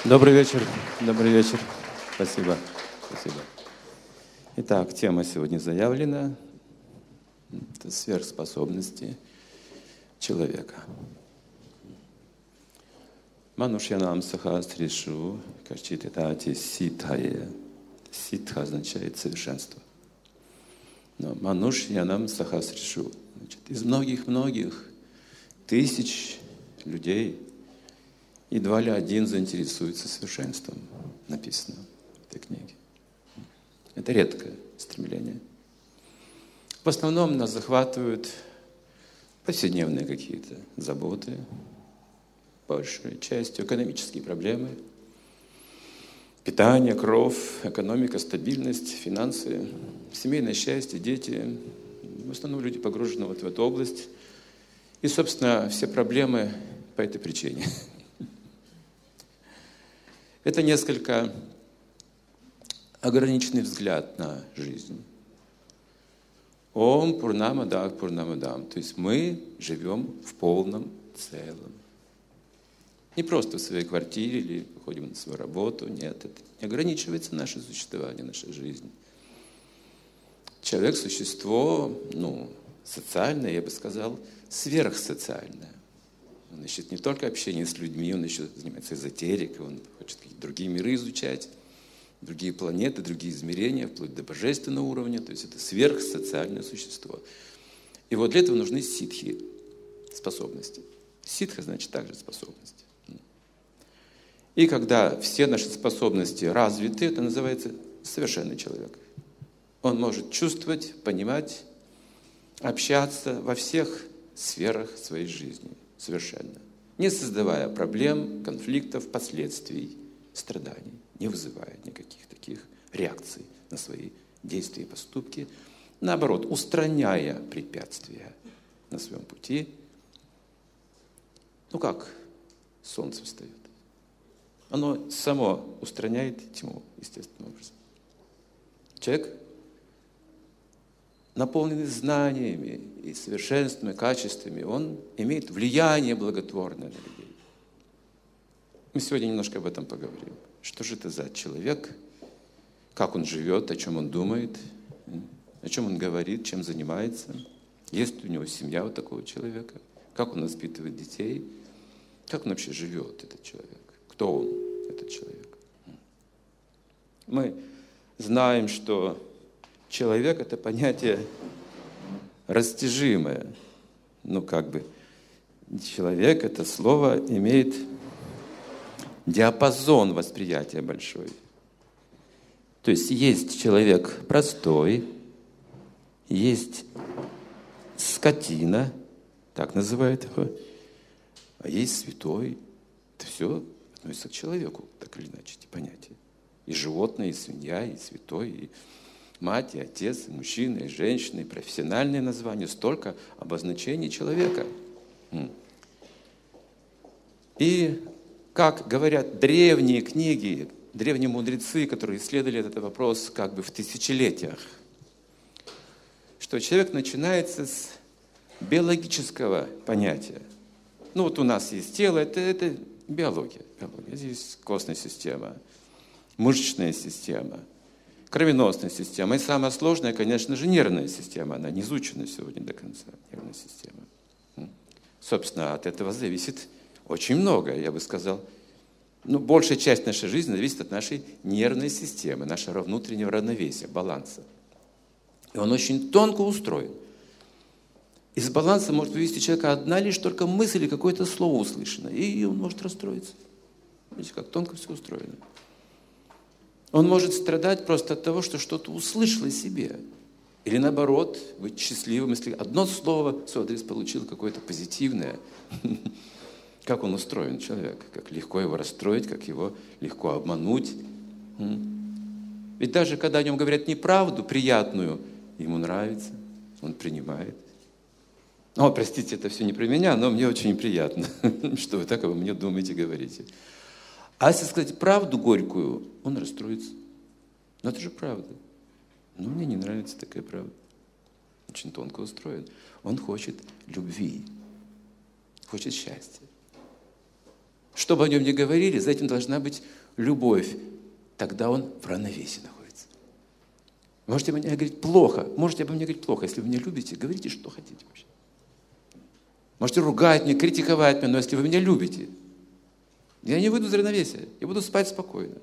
Добрый вечер. Добрый вечер. Спасибо. Спасибо. Итак, тема сегодня заявлена. Это сверхспособности человека. Манушьянам сахасришу качититати ситхае. Ситха означает совершенство. Но манушьянам сахасришу. Значит, из многих-многих тысяч людей едва ли один заинтересуется совершенством, написано в этой книге. Это редкое стремление. В основном нас захватывают повседневные какие-то заботы, большей частью экономические проблемы, питание, кровь, экономика, стабильность, финансы, семейное счастье, дети. В основном люди погружены вот в эту область. И, собственно, все проблемы по этой причине. Это несколько ограниченный взгляд на жизнь. Ом Пурнамадак Пурнамадам. То есть мы живем в полном целом. Не просто в своей квартире или ходим на свою работу. Нет, это не ограничивается наше существование, наша жизнь. Человек – существо, социальное, я бы сказал, сверхсоциальное. Он ищет не только общение с людьми, он еще занимается эзотерикой, он хочет какие-то другие миры изучать, другие планеты, другие измерения, вплоть до божественного уровня. То есть это сверхсоциальное существо. И вот для этого нужны ситхи, способности. Ситха значит также способности. И когда все наши способности развиты, это называется совершенный человек. Он может чувствовать, понимать, общаться во всех сферах своей жизни. Совершенно. Не создавая проблем, конфликтов, последствий, страданий. Не вызывая никаких таких реакций на свои действия и поступки. Наоборот, устраняя препятствия на своем пути. Как солнце встает. Оно само устраняет тьму, естественным образом. Человек, наполненный знаниями и совершенством, и качествами, он имеет влияние благотворное на людей. Мы сегодня немножко об этом поговорим. Что же это за человек, как он живет, о чем он думает, о чем он говорит, чем занимается. Есть ли у него семья вот такого человека, как он воспитывает детей, как он вообще живет, этот человек, кто он, этот человек. Мы знаем, что человек – это понятие растяжимое. Человек – это слово имеет диапазон восприятия большой. То есть человек простой, есть скотина, так называют его, а есть святой. Это все относится к человеку, так или иначе, эти понятия. И животное, и свинья, и святой, и мать, и отец, и мужчина, и женщина, и профессиональные названия. Столько обозначений человека. И, как говорят древние книги, древние мудрецы, которые исследовали этот вопрос в тысячелетиях, что человек начинается с биологического понятия. У нас есть тело, это биология. Здесь костная система, мышечная система, кровеносная система. И самая сложная, конечно же, нервная система. Она не изучена сегодня до конца, нервная система. Собственно, от этого зависит очень много, я бы сказал. Большая часть нашей жизни зависит от нашей нервной системы, нашего внутреннего равновесия, баланса. И он очень тонко устроен. Из баланса может вывести человека одна лишь только мысль или какое-то слово услышано. И он может расстроиться. Видите, как тонко все устроено. Он может страдать просто от того, что что-то услышал о себе. Или наоборот, быть счастливым, если одно слово в свой адрес получил какое-то позитивное. Как он устроен, человек. Как легко его расстроить, как его легко обмануть. Ведь даже когда о нем говорят неправду, приятную, ему нравится, он принимает. Простите, это все не про меня, но мне очень приятно, что вы так обо мне думаете, говорите. А если сказать правду горькую, он расстроится. Это же правда. Мне не нравится такая правда. Очень тонко устроен. Он хочет любви, хочет счастья. Что бы о нем ни говорили, за этим должна быть любовь. Тогда он в равновесии находится. Можете обо мне говорить плохо. Можете обо мне говорить плохо. Если вы меня любите, говорите, что хотите вообще. Можете ругать меня, критиковать меня, но если вы меня любите, я не выйду из равновесия. Я буду спать спокойно.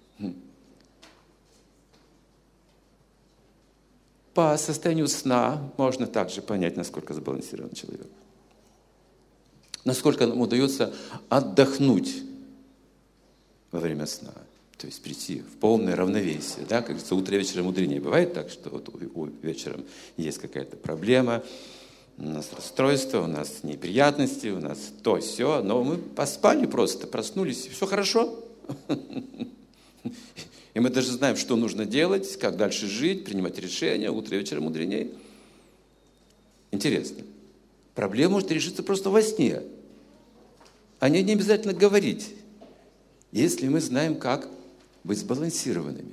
По состоянию сна можно также понять, насколько сбалансирован человек. Насколько нам удается отдохнуть во время сна. То есть прийти в полное равновесие. Да? Как говорится, утро вечером мудренее. Бывает так, что вот вечером есть какая-то проблема, у нас расстройство, у нас неприятности, у нас то, сё, но мы поспали просто, проснулись, и все хорошо. И мы даже знаем, что нужно делать, как дальше жить, принимать решения, утро вечером мудренее. Интересно. Проблема может решиться просто во сне. О ней не обязательно говорить, если мы знаем, как быть сбалансированными.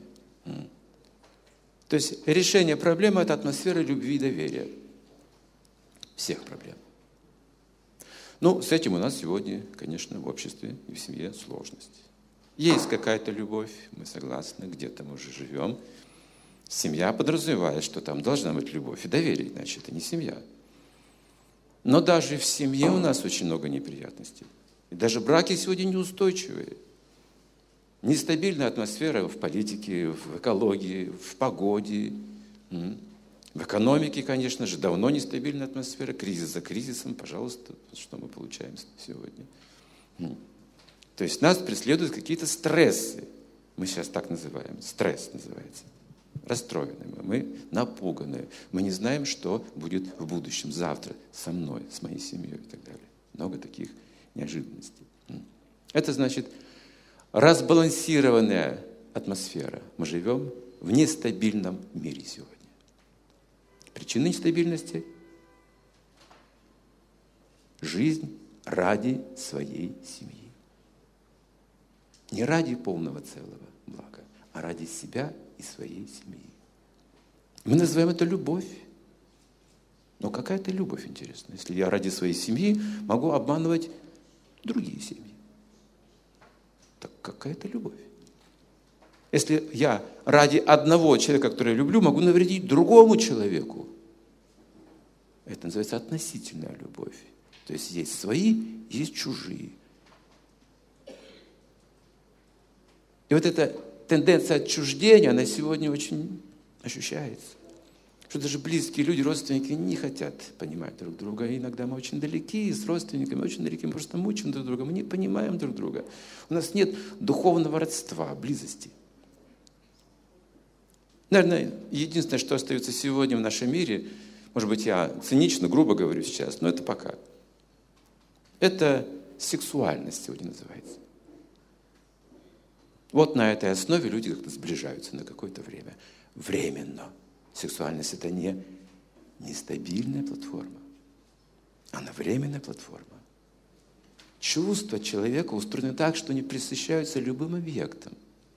То есть решение проблемы – это атмосфера любви и доверия. Всех проблем. Ну, с этим у нас сегодня, конечно, в обществе и в семье сложность. Есть какая-то любовь, мы согласны, где-то мы уже живем. Семья подразумевает, что там должна быть любовь и доверие, иначе это не семья. Но даже в семье у нас очень много неприятностей. И даже браки сегодня неустойчивые. Нестабильная атмосфера в политике, в экологии, в погоде. В экономике, конечно же, давно нестабильная атмосфера. Кризис за кризисом, пожалуйста, что мы получаем сегодня. То есть нас преследуют какие-то стрессы. Мы сейчас так называем. Стресс называется. Расстроены мы напуганы. Мы не знаем, что будет в будущем, завтра, со мной, с моей семьей и так далее. Много таких неожиданностей. Это значит разбалансированная атмосфера. Мы живем в нестабильном мире сегодня. Причина нестабильности – жизнь ради своей семьи. Не ради полного целого блага, а ради себя и своей семьи. Мы называем это любовь. Но какая это любовь, интересно, если я ради своей семьи могу обманывать другие семьи? Так какая это любовь? Если я ради одного человека, который я люблю, могу навредить другому человеку, это называется относительная любовь. То есть есть свои, есть чужие. И вот эта тенденция отчуждения, она сегодня очень ощущается. Что даже близкие люди, родственники не хотят понимать друг друга. И иногда мы очень далеки с родственниками, очень далеки, мы просто мучаем друг друга, мы не понимаем друг друга. У нас нет духовного родства, близости. Наверное, единственное, что остается сегодня в нашем мире, может быть, я цинично, грубо говорю сейчас, но это пока. Это сексуальность сегодня называется. Вот на этой основе люди как-то сближаются на какое-то время. Временно. Сексуальность – это не нестабильная платформа, она временная платформа. Чувства человека устроены так, что они пресыщаются любым объектом.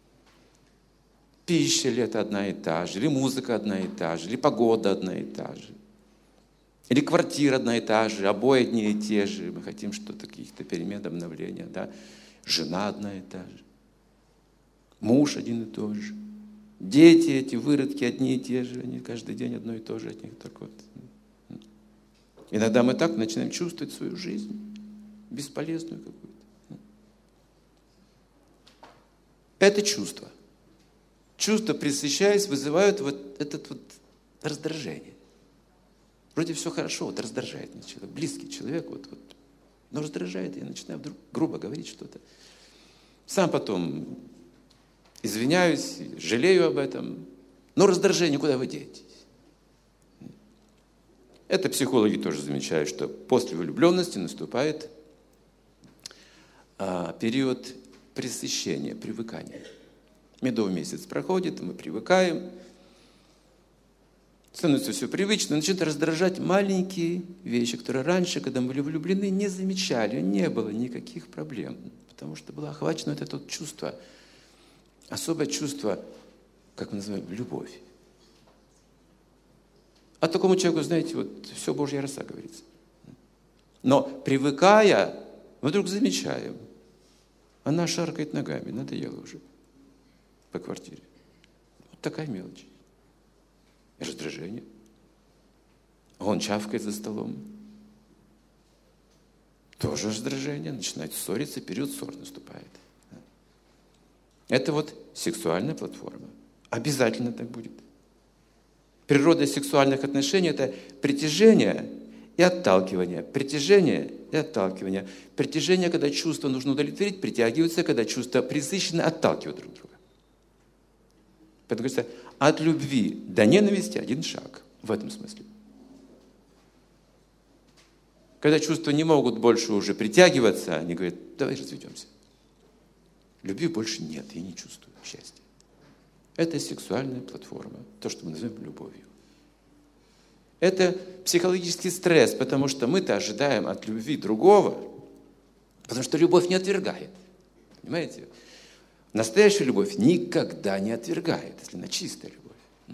Пища ли это одна и та же, или музыка одна и та же, или погода одна и та же, или квартира одна и та же, обои одни и те же. Мы хотим что-то, каких-то перемен, обновления. Да? Жена одна и та же, муж один и тот же. Дети эти, выродки одни и те же, они каждый день одно и то же от них. Так вот. Иногда мы так начинаем чувствовать свою жизнь, бесполезную какую-то. Это чувство. Чувства, пресыщаясь, вызывают вот это вот раздражение. Вроде все хорошо, вот раздражает меня человек, близкий человек, вот, но раздражает, и я начинаю вдруг грубо говорить что-то. Сам потом извиняюсь, жалею об этом, но раздражение куда вы денетесь? Это психологи тоже замечают, что после влюбленности наступает период пресыщения, привыкания. Медовый месяц проходит, мы привыкаем, становится все привычно, начинают раздражать маленькие вещи, которые раньше, когда мы были влюблены, не замечали, не было никаких проблем, потому что было охвачено вот это вот чувство, особое чувство, как мы называем, любовь. А такому человеку, знаете, вот все Божья роса говорится. Но привыкая, мы вдруг замечаем, Она шаркает ногами, надоело уже по квартире. Вот такая мелочь. И раздражение. Он чавкает за столом. Тоже раздражение. Начинает ссориться, период ссор наступает. Это вот сексуальная платформа. Обязательно так будет. Природа сексуальных отношений – это притяжение и отталкивание. Притяжение и отталкивание. Притяжение, когда чувство нужно удовлетворить, притягивается, когда чувства пресыщены, отталкивают друг друга. Поэтому говорится, от любви до ненависти один шаг. В этом смысле. Когда чувства не могут больше уже притягиваться, они говорят, давай разведемся. Любви больше нет, я не чувствую счастья. Это сексуальная платформа, то, что мы называем любовью. Это психологический стресс, потому что мы-то ожидаем от любви другого, потому что любовь не отвергает. Понимаете? Настоящая любовь никогда не отвергает, если она чистая любовь.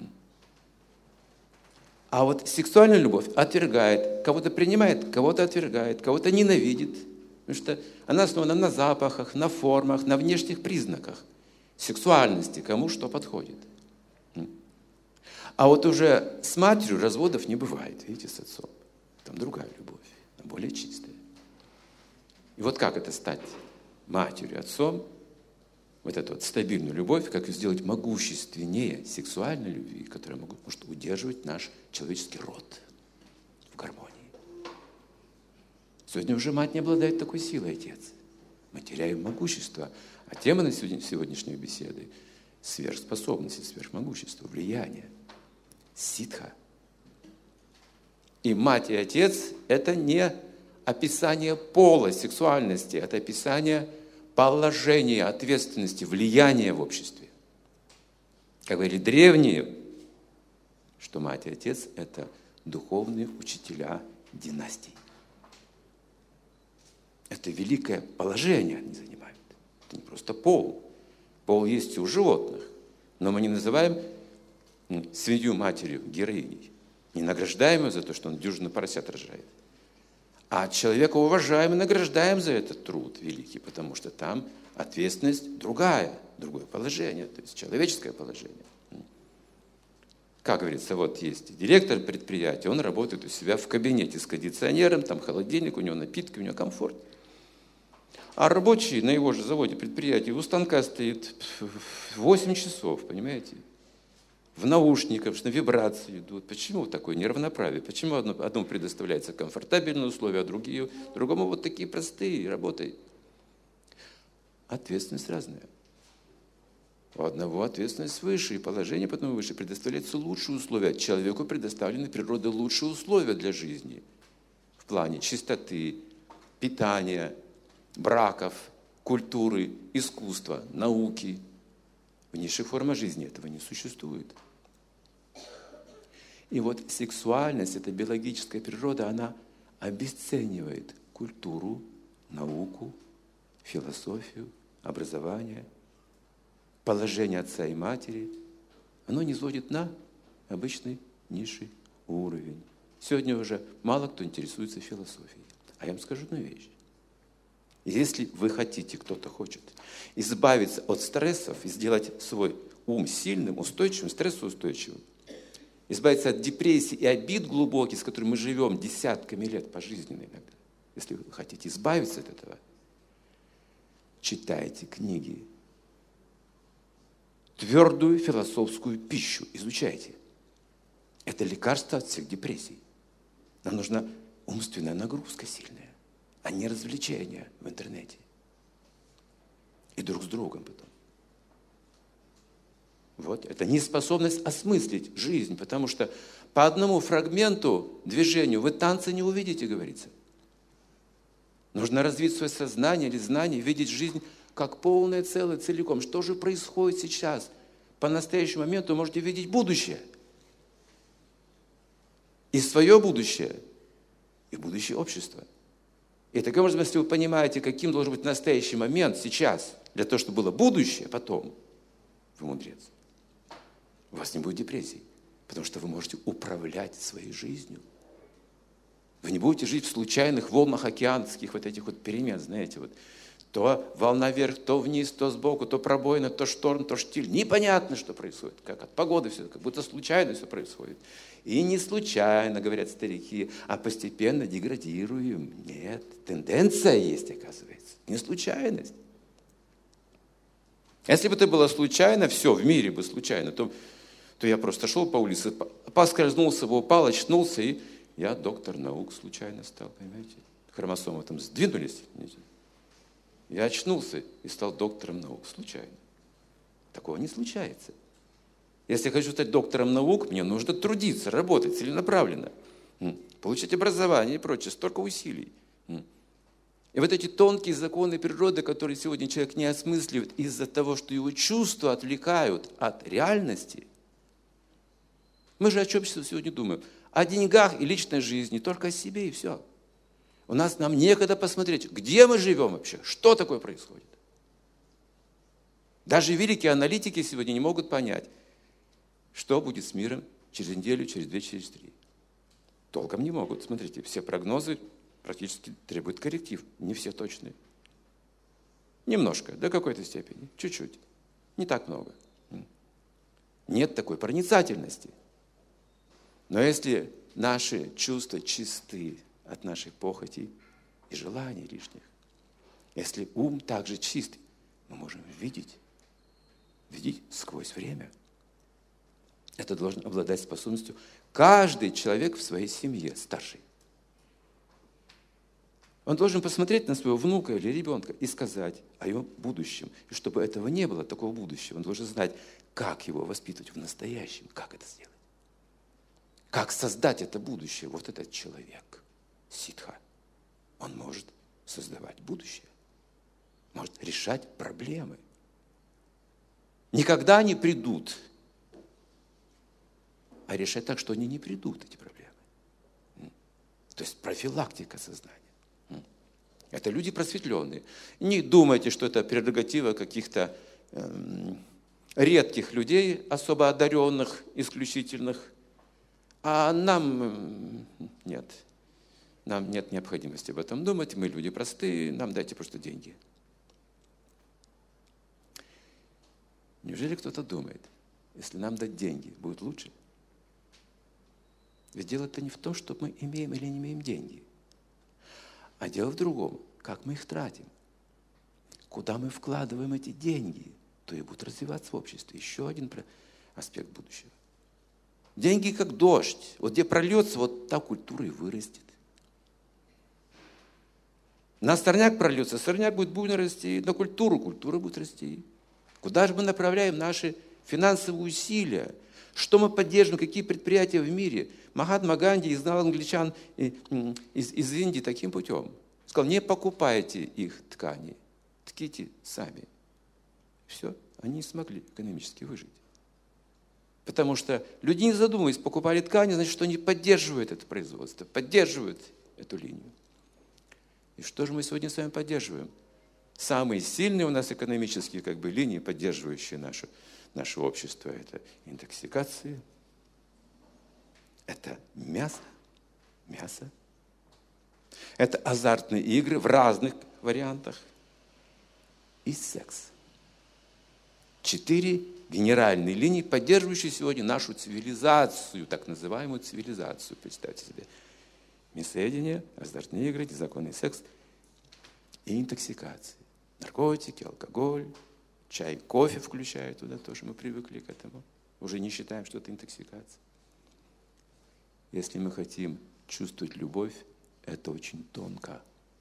А вот сексуальная любовь отвергает. Кого-то принимает, кого-то отвергает, кого-то ненавидит. Потому что она основана на запахах, на формах, на внешних признаках сексуальности, кому что подходит. А вот уже с матерью разводов не бывает, видите, с отцом. Там другая любовь, более чистая. И вот как это стать матерью, отцом? Вот эту вот стабильную любовь, как ее сделать могущественнее сексуальной любви, которая может удерживать наш человеческий род в гармонии. Сегодня уже мать не обладает такой силой, отец. Мы теряем могущество. А тема на сегодняшней беседы – сверхспособности, сверхмогущество, влияние, ситха. И мать и отец – это не описание пола, сексуальности, это описание положения, ответственности, влияния в обществе. Как говорили древние, что мать и отец – это духовные учителя династий. Это великое положение они занимают. Это не просто пол. Пол есть и у животных. Но мы не называем свинью матерью, героиней. Не награждаем ее за то, что он дюжину поросят рожает. А человека уважаем и награждаем за этот труд великий, потому что там ответственность другая, другое положение, то есть человеческое положение. Как говорится, вот есть директор предприятия, он работает у себя в кабинете с кондиционером, там холодильник, у него напитки, у него комфорт. А рабочий на его же заводе, предприятии, у станка стоит 8 часов, понимаете? В наушниках, на вибрации идут. Почему такое неравноправие? Почему одному предоставляется комфортабельные условия, а другому вот такие простые работы? Ответственность разная. У одного ответственность выше, и положение потом выше. Предоставляются лучшие условия. Человеку предоставлены природой лучшие условия для жизни. В плане чистоты, питания, браков, культуры, искусства, науки. В низших формах жизни этого не существует. И вот сексуальность, эта биологическая природа, она обесценивает культуру, науку, философию, образование, положение отца и матери. Оно низводит на обычный низший уровень. Сегодня уже мало кто интересуется философией. А я вам скажу одну вещь. Если вы хотите, кто-то хочет, избавиться от стрессов и сделать свой ум сильным, устойчивым, стрессоустойчивым, избавиться от депрессий и обид глубоких, с которыми мы живем десятками лет пожизненно иногда, если вы хотите избавиться от этого, читайте книги, твердую философскую пищу изучайте. Это лекарство от всех депрессий. Нам нужна умственная нагрузка сильная, а не развлечения в интернете. И друг с другом потом. Вот. Это неспособность осмыслить жизнь, потому что по одному фрагменту движению вы танцы не увидите, говорится. Нужно развить свое сознание или знание, видеть жизнь как полное целое, целиком. Что же происходит сейчас? По настоящему моменту вы можете видеть будущее. И свое будущее, и будущее общества. И таким образом, если вы понимаете, каким должен быть настоящий момент сейчас, для того, чтобы было будущее потом, вы мудрец. У вас не будет депрессий, потому что вы можете управлять своей жизнью. Вы не будете жить в случайных волнах океанских вот этих вот перемен, знаете, вот То волна вверх, то вниз, то сбоку, то пробоина, то шторм, то штиль. Непонятно, что происходит. Как от погоды все, как будто случайно все происходит. И не случайно, говорят старики, а постепенно деградируем. Нет, тенденция есть, оказывается. Не случайность. Если бы это было случайно, все в мире бы случайно, то я просто шел по улице, поскользнулся, упал, очнулся, и я доктор наук случайно стал, понимаете? Хромосомы там сдвинулись. Я очнулся и стал доктором наук. Случайно. Такого не случается. Если я хочу стать доктором наук, мне нужно трудиться, работать целенаправленно, получить образование и прочее, столько усилий. И вот эти тонкие законы природы, которые сегодня человек не осмысливает из-за того, что его чувства отвлекают от реальности. Мы же о чем сегодня думаем? О деньгах и личной жизни, только о себе и все. Нам некогда посмотреть, где мы живем вообще, что такое происходит. Даже великие аналитики сегодня не могут понять, что будет с миром через неделю, через 2, через 3. Толком не могут. Смотрите, все прогнозы практически требуют корректив. Не все точные. Немножко, до какой-то степени. Чуть-чуть. Не так много. Нет такой проницательности. Но если наши чувства чисты от нашей похоти и желаний лишних, если ум также чист, мы можем видеть сквозь время. Это должен обладать способностью каждый человек в своей семье, старший. Он должен посмотреть на своего внука или ребенка и сказать о его будущем. И чтобы этого не было, такого будущего, он должен знать, как его воспитывать в настоящем, как это сделать. Как создать это будущее. Вот этот человек, ситха, он может создавать будущее, может решать проблемы. Никогда не придут, а решать так, что они не придут, эти проблемы. То есть профилактика сознания. Это люди просветленные. Не думайте, что это прерогатива каких-то редких людей, особо одаренных, исключительных. А нам нет необходимости об этом думать. Мы люди простые, нам дайте просто деньги. Неужели кто-то думает, если нам дать деньги, будет лучше? Ведь дело-то не в том, что мы имеем или не имеем деньги. А дело в другом, как мы их тратим. Куда мы вкладываем эти деньги, то и будут развиваться в обществе. Еще один аспект будущего. Деньги как дождь. Вот где прольется, вот та культура и вырастет. На сорняк прольется, сорняк будет буйно расти. На культура будет расти. Куда же мы направляем наши финансовые усилия? Что мы поддерживаем, какие предприятия в мире? Махатма Ганди изгнал англичан из Индии таким путем. Сказал, не покупайте их ткани, тките сами. Все, они не смогли экономически выжить. Потому что люди, не задумываясь, покупали ткани, значит, что они поддерживают это производство, поддерживают эту линию. И что же мы сегодня с вами поддерживаем? Самые сильные у нас экономические линии, поддерживающие наше общество, это интоксикации, это мясо, это азартные игры в разных вариантах и секс. 4 генеральные линии, поддерживающие сегодня нашу цивилизацию, так называемую цивилизацию. Представьте себе. Мясоедение, азартные игры, незаконный секс и интоксикации. Наркотики, алкоголь, чай, кофе включают туда тоже. Мы привыкли к этому. Уже не считаем, что это интоксикация. Если мы хотим чувствовать любовь, это очень тонко.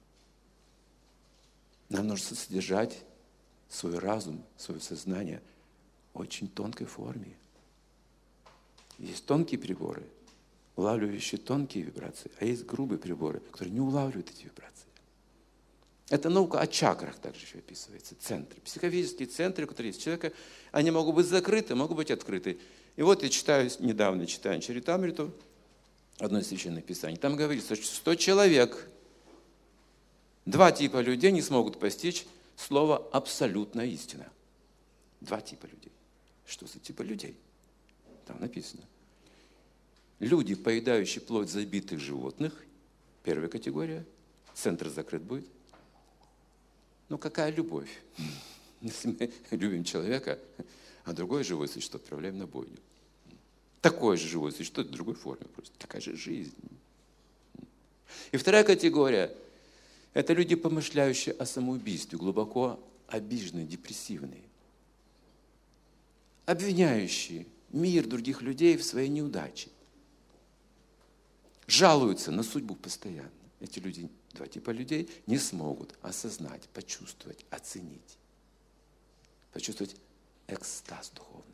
Нам нужно содержать свой разум, свое сознание в очень тонкой форме. Есть тонкие приборы, улавливающие тонкие вибрации, а есть грубые приборы, которые не улавливают эти вибрации. Это наука о чакрах также еще описывается. Центры, психофизические центры, которые есть у человека, они могут быть закрыты, могут быть открыты. И вот я недавно читаю Чаритамриту, одно из священных писаний. Там говорится, что 100 человек, 2 типа людей не смогут постичь слово «абсолютная истина». 2 типа людей. Что за типа людей? Там написано. Люди, поедающие плоть забитых животных, первая категория, центр закрыт будет. Ну, какая любовь? Если мы любим человека, а другое живое существо отправляем на бойню. Такое же живое существо, в другой форме просто. Такая же жизнь. И вторая категория – это люди, помышляющие о самоубийстве, глубоко обиженные, депрессивные, обвиняющие мир других людей в своей неудаче, жалуются на судьбу постоянно. Эти люди, два типа людей, не смогут осознать, почувствовать, оценить, почувствовать экстаз духовный.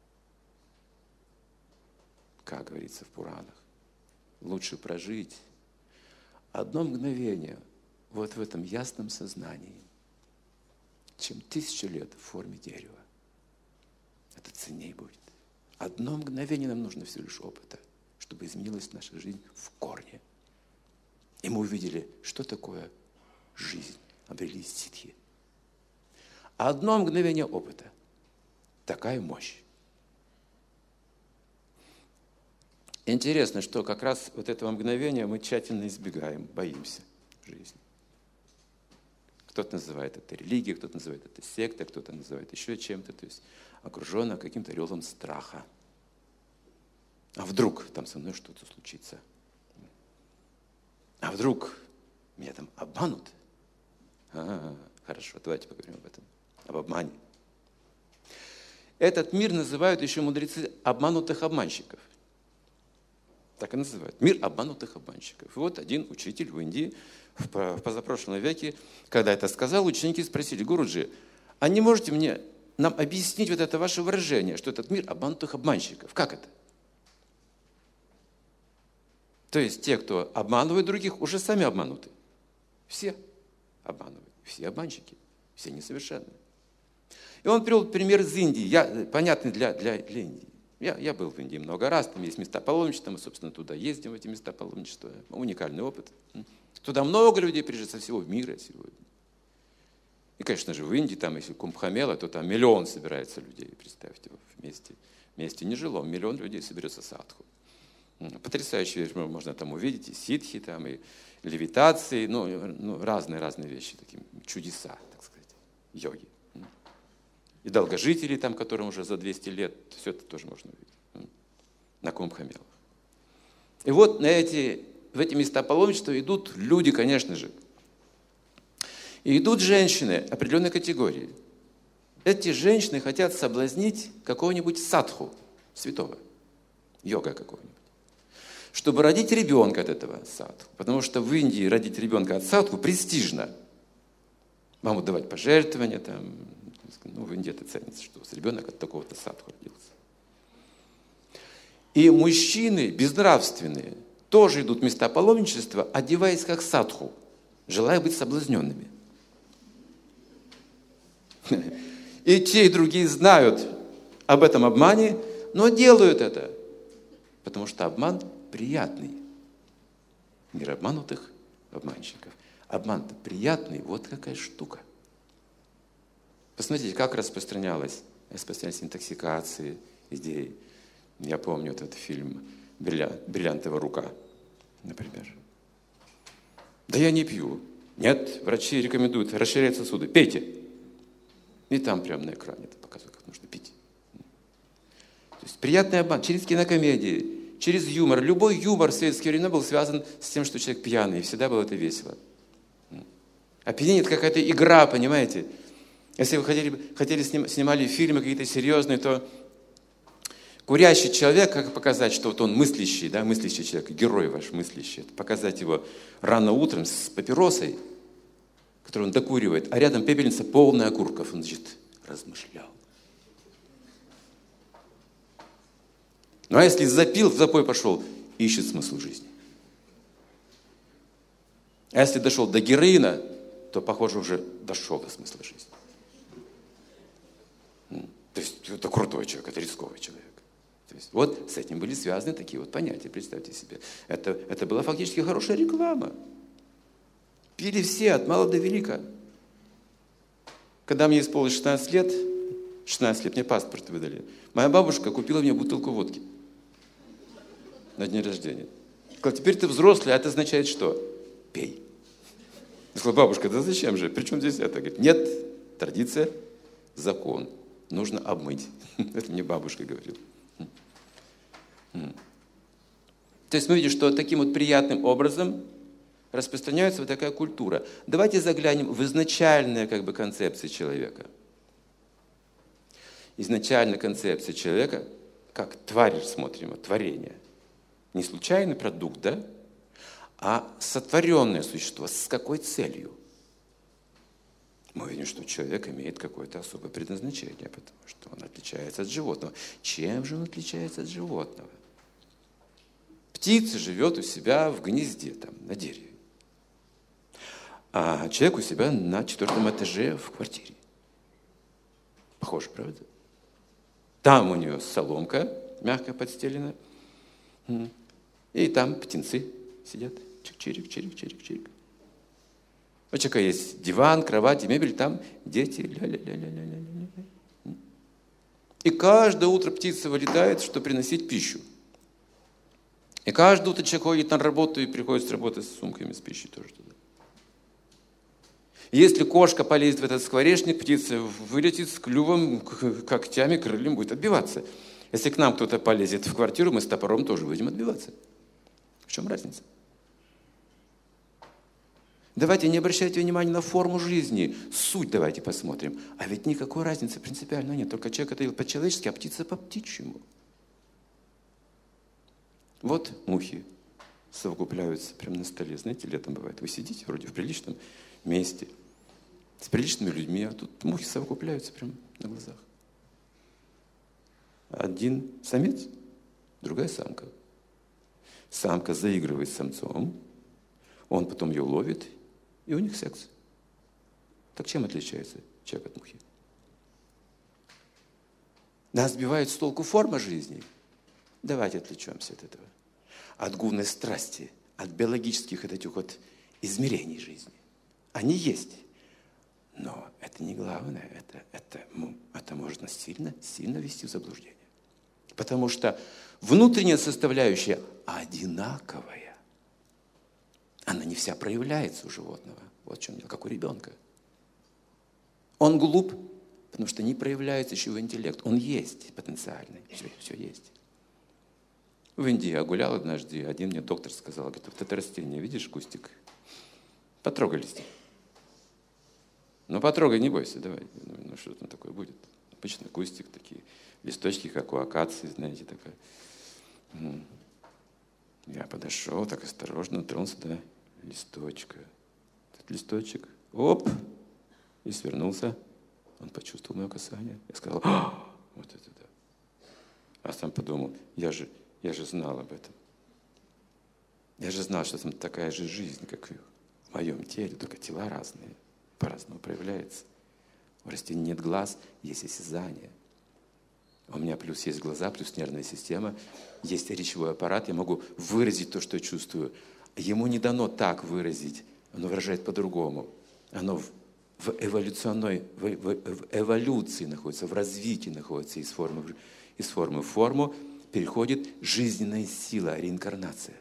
Как говорится в Пуранах, лучше прожить одно мгновение вот в этом ясном сознании, чем 1000 лет в форме дерева. Это ценней будет. Одно мгновение нам нужно всего лишь опыта, чтобы изменилась наша жизнь в корне. И мы увидели, что такое жизнь, обрели ситхи. Одно мгновение опыта. Такая мощь. Интересно, что как раз вот этого мгновения мы тщательно избегаем, боимся в жизни. Кто-то называет это религией, кто-то называет это сектой, кто-то называет еще чем-то, то есть окруженным каким-то ореолом страха. А вдруг там со мной что-то случится? А вдруг меня там обманут? Хорошо, давайте поговорим об этом, об обмане. Этот мир называют еще мудрецы обманутых обманщиков. Так и называют. Мир обманутых обманщиков. И вот один учитель в Индии в позапрошлом веке, когда это сказал, ученики спросили: Гуруджи, а не можете нам объяснить вот это ваше выражение, что этот мир обманутых обманщиков? Как это? То есть те, кто обманывает других, уже сами обмануты. Все обманывают. Все обманщики. Все несовершенны. И он привел пример из Индии, понятный для Индии. Я был в Индии много раз, там есть места паломничества, мы, собственно, туда ездим, в эти места паломничества. Уникальный опыт. Туда много людей приезжает со всего мира сегодня. И, конечно же, в Индии, там, если Кумбхамела, то там 1 миллион собирается людей, представьте, вместе нежилом, 1 миллион людей соберется садху. Потрясающие вещи можно там увидеть, и ситхи, там, и левитации, разные вещи, такие чудеса, так сказать, йоги. И долгожители, там, которым уже за 200 лет, все это тоже можно увидеть на Кумбхамелах. И вот в эти места паломничества идут люди, конечно же. И идут женщины определенной категории. Эти женщины хотят соблазнить какого-нибудь садху, святого, йога какого-нибудь, чтобы родить ребенка от этого садху. Потому что в Индии родить ребенка от садху престижно. Вам отдавать пожертвования, там, в Индии это ценится, что ребенок от такого-то садху родился. И мужчины безнравственные тоже идут в места паломничества, одеваясь как садху, желая быть соблазненными. И те, и другие знают об этом обмане, но делают это, потому что обман приятный. Мир обманутых обманщиков. Обман-то приятный, вот какая штука. Посмотрите, как распространялась интоксикации, идеи. Я помню этот фильм «Бриллиантовая рука», например. Да я не пью. Нет, врачи рекомендуют расширять сосуды. Пейте. И там прямо на экране это показывают, как нужно пить. То есть приятный обман через кинокомедии, через юмор. Любой юмор в советское время был связан с тем, что человек пьяный, и всегда было это весело. Опьянение – это какая-то игра, понимаете? Если вы снимали фильмы какие-то серьезные, то курящий человек, как показать, что вот он мыслящий, да, мыслящий человек, герой ваш мыслящий, это показать его рано утром с папиросой, которую он докуривает, а рядом пепельница полная окурков. Он, значит, размышлял. Ну а если запил, в запой пошел, ищет смысл жизни. А если дошел до героина, то, похоже, уже дошел до смысла жизни. То есть это крутой человек, это рисковый человек. То есть, вот с этим были связаны такие вот понятия, представьте себе. Это была фактически хорошая реклама. Пили все, от мала до велика. Когда мне исполнилось 16 лет, мне паспорт выдали. Моя бабушка купила мне бутылку водки на день рождения. Сказала: теперь ты взрослый, а это означает что? Пей. Я сказал, бабушка, да зачем же? При чем здесь это? Говорит, нет, традиция, закон. Нужно обмыть. Это мне бабушка говорила. То есть мы видим, что таким вот приятным образом распространяется вот такая культура. Давайте заглянем в изначальные концепции человека. Изначальная концепция человека, как тварь смотрим, творение. Не случайный продукт, да? А сотворенное существо. С какой целью? Мы видим, что человек имеет какое-то особое предназначение, потому что он отличается от животного. Чем же он отличается от животного? Птица живет у себя в гнезде, там, на дереве. А человек у себя на 4-м этаже в квартире. Похоже, правда? Там у нее соломка мягко подстелена. И там птенцы сидят. Чик-чирик, чирик, чирик, чирик. У человека есть диван, кровать, мебель, там дети. Ля-ля-ля-ля-ля-ля-ля. И каждое утро птица вылетает, чтобы приносить пищу. И каждое утро человек ходит на работу и приходит с работы с сумками, с пищей тоже туда. Если кошка полезет в этот скворечник, птица вылетит с клювом, когтями, крыльям, будет отбиваться. Если к нам кто-то полезет в квартиру, мы с топором тоже будем отбиваться. В чем разница? Давайте не обращайте внимания на форму жизни. Суть давайте посмотрим. А ведь никакой разницы принципиально нет. Только человек это по-человечески, а птица по-птичьему. Вот мухи совокупляются прямо на столе. Знаете, летом бывает. Вы сидите вроде в приличном месте, с приличными людьми, а тут мухи совокупляются прямо на глазах. Один самец, другая самка. Самка заигрывает с самцом, он потом ее ловит, и у них секс. Так чем отличается человек от мухи? Нас сбивает с толку форма жизни. Давайте отвлечемся от этого. От гунной страсти, от биологических этих вот измерений жизни. Они есть. Но это не главное. Это можно сильно ввести в заблуждение. Потому что внутренняя составляющая одинаковая. Она не вся проявляется у животного. Вот в чем дело, как у ребенка. Он глуп, потому что не проявляется еще его интеллект. Он есть потенциальный. Все есть. В Индии я гулял однажды, один мне доктор сказал, говорит, вот это растение, видишь, кустик? Потрогай листик. Ну, потрогай, не бойся, давай. Ну, что там такое будет? Обычно кустик, такие листочки, как у акации, знаете, такая. Я подошел, так осторожно, тронулся до листочка. Этот листочек, оп, и свернулся. Он почувствовал мое касание. Я сказал, вот это да. А сам подумал, я же знал об этом. Я же знал, что там такая же жизнь, как и в моем теле, только тела разные, по-разному проявляется. У растений нет глаз, есть осязание. У меня плюс есть глаза, плюс нервная система, есть речевой аппарат, я могу выразить то, что я чувствую. Ему не дано так выразить, оно выражает по-другому. Оно в эволюции находится, в развитии находится из формы в форму, переходит жизненная сила, реинкарнация.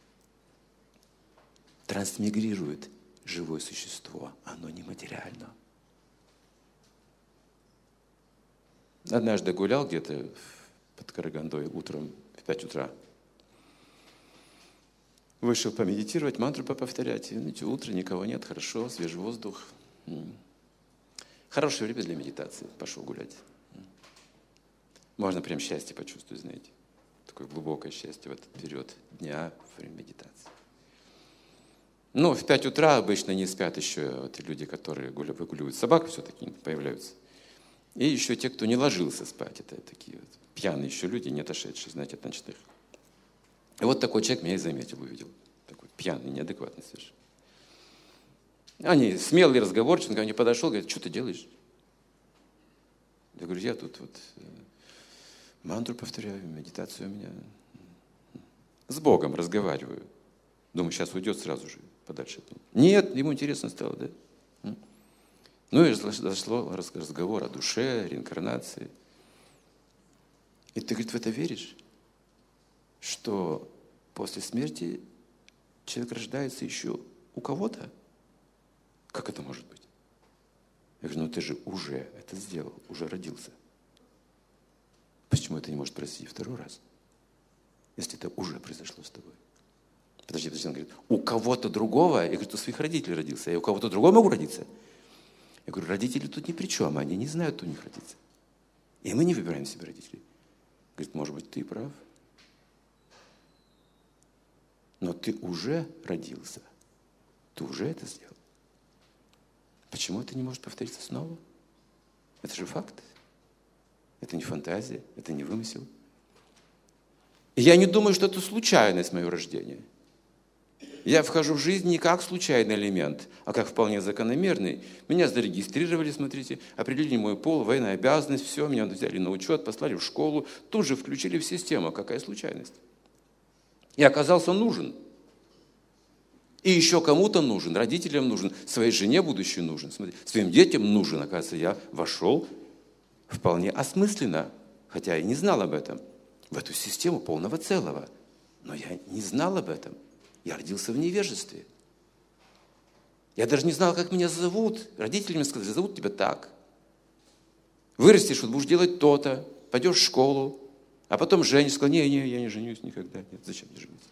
Трансмигрирует живое существо, оно нематериально. Однажды гулял где-то под Карагандой утром в 5 утра. Вышел помедитировать, мантру повторять. Знаете, утро, никого нет, хорошо, свежий воздух. Хорошее время для медитации. Пошел гулять. Можно прям счастье почувствовать, знаете. Такое глубокое счастье в этот период дня во время медитации. Ну, в 5 утра обычно не спят еще эти люди, которые выгуливают собак, все-таки появляются. И еще те, кто не ложился спать. Это такие вот пьяные еще люди, не отошедшие, знаете, от ночных. И вот такой человек меня и заметил, увидел. Такой пьяный, неадекватный совершенно. Они смелый разговорчик, он ко мне подошел, говорит, что ты делаешь? Я говорю, я тут вот мантру повторяю, медитацию у меня. С Богом разговариваю. Думаю, сейчас уйдет сразу же подальше. Нет, ему интересно стало, да? Ну и зашло разговор о душе, реинкарнации. И ты, говорит, в это веришь? Что после смерти человек рождается еще у кого-то? Как это может быть? Я говорю, ну ты же уже это сделал, уже родился. Почему это не может произойти второй раз? Если это уже произошло с тобой. Подожди, он говорит, у кого-то другого, я говорю, у своих родителей родился, я у кого-то другого могу родиться? Я говорю, родители тут ни при чем, они не знают, кто у них родится. И мы не выбираем себе родителей. Говорит, может быть, ты прав. Но ты уже родился. Ты уже это сделал. Почему это не может повториться снова? Это же факт. Это не фантазия, это не вымысел. И я не думаю, что это случайность мое рождение. Я вхожу в жизнь не как случайный элемент, а как вполне закономерный. Меня зарегистрировали, смотрите, определили мой пол, военная обязанность, все, меня взяли на учет, послали в школу, тут же включили в систему. Какая случайность? И оказался нужен. И еще кому-то нужен, родителям нужен, своей жене будущей нужен, смотрите, своим детям нужен. Оказывается, я вошел вполне осмысленно, хотя и не знал об этом, в эту систему полного целого. Но я не знал об этом. Я родился в невежестве. Я даже не знал, как меня зовут. Родители мне сказали, зовут тебя так. Вырастешь, вот будешь делать то-то, пойдешь в школу, а потом женишься. Сказал, не, я не женюсь никогда. Нет, зачем мне жениться?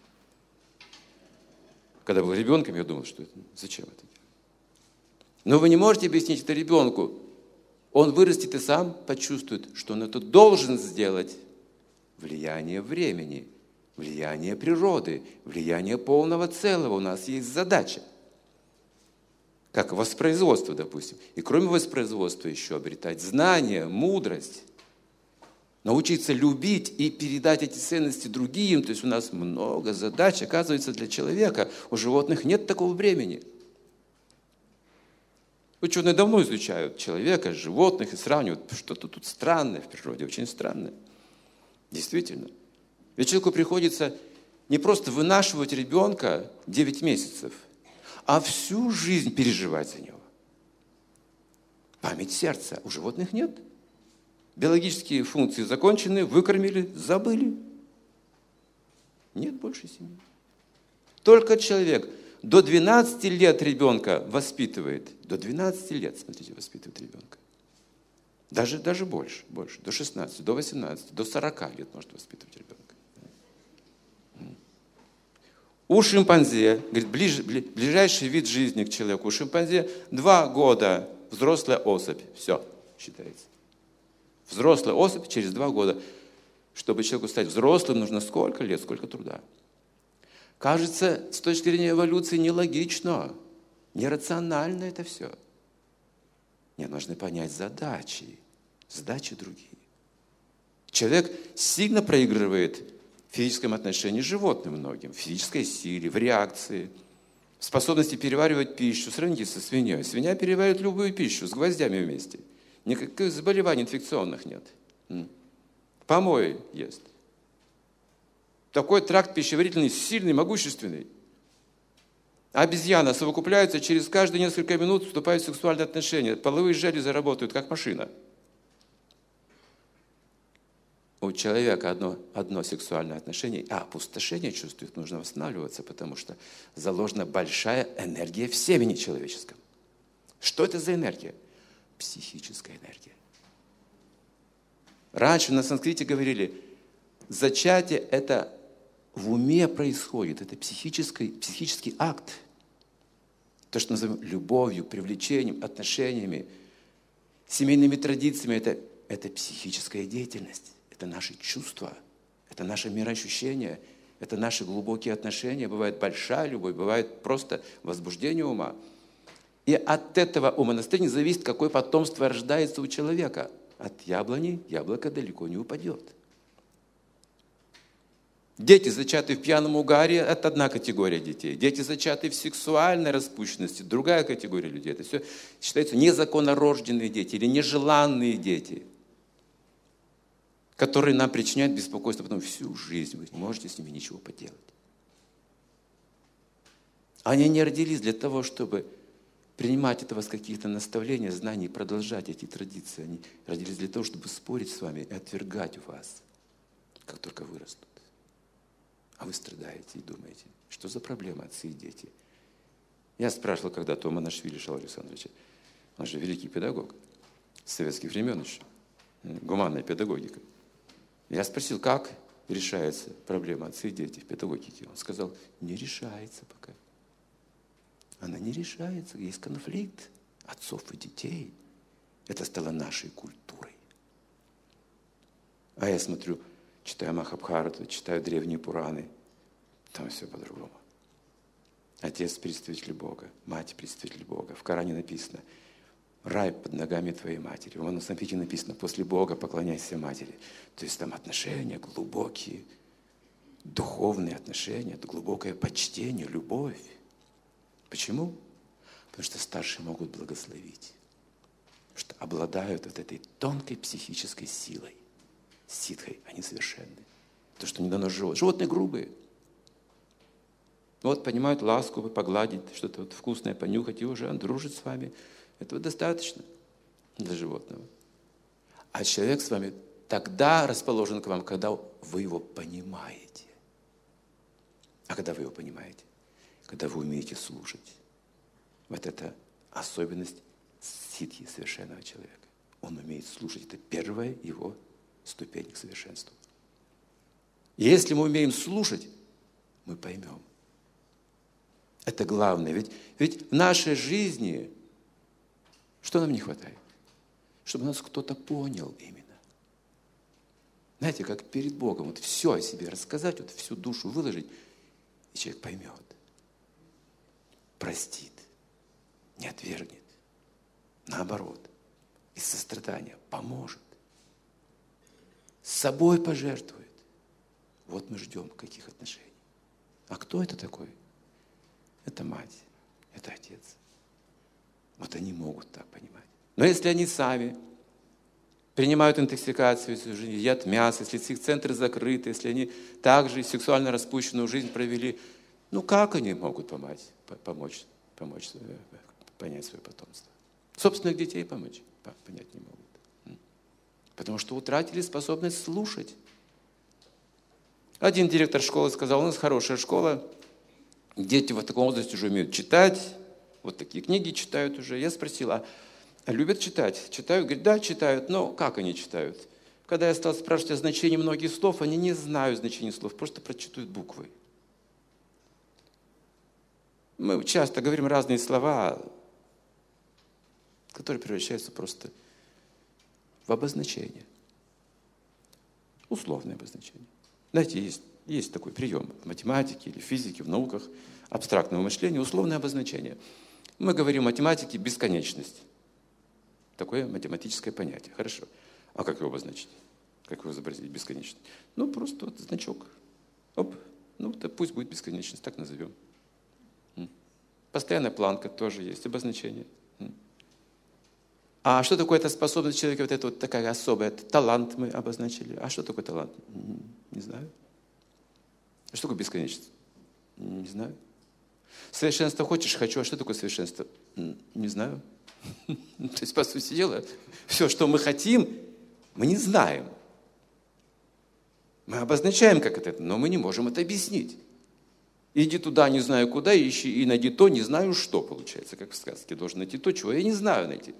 Когда был ребенком, я думал, что это, зачем это делать? Но вы не можете объяснить это ребенку. Он вырастет и сам почувствует, что он это должен сделать. Влияние времени, влияние природы, влияние полного целого. У нас есть задача. Как воспроизводство, допустим. И кроме воспроизводства еще обретать знания, мудрость. Научиться любить и передать эти ценности другим. То есть у нас много задач, оказывается, для человека. У животных нет такого времени. Ученые давно изучают человека, животных и сравнивают. Что-то тут странное в природе, очень странное. Действительно. Ведь человеку приходится не просто вынашивать ребенка 9 месяцев, а всю жизнь переживать за него. Память сердца у животных нет. Биологические функции закончены, выкормили, забыли. Нет больше семьи. Только человек до 12 лет ребенка воспитывает. До 12 лет, смотрите, воспитывает ребенка. Даже больше. До 16, до 18, до 40 лет может воспитывать ребенка. У шимпанзе, говорит, ближайший вид жизни к человеку, у шимпанзе 2 года взрослая особь. Все, считается. Взрослая особь через 2 года. Чтобы человеку стать взрослым, нужно сколько лет, сколько труда. Кажется, с точки зрения эволюции, нелогично, нерационально это все. Мне нужно понять задачи другие. Человек сильно проигрывает в физическом отношении животным многим, в физической силе, в реакции, в способности переваривать пищу. Сравните со свиньей. Свинья переваривает любую пищу с гвоздями вместе. Никаких заболеваний инфекционных нет. Помои ест. Такой тракт пищеварительный сильный, могущественный. Обезьяна совокупляется, через каждые несколько минут вступают в сексуальные отношения. Половые железы работают, как машина. У человека одно сексуальное отношение, а опустошение чувствует, нужно восстанавливаться, потому что заложена большая энергия в семени человеческом. Что это за энергия? Психическая энергия. Раньше на санскрите говорили, зачатие – это в уме происходит, это психический акт. То, что называем любовью, привлечением, отношениями, семейными традициями – это психическая деятельность. Это наши чувства, это наше мироощущение, это наши глубокие отношения. Бывает большая любовь, бывает просто возбуждение ума. И от этого умонастроения зависит, какое потомство рождается у человека. От яблони яблоко далеко не упадет. Дети, зачатые в пьяном угаре, это одна категория детей. Дети, зачатые в сексуальной распущенности, другая категория людей. Это все считается незаконнорожденные дети или нежеланные дети, которые нам причиняют беспокойство потом всю жизнь. Вы не можете с ними ничего поделать. Они не родились для того, чтобы принимать от вас какие-то наставления, знания и продолжать эти традиции. Они родились для того, чтобы спорить с вами и отвергать вас, как только вырастут. А вы страдаете и думаете, что за проблема отцы и дети? Я спрашивал когда-то у Манашвили Шаоля Александровича, он же великий педагог, с советских времен еще, гуманная педагогика. Я спросил, как решается проблема отцы и дети в педагогике. Он сказал, не решается пока. Она не решается, есть конфликт отцов и детей. Это стало нашей культурой. А я смотрю, читаю Махабхарату, читаю древние Пураны, там все по-другому. Отец – представитель Бога, мать – представитель Бога. В Коране написано, рай под ногами твоей матери. В Манусампите написано, после Бога поклоняйся матери. То есть там отношения глубокие, духовные отношения, это глубокое почтение, любовь. Почему? Потому что старшие могут благословить. Потому что обладают вот этой тонкой психической силой. Ситхой, они совершенны. То, что не дано животным. Животные грубые. Вот понимают ласку, погладить, что-то вот вкусное понюхать, и уже он дружит с вами. Этого достаточно для животного. А человек с вами тогда расположен к вам, когда вы его понимаете. А когда вы его понимаете? Когда вы умеете слушать. Вот это особенность ситхи, совершенного человека. Он умеет слушать. Это первая его ступень к совершенству. И если мы умеем слушать, мы поймем. Это главное. Ведь в нашей жизни что нам не хватает? Чтобы нас кто-то понял именно. Знаете, как перед Богом, вот все о себе рассказать, вот всю душу выложить, и человек поймет, простит, не отвергнет. Наоборот, из сострадания поможет. С собой пожертвует. Вот мы ждем каких отношений. А кто это такой? Это мать, это отец. Вот они могут так понимать. Но если они сами принимают интоксикацию всю жизнь, едят мясо, если их центры закрыты, если они также сексуально распущенную жизнь провели, ну как они могут помочь понять свое потомство? Собственных детей понять не могут. Потому что утратили способность слушать. Один директор школы сказал, у нас хорошая школа, дети в таком возрасте уже умеют читать, вот такие книги читают уже. Я спросил, а любят читать? Читают? Говорит, да, читают, но как они читают? Когда я стал спрашивать о значении многих слов, они не знают значения слов, просто прочитают буквы. Мы часто говорим разные слова, которые превращаются просто в обозначение. Условное обозначение. Знаете, есть такой прием в математике или физике, в науках абстрактного мышления, условное обозначение. Мы говорим в математике бесконечность. Такое математическое понятие. Хорошо. А как его обозначить? Как его изобразить бесконечность? Ну, просто вот значок. Оп. Ну, да пусть будет бесконечность, так назовем. Постоянная планка тоже есть обозначение. А что такое эта способность человека, вот это вот такая особая, это талант мы обозначили. А что такое талант? Не знаю. А что такое бесконечность? Не знаю. Совершенство хочешь? Хочу. А что такое совершенство? Не знаю. То есть, по сути дела, все, что мы хотим, мы не знаем. Мы обозначаем, как это, но мы не можем это объяснить. Иди туда, не знаю куда, ищи и найди то, не знаю что, получается, как в сказке. Должен найти то, чего я не знаю найти.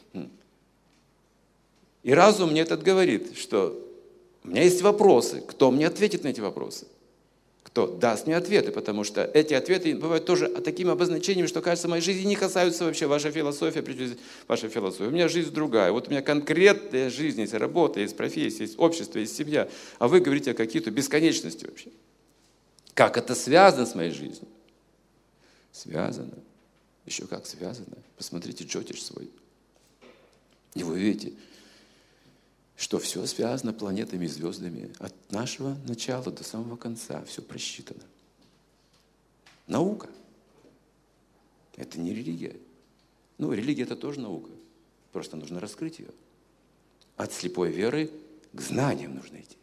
И разум мне этот говорит, что у меня есть вопросы, кто мне ответит на эти вопросы? Кто даст мне ответы, потому что эти ответы бывают тоже такими обозначениями, что, кажется, моей жизни не касаются вообще ваша философия, ваша философия. У меня жизнь другая. Вот у меня конкретная жизнь, есть работа, есть профессия, есть общество, есть семья. А вы говорите о какие-то бесконечности вообще. Как это связано с моей жизнью? Связано. Еще как связано. Посмотрите Джотиш свой. И вы увидите, что все связано планетами и звездами. От нашего начала до самого конца. Все просчитано. Наука. Это не религия. Ну, религия – это тоже наука. Просто нужно раскрыть ее. От слепой веры к знаниям нужно идти.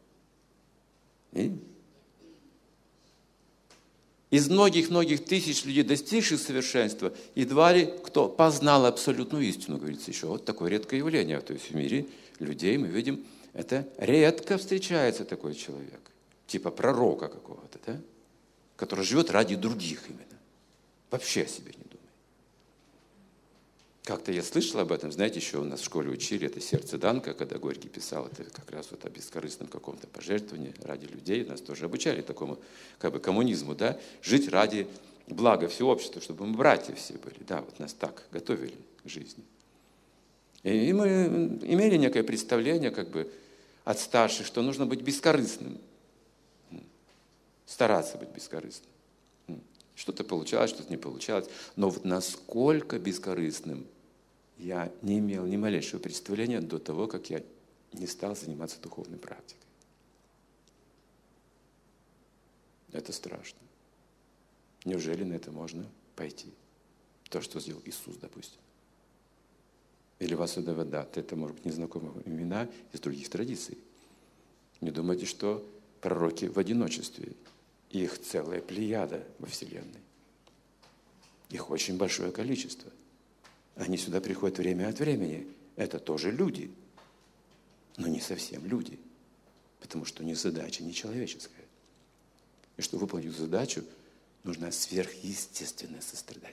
И? Из многих-многих тысяч людей, достигших совершенства, едва ли кто познал абсолютную истину, говорится, еще вот такое редкое явление. То есть в мире людей мы видим, это редко встречается такой человек, типа пророка какого-то, да? Который живет ради других именно. Вообще о себе не думай. Как-то я слышал об этом, знаете, еще у нас в школе учили, это «Сердце Данка», когда Горький писал, это как раз вот о бескорыстном каком-то пожертвовании ради людей. Нас тоже обучали такому как бы коммунизму, да, жить ради блага всего общества, чтобы мы братья все были. Да, вот нас так готовили к жизни. И мы имели некое представление как бы от старших, что нужно быть бескорыстным, стараться быть бескорыстным. Что-то получалось, что-то не получалось. Но вот насколько бескорыстным я не имел ни малейшего представления до того, как я не стал заниматься духовной практикой. Это страшно. Неужели на это можно пойти? То, что сделал Иисус, допустим. Или Васудевадатта, это, может быть, незнакомые имена из других традиций. Не думайте, что пророки в одиночестве. Их целая плеяда во Вселенной. Их очень большое количество. Они сюда приходят время от времени. Это тоже люди. Но не совсем люди. Потому что у них задача не человеческая. И чтобы выполнить задачу, нужно сверхъестественное сострадание.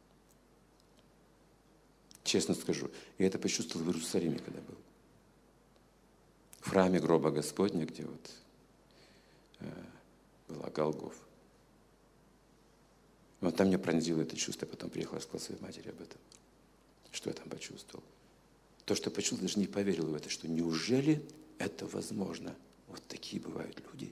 Честно скажу, я это почувствовал в Иерусалиме, когда был. В храме гроба Господня, где вот была Голгофа. Вот там меня пронзило это чувство, я потом приехал, рассказал своей матери об этом. Что я там почувствовал? То, что я почувствовал, даже не поверил в это, что неужели это возможно? Вот такие бывают люди.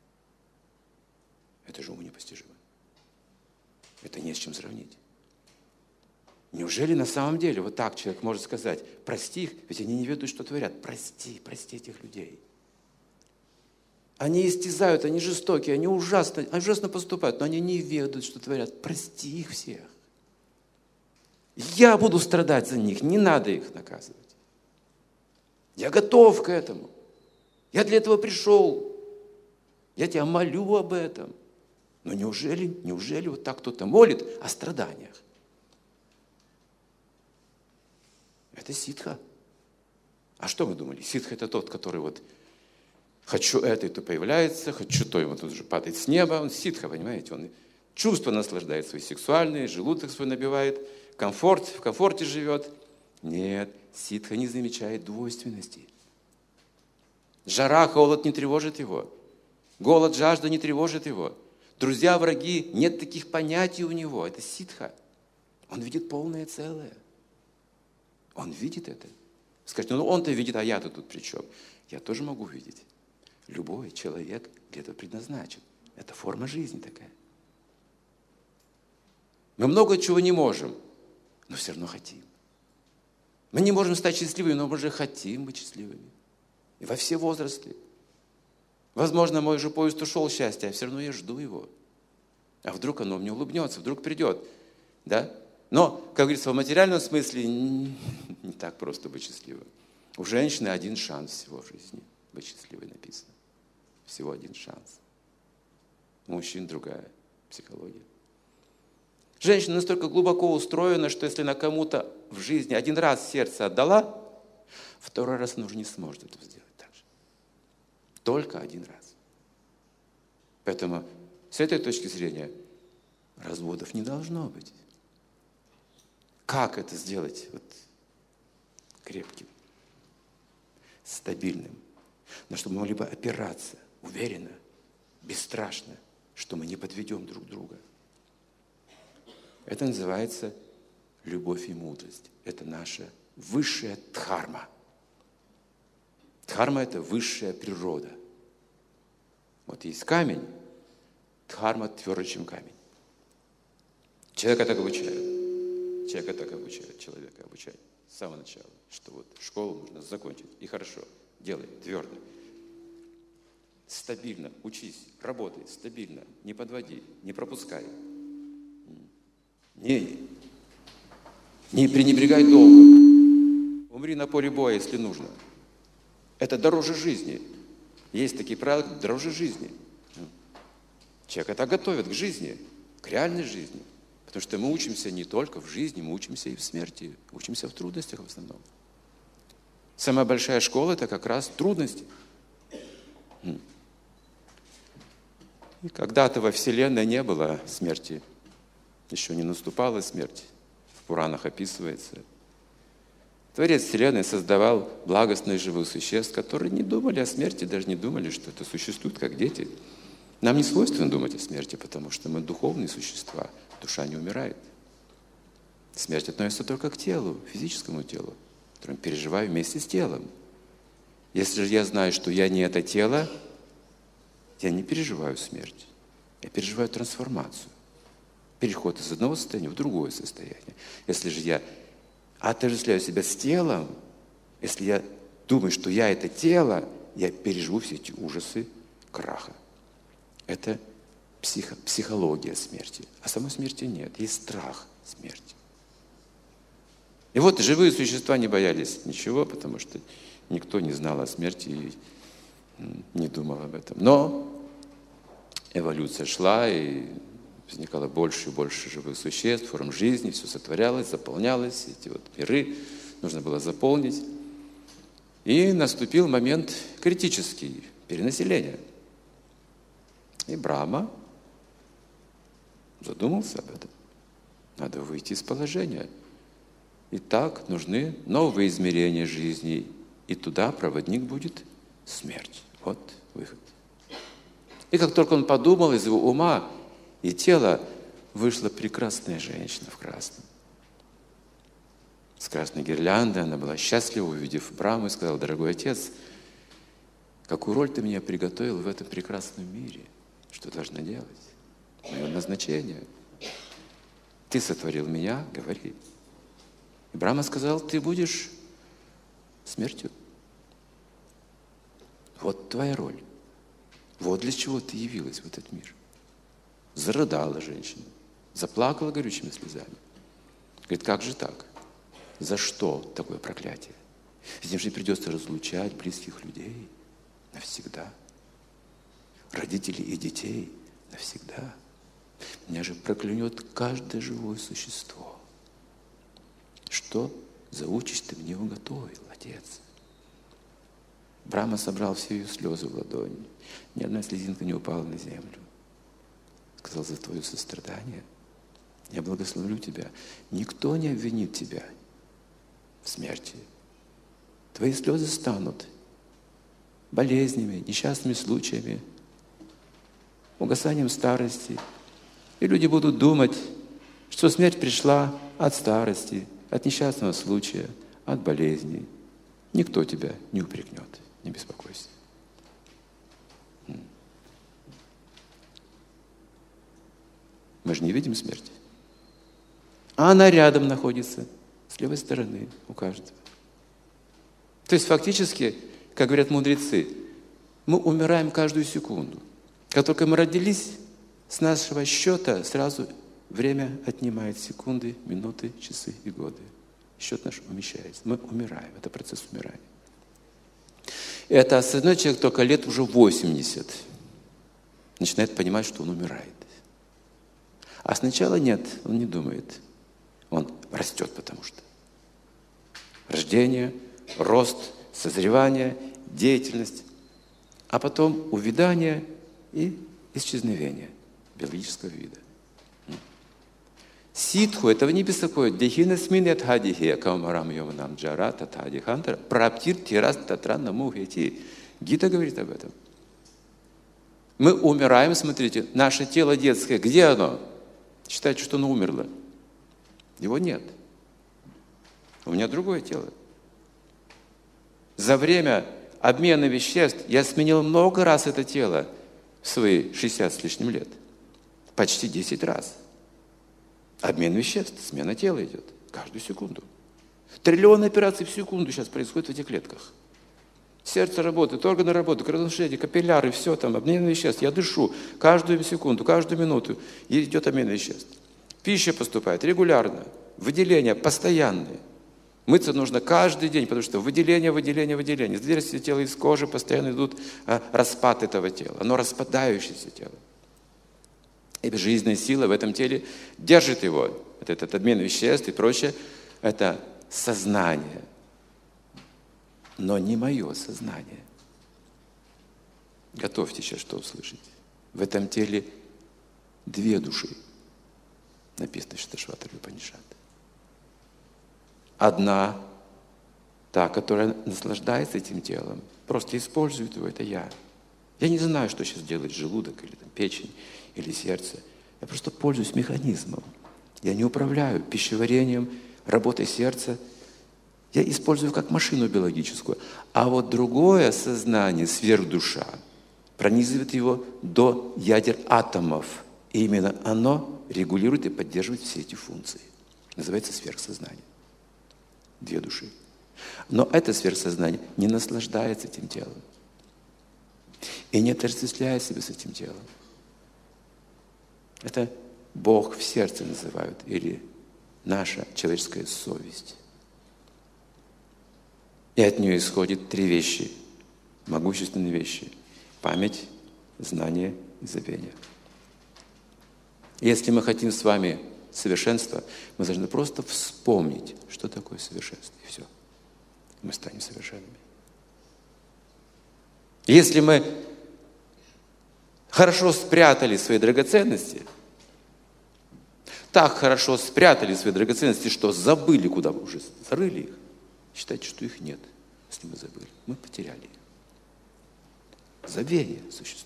Это же уму непостижимо. Это не с чем сравнить. Неужели на самом деле вот так человек может сказать, прости их, ведь они не ведают, что творят. Прости этих людей. Они истязают, они жестокие, они ужасно поступают, но они не ведают, что творят. Прости их всех. Я буду страдать за них, не надо их наказывать. Я готов к этому. Я для этого пришел. Я тебя молю об этом. Но неужели вот так кто-то молит о страданиях? Это ситха. А что вы думали? Ситха – это тот, который вот хочу это, и то появляется, хочу то, и вот тут же падает с неба. Он ситха, понимаете? Он чувства наслаждает свои сексуальные, желудок свой набивает, в комфорте живет. Нет, ситха не замечает двойственности. Жара, холод не тревожит его. Голод, жажда не тревожит его. Друзья, враги, нет таких понятий у него. Это ситха. Он видит полное целое. Он видит это. Скажите, ну он-то видит, а я-то тут при чем? Я тоже могу видеть. Любой человек для этого предназначен. Это форма жизни такая. Мы много чего не можем, но все равно хотим. Мы не можем стать счастливыми, но мы же хотим быть счастливыми. И во все возрасты. Возможно, мой же поезд ушел счастья, а все равно я жду его. А вдруг оно мне улыбнется, вдруг придет. Да? Но, как говорится, в материальном смысле не так просто быть счастливым. У женщины один шанс всего в жизни быть счастливой написано. Всего один шанс. У мужчин другая психология. Женщина настолько глубоко устроена, что если она кому-то в жизни один раз сердце отдала, второй раз она уже не сможет этого сделать так же. Только один раз. Поэтому с этой точки зрения разводов не должно быть. Как это сделать вот, крепким, стабильным, на что мы могли бы опираться уверенно, бесстрашно, что мы не подведем друг друга. Это называется любовь и мудрость. Это наша высшая дхарма. Дхарма – это высшая природа. Вот есть камень, дхарма тверже, чем камень. Человека так обучают. Человека обучают с самого начала, что вот школу нужно закончить. И хорошо, делай, твердо. Стабильно учись, работай, стабильно, не подводи, не пропускай. Не пренебрегай долгом. Умри на поле боя, если нужно. Это дороже жизни. Есть такие правила, дороже жизни. Человека так готовят к жизни, к реальной жизни. Потому что мы учимся не только в жизни, мы учимся и в смерти. Учимся в трудностях в основном. Самая большая школа – это как раз трудности. И когда-то во Вселенной не было смерти. Еще не наступала смерть. В Пуранах описывается. Творец Вселенной создавал благостных живых существ, которые не думали о смерти, даже не думали, что это существует, как дети. Нам не свойственно думать о смерти, потому что мы духовные существа. Душа не умирает. Смерть относится только к телу, физическому телу, которое я переживаю вместе с телом. Если же я знаю, что я не это тело, я не переживаю смерть. Я переживаю трансформацию. Переход из одного состояния в другое состояние. Если же я отождествляю себя с телом, если я думаю, что я это тело, я переживу все эти ужасы краха. Это психология смерти. А самой смерти нет. Есть страх смерти. И вот живые существа не боялись ничего, потому что никто не знал о смерти и не думал об этом. Но эволюция шла, и возникало больше и больше живых существ, форм жизни, все сотворялось, заполнялось, эти вот миры нужно было заполнить. И наступил момент критический, перенаселения. И Брахма задумался об этом. Надо выйти из положения. Итак, нужны новые измерения жизни, и туда проводник будет смерть. Вот выход. И как только он подумал, из его ума и тела вышла прекрасная женщина в красном. С красной гирляндой она была счастлива, увидев Брахму, и сказала: дорогой отец, какую роль ты меня приготовил в этом прекрасном мире? Что должна делать? Мое назначение. Ты сотворил меня, говори. И Брахма сказал: ты будешь смертью. Вот твоя роль. Вот для чего ты явилась в этот мир. Зарыдала женщина, заплакала горючими слезами. Говорит: как же так? За что такое проклятие? С ним же придется разлучать близких людей навсегда. Родителей и детей навсегда. Меня же проклянет каждое живое существо. Что за участь ты мне уготовил, отец? Брахма собрал все ее слезы в ладони. Ни одна слезинка не упала на землю. Сказал: за твое сострадание я благословлю тебя. Никто не обвинит тебя в смерти. Твои слезы станут болезнями, несчастными случаями, угасанием старости. И люди будут думать, что смерть пришла от старости, от несчастного случая, от болезни. Никто тебя не упрекнет, не беспокойся. Мы же не видим смерти. А она рядом находится, с левой стороны у каждого. То есть фактически, как говорят мудрецы, мы умираем каждую секунду. Как только мы родились, с нашего счета сразу время отнимает секунды, минуты, часы и годы. Счет наш умещается. Мы умираем. Это процесс умирания. И это остальной человек только лет уже 80 начинает понимать, что он умирает. А сначала нет, он не думает. Он растет, потому что. Рождение, рост, созревание, деятельность, а потом увядание и исчезновение биологического вида. Ситху этого не беспокоит. Дехина сминет хадихе, камарам йоманам джара татхадихантара, праптир тирас татран намухети. Гита говорит об этом. Мы умираем, смотрите, наше тело детское, где оно? Считайте, что оно умерло. Его нет. У меня другое тело. За время обмена веществ я сменил много раз это тело в свои 60 с лишним лет. Почти 10 раз. Обмен веществ, смена тела идет каждую секунду. Триллионы операций в секунду сейчас происходит в этих клетках. Сердце работает, органы работают, кровоснабжение, капилляры, все там, обмен веществ. Я дышу каждую секунду, каждую минуту. И идет обмен веществ. Пища поступает регулярно, выделения постоянные. Мыться нужно каждый день, потому что выделение. Из тела, из кожи постоянно идут распад этого тела. Оно распадающееся тело. И жизненная сила в этом теле держит его. Этот обмен веществ и прочее. Это сознание. Но не мое сознание. Готовьте сейчас, что услышать. В этом теле две души. написано Шиташватара Упанишад. Одна, та, которая наслаждается этим телом, просто использует его, это я. Я не знаю, что сейчас делает желудок, или там, печень, или сердце. Я просто пользуюсь механизмом. Я не управляю пищеварением, работой сердца. Я использую как машину биологическую. А вот другое сознание, сверхдуша, пронизывает его до ядер атомов. И именно оно регулирует и поддерживает все эти функции. Называется сверхсознание. Две души. Но это сверхсознание не наслаждается этим телом. И не отождествляет себя с этим телом. Это Бог в сердце называют, или наша человеческая совесть. И от нее исходит три вещи, могущественные вещи. Память, знание и забвение. Если мы хотим с вами совершенства, мы должны просто вспомнить, что такое совершенство, и все. Мы станем совершенными. Если мы хорошо спрятали свои драгоценности, так хорошо спрятали свои драгоценности, что забыли, куда вы уже зарыли их, считайте, что их нет, если мы забыли. Мы потеряли их. Забвение существует.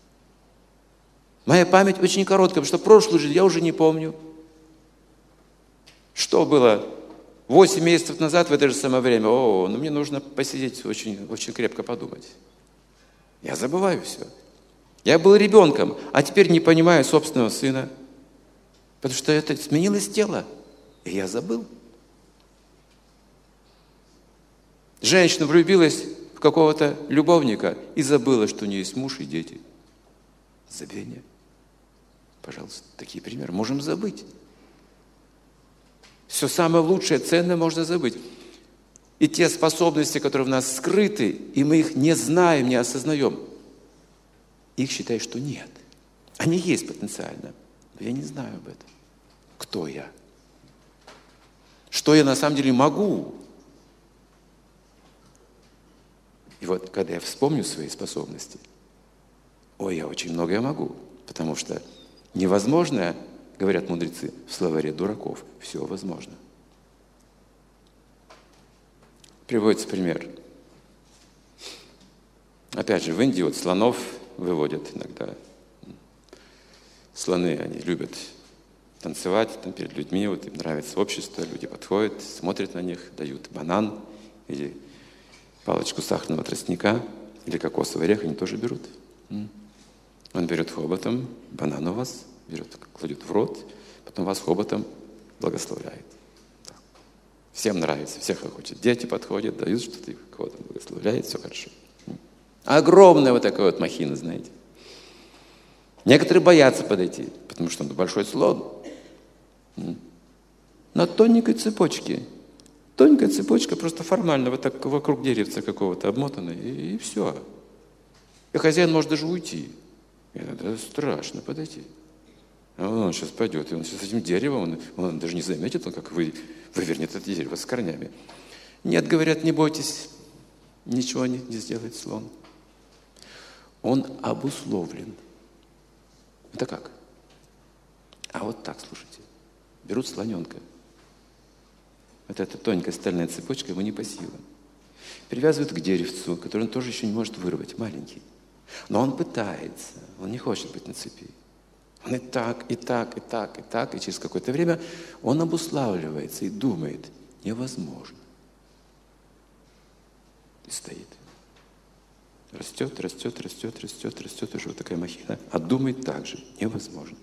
Моя память очень короткая, потому что прошлую жизнь я уже не помню. Что было 8 месяцев назад в это же самое время? Ну мне нужно посидеть, очень, очень крепко подумать. Я забываю все. Я был ребенком, а теперь не понимаю собственного сына. Потому что это сменилось тело, и я забыл. Женщина влюбилась в какого-то любовника и забыла, что у нее есть муж и дети. Забвение. Пожалуйста, такие примеры. Можем забыть. Все самое лучшее, ценное можно забыть. И те способности, которые в нас скрыты, и мы их не знаем, не осознаем, их считай, что нет. Они есть потенциально, но я не знаю об этом. Кто я? Что я на самом деле могу? И вот, когда я вспомню свои способности, я очень многое могу, потому что невозможное, говорят мудрецы, в словаре дураков, все возможно. Приводится пример. Опять же, в Индии вот слонов выводят иногда. Слоны, они любят танцевать там перед людьми, вот им нравится общество, люди подходят, смотрят на них, дают банан или палочку сахарного тростника, или кокосовый орех, они тоже берут. Он берет хоботом, банан у вас, берет, кладет в рот, потом вас хоботом благословляет. Всем нравится, всех хочет. Дети подходят, дают что-то, кого-то благословляет, все хорошо. Огромная вот такая вот махина, знаете. Некоторые боятся подойти, потому что он большой слон. На тоненькой цепочке. Тоненькая цепочка просто формально вот так вокруг деревца какого-то обмотана, и все. И хозяин может даже уйти. Это страшно подойти. А он сейчас пойдет, и он сейчас с этим деревом, он даже не заметит, он как вывернет это дерево с корнями. Нет, говорят, не бойтесь, ничего не сделает слон. Он обусловлен. Это как? А вот так, слушайте. Берут слоненка. Вот эта тоненькая стальная цепочка ему не по силам. Привязывают к деревцу, который он тоже еще не может вырвать, маленький. Но он пытается, он не хочет быть на цепи. Он и так, и так, и так, и так, и через какое-то время он обуславливается и думает, невозможно. И стоит. Растет, растет, растет, растет, растет, уже вот такая махина. А думает так же, невозможно.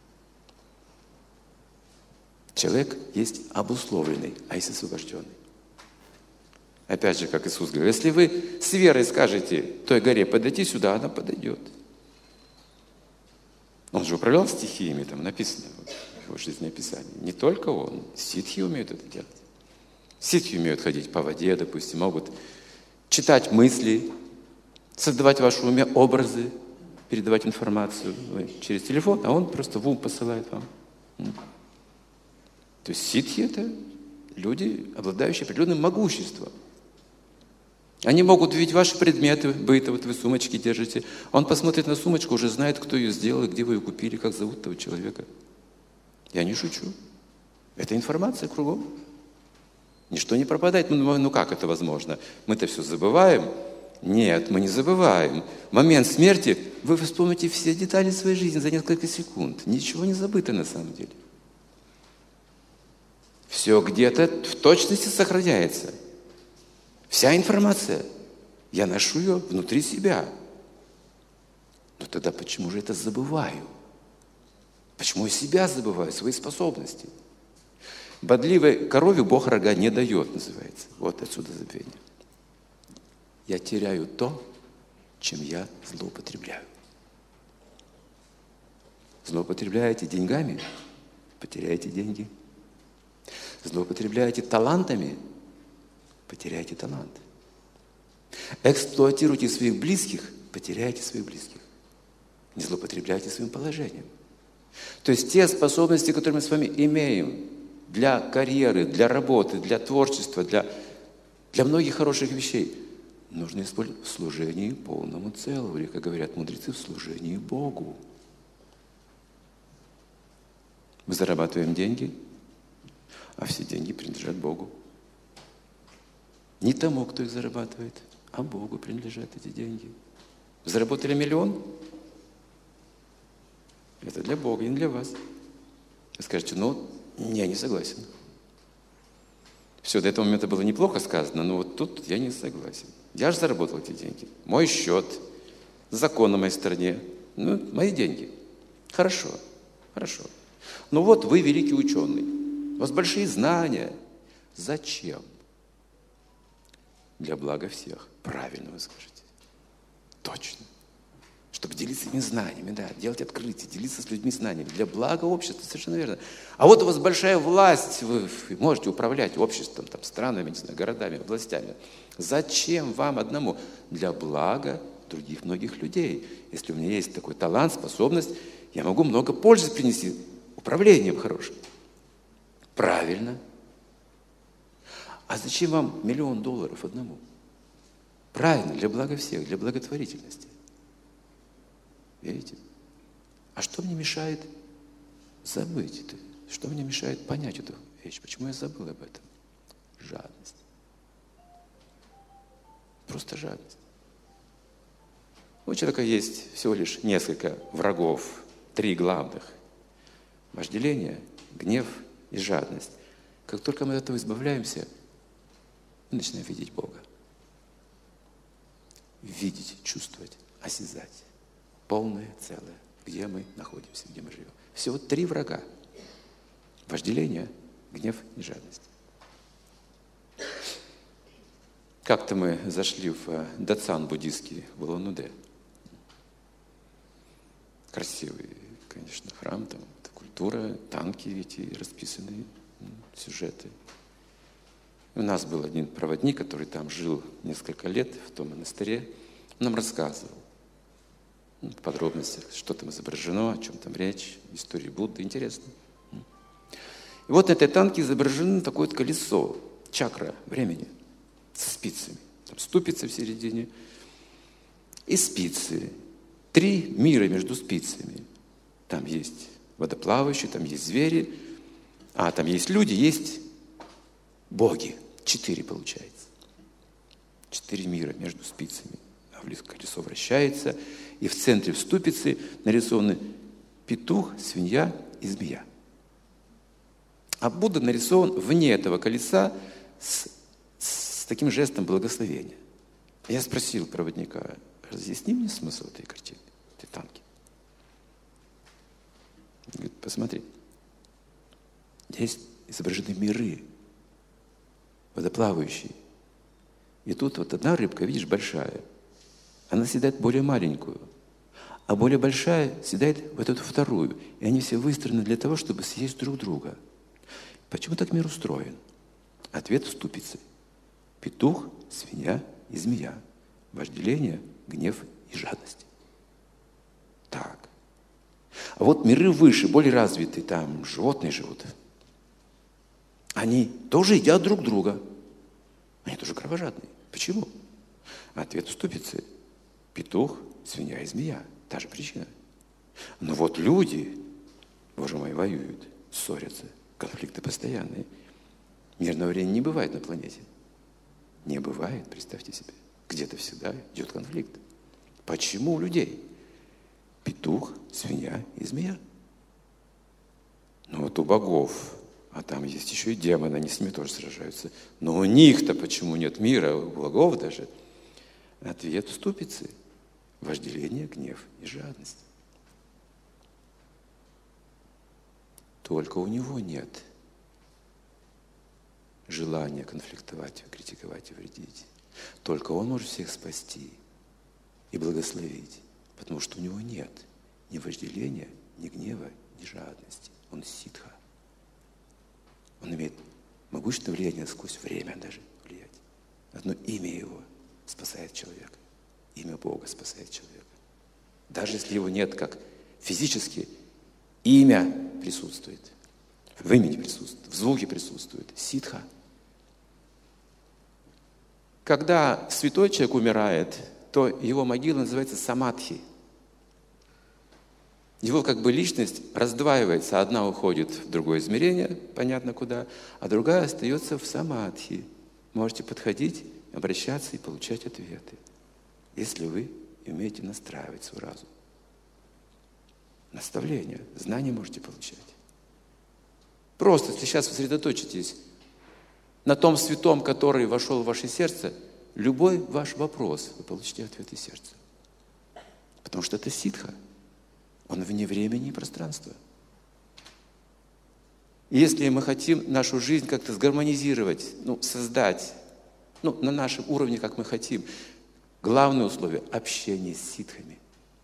Человек есть обусловленный, а есть освобожденный. Опять же, как Иисус говорил, если вы с верой скажете той горе подойти сюда, она подойдет. Он же управлял стихиями, там написано в его жизнеописании. Не только он, ситхи умеют это делать. Ситхи умеют ходить по воде, допустим, могут читать мысли, создавать в вашем уме образы, передавать информацию через телефон, а он просто в ум посылает вам. То есть ситхи – это люди, обладающие определенным могуществом. Они могут видеть ваши предметы быта, вот вы сумочки держите. Он посмотрит на сумочку, уже знает, кто ее сделал, где вы ее купили, как зовут этого человека. Я не шучу. Это информация кругом. Ничто не пропадает. Ну как это возможно? Мы-то все забываем. Нет, мы не забываем. В момент смерти вы вспомните все детали своей жизни за несколько секунд. Ничего не забыто на самом деле. Все где-то в точности сохраняется. Вся информация. Я ношу ее внутри себя. Но тогда почему же это забываю? Почему я себя забываю, свои способности? Бодливой корове Бог рога не дает, называется. Вот отсюда забвение. Я теряю то, чем я злоупотребляю. Злоупотребляете деньгами, потеряете деньги. Злоупотребляете талантами, потеряете талант. Эксплуатируйте своих близких, потеряете своих близких. Не злоупотребляйте своим положением. То есть те способности, которые мы с вами имеем для карьеры, для работы, для творчества, для многих хороших вещей, нужно использовать в служении полному целому, или, как говорят мудрецы, в служении Богу. Мы зарабатываем деньги, а все деньги принадлежат Богу. Не тому, кто их зарабатывает, а Богу принадлежат эти деньги. Заработали 1 000 000? Это для Бога, не для вас. Вы скажете, я не согласен. Все, до этого момента было неплохо сказано, но вот тут я не согласен. Я же заработал эти деньги. Мой счет, закон на моей стороне. Мои деньги. Хорошо, хорошо. Но вот вы великий ученый. У вас большие знания. Зачем? Для блага всех. Правильно вы скажете. Точно. Чтобы делиться этими знаниями, да, делать открытия, делиться с людьми знаниями. Для блага общества, совершенно верно. А вот у вас большая власть, вы можете управлять обществом, странами, не знаю, городами, областями. Зачем вам одному? Для блага других многих людей. Если у меня есть такой талант, способность, я могу много пользы принести управлением хорошим. Правильно. А зачем вам $1 000 000 одному? Правильно, для блага всех, для благотворительности. Видите? А что мне мешает забыть это? Что мне мешает понять эту вещь? Почему я забыл об этом? Жадность. Просто жадность. У человека есть всего лишь несколько врагов, 3 главных. Вожделение, гнев и жадность. Как только мы от этого избавляемся, мы начинаем видеть Бога. Видеть, чувствовать, осязать. Полное, целое. Где мы находимся, где мы живем. Всего 3 врага. Вожделение, гнев и жадность. Как-то мы зашли в датсан буддийский в Улан-Удэ. Красивый, конечно, храм, там культура, танки эти расписанные, сюжеты. У нас был один проводник, который там жил несколько лет в том монастыре. Он нам рассказывал в подробностях, что там изображено, о чем там речь, истории Будды. Интересно. И вот на этой танке изображено такое вот колесо, чакра времени, со спицами. Там ступица в середине и спицы. 3 мира между спицами. Там есть водоплавающие, там есть звери, там есть люди, есть боги. 4 получается. 4 мира между спицами. Колесо вращается, и в центре в ступице нарисованы петух, свинья и змея. А Будда нарисован вне этого колеса с таким жестом благословения. Я спросил проводника, разъясни мне смысл этой картины, этой танки. Он говорит, посмотри, здесь изображены миры, водоплавающие. И тут вот одна рыбка, видишь, большая, она съедает более маленькую, а более большая съедает вот эту вторую. И они все выстроены для того, чтобы съесть друг друга. Почему так мир устроен? Ответ в ступице. Петух, свинья и змея. Вожделение, гнев и жадность. Так. А вот миры выше, более развитые, там животные живут. Они тоже едят друг друга. Они тоже кровожадные. Почему? Ответ в ступице. Петух, свинья и змея. Та же причина. Но вот люди, Боже мой, воюют. ссорятся, конфликты постоянные. Мирного времени не бывает на планете. Не бывает, представьте себе. Где-то всегда идет конфликт. Почему у людей? Петух, свинья и змея. Ну вот у богов, а там есть еще и демоны, они с ними тоже сражаются. Но у них-то почему нет мира, у богов даже? Ответ в ступице. Вожделение, гнев и жадность. Только у него нет желания конфликтовать, критиковать и вредить. Только он может всех спасти и благословить, потому что у него нет ни вожделения, ни гнева, ни жадности. Он ситха. Он имеет могущественное влияние сквозь время даже влиять. Одно имя его спасает человека. Имя Бога спасает человека. Даже если его нет как физически, имя присутствует. В имени присутствует, в звуке присутствует. Ситха. Когда святой человек умирает, то его могила называется самадхи. Его как бы личность раздваивается. Одна уходит в другое измерение, понятно куда, а другая остается в самадхи. Можете подходить, обращаться и получать ответы, если вы умеете настраивать свой разум. Наставления, знания можете получать. Просто, если сейчас вы сосредоточитесь на том святом, который вошел в ваше сердце, любой ваш вопрос, вы получите ответ из сердца. Потому что это ситха. Он вне времени и пространства. И если мы хотим нашу жизнь как-то сгармонизировать, создать, на нашем уровне, как мы хотим, главное условие – общение с ситхами.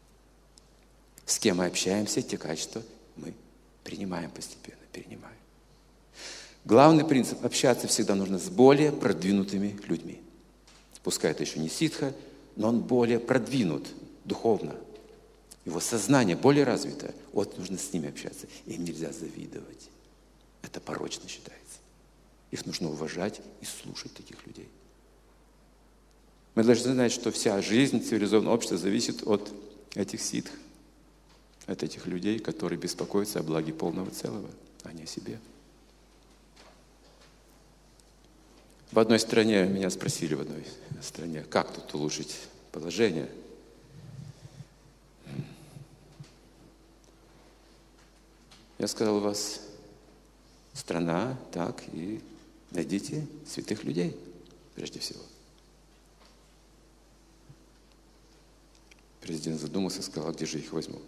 С кем мы общаемся, те качества мы принимаем постепенно, перенимаем. Главный принцип – общаться всегда нужно с более продвинутыми людьми. Пускай это еще не ситха, но он более продвинут духовно. Его сознание более развито. Вот нужно с ними общаться. Им нельзя завидовать. Это порочно считается. Их нужно уважать и слушать таких людей. Мы должны знать, что вся жизнь цивилизованного общества зависит от этих ситх, от этих людей, которые беспокоятся о благе полного целого, а не о себе. В одной стране, меня спросили в одной стране, как тут улучшить положение. Я сказал, у вас страна, так, и найдите святых людей, прежде всего. Президент задумался и сказал, а где же их возьму?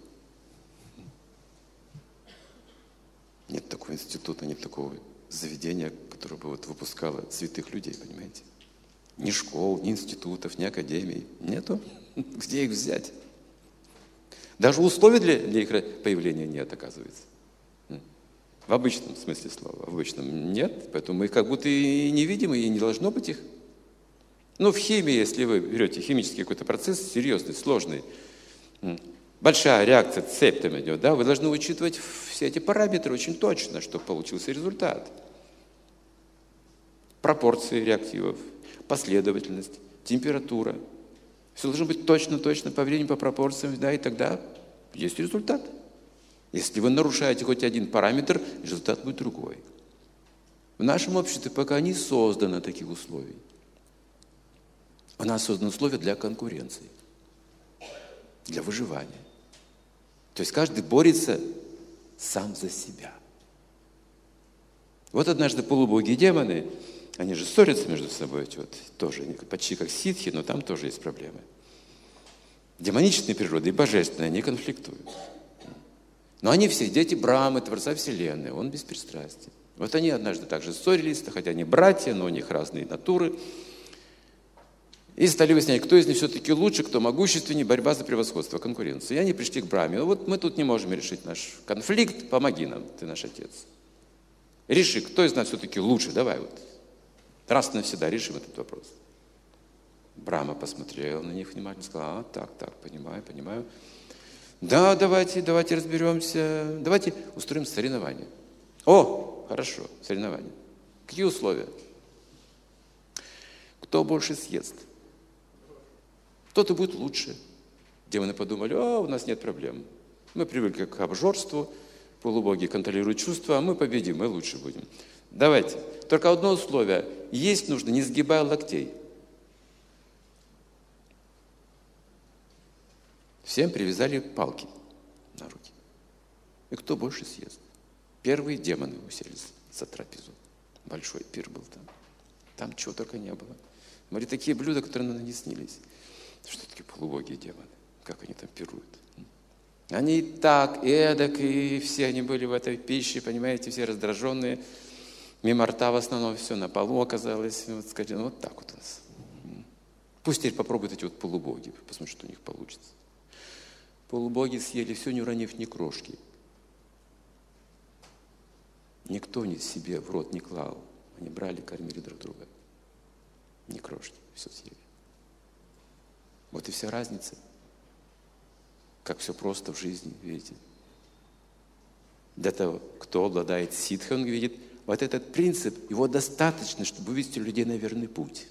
Нет такого института, нет такого заведения, которое бы выпускало святых людей, понимаете? Ни школ, ни институтов, ни академий. Нету. Где их взять? Даже условий для их появления нет, оказывается. В обычном смысле слова. В обычном нет, поэтому мы их как будто и не видим, и не должно быть их. В химии, если вы берете химический какой-то процесс, серьезный, сложный, большая реакция, цепь там идет, да, вы должны учитывать все эти параметры очень точно, чтобы получился результат. Пропорции реактивов, последовательность, температура. Все должно быть точно по времени, по пропорциям, да, и тогда есть результат. Если вы нарушаете хоть один параметр, результат будет другой. В нашем обществе пока не создано таких условий. У нас созданы условия для конкуренции, для выживания. То есть каждый борется сам за себя. Вот однажды полубоги и демоны, они же ссорятся между собой, тоже почти как ситхи, но там тоже есть проблемы. Демоничные природы и божественные, они конфликтуют. Но они все дети Брамы, Творца Вселенной, он беспристрастен. Вот они однажды также ссорились, хотя они братья, но у них разные натуры. И стали выяснять, кто из них все-таки лучше, кто могущественнее, борьба за превосходство, конкуренция. И они пришли к Браме. Вот мы тут не можем решить наш конфликт, помоги нам, ты наш отец. Реши, кто из нас все-таки лучше, давай раз и навсегда решим этот вопрос. Брама посмотрел на них внимательно, сказал, так, понимаю. Да, давайте разберемся, давайте устроим соревнование. О, хорошо, соревнование. Какие условия? Кто больше съест? Кто-то будет лучше. Демоны подумали, у нас нет проблем. Мы привыкли к обжорству, Полубоги контролируют чувства, а мы победим, мы лучше будем. Давайте. Только одно условие. Есть нужно, не сгибая локтей. Всем привязали палки на руки. И кто больше съест? Первые демоны уселись за трапезу. Большой пир был там. Там чего только не было. Были такие блюда, которые нам не снились. Что такие полубоги и демоны? Как они там пируют? Они и так, и эдак, и все они были в этой пище, понимаете, все раздраженные. Мимо рта в основном все на полу оказалось. Вот, скажите, ну, вот так вот у нас. Пусть теперь попробуют эти вот полубоги, посмотрим, что у них получится. Полубоги съели все, не уронив ни крошки. Никто себе в рот не клал. Они брали, кормили друг друга. Ни крошки, все съели. Вот и вся разница. Как все просто в жизни, видите. Для того, кто обладает ситхой, он видит, вот этот принцип, его достаточно, чтобы вывести людей на верный путь.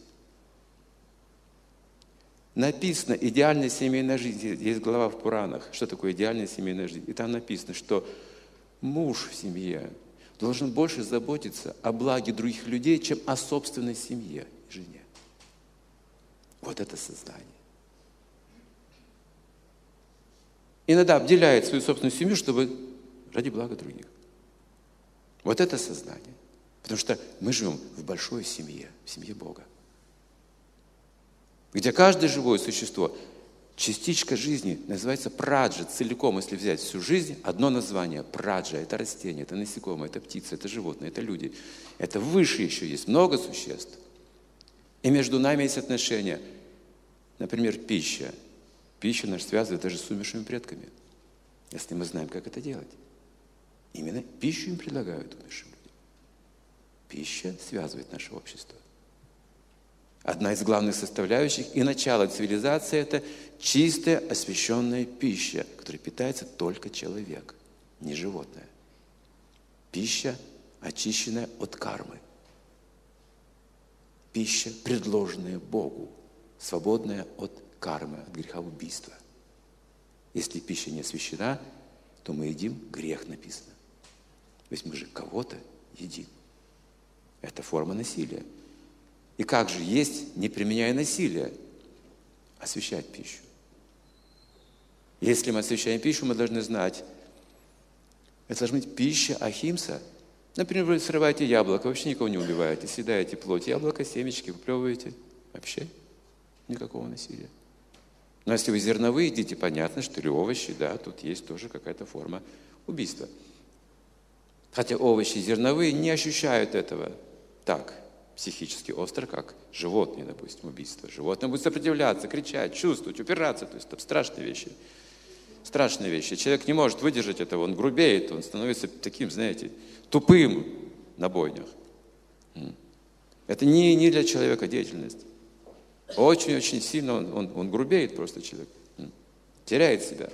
Написано «идеальная семейная жизнь». Есть глава в Пуранах, что такое идеальная семейная жизнь. И там написано, что муж в семье должен больше заботиться о благе других людей, чем о собственной семье и жене. Вот это сознание. Иногда обделяет свою собственную семью, чтобы ради блага других. Вот это сознание. Потому что мы живем в большой семье, в семье Бога. Где каждое живое существо, частичка жизни, называется праджа, целиком, если взять всю жизнь, одно название – праджа. Это растение, это насекомое, это птица, это животные, это люди. Это выше еще есть много существ. И между нами есть отношения. Например, пища. Пища нас связывает даже с умершими предками, если мы знаем, как это делать. Именно пищу им предлагают умершим людям. Пища связывает наше общество. Одна из главных составляющих и начало цивилизации – это чистая, освященная пища, которой питается только человек, не животное. Пища, очищенная от кармы. Пища, предложенная Богу, свободная от кармы, от греха убийства. Если пища не освящена, то мы едим грех, написано. Ведь мы же кого-то едим. Это форма насилия. И как же есть, не применяя насилие, освящать пищу? Если мы освящаем пищу, мы должны знать, это должна быть пища ахимса. Например, вы срываете яблоко, вообще никого не убиваете, съедаете плоть яблока, семечки, выплевываете. Вообще никакого насилия. Но если вы зерновые едите, понятно, что или овощи, да, тут есть тоже какая-то форма убийства. Хотя овощи зерновые не ощущают этого так психически остро, как животные, допустим, убийство. Животное будет сопротивляться, кричать, чувствовать, упираться. То есть там страшные вещи. Страшные вещи. Человек не может выдержать этого, он грубеет, он становится таким, знаете, тупым на бойнях. Это не для человека деятельность. Очень-очень сильно он грубеет просто человек. Теряет себя.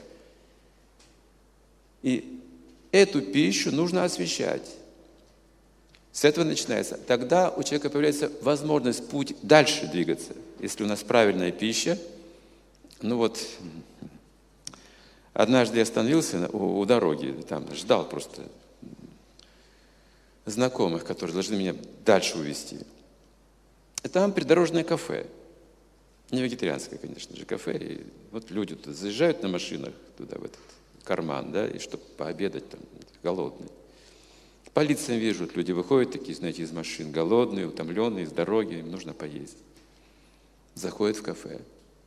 И эту пищу нужно освящать. С этого начинается. Тогда у человека появляется возможность, путь дальше двигаться. Если у нас правильная пища. Ну вот, однажды я остановился у дороги, там ждал просто знакомых, которые должны меня дальше увезти. И там придорожное кафе. Не вегетарианское, конечно же, кафе. И вот люди туда заезжают на машинах туда, в этот карман, да, и чтобы пообедать там, голодные. По лицам вижу, люди выходят такие, знаете, из машин, голодные, утомленные, с дороги, им нужно поесть. Заходят в кафе.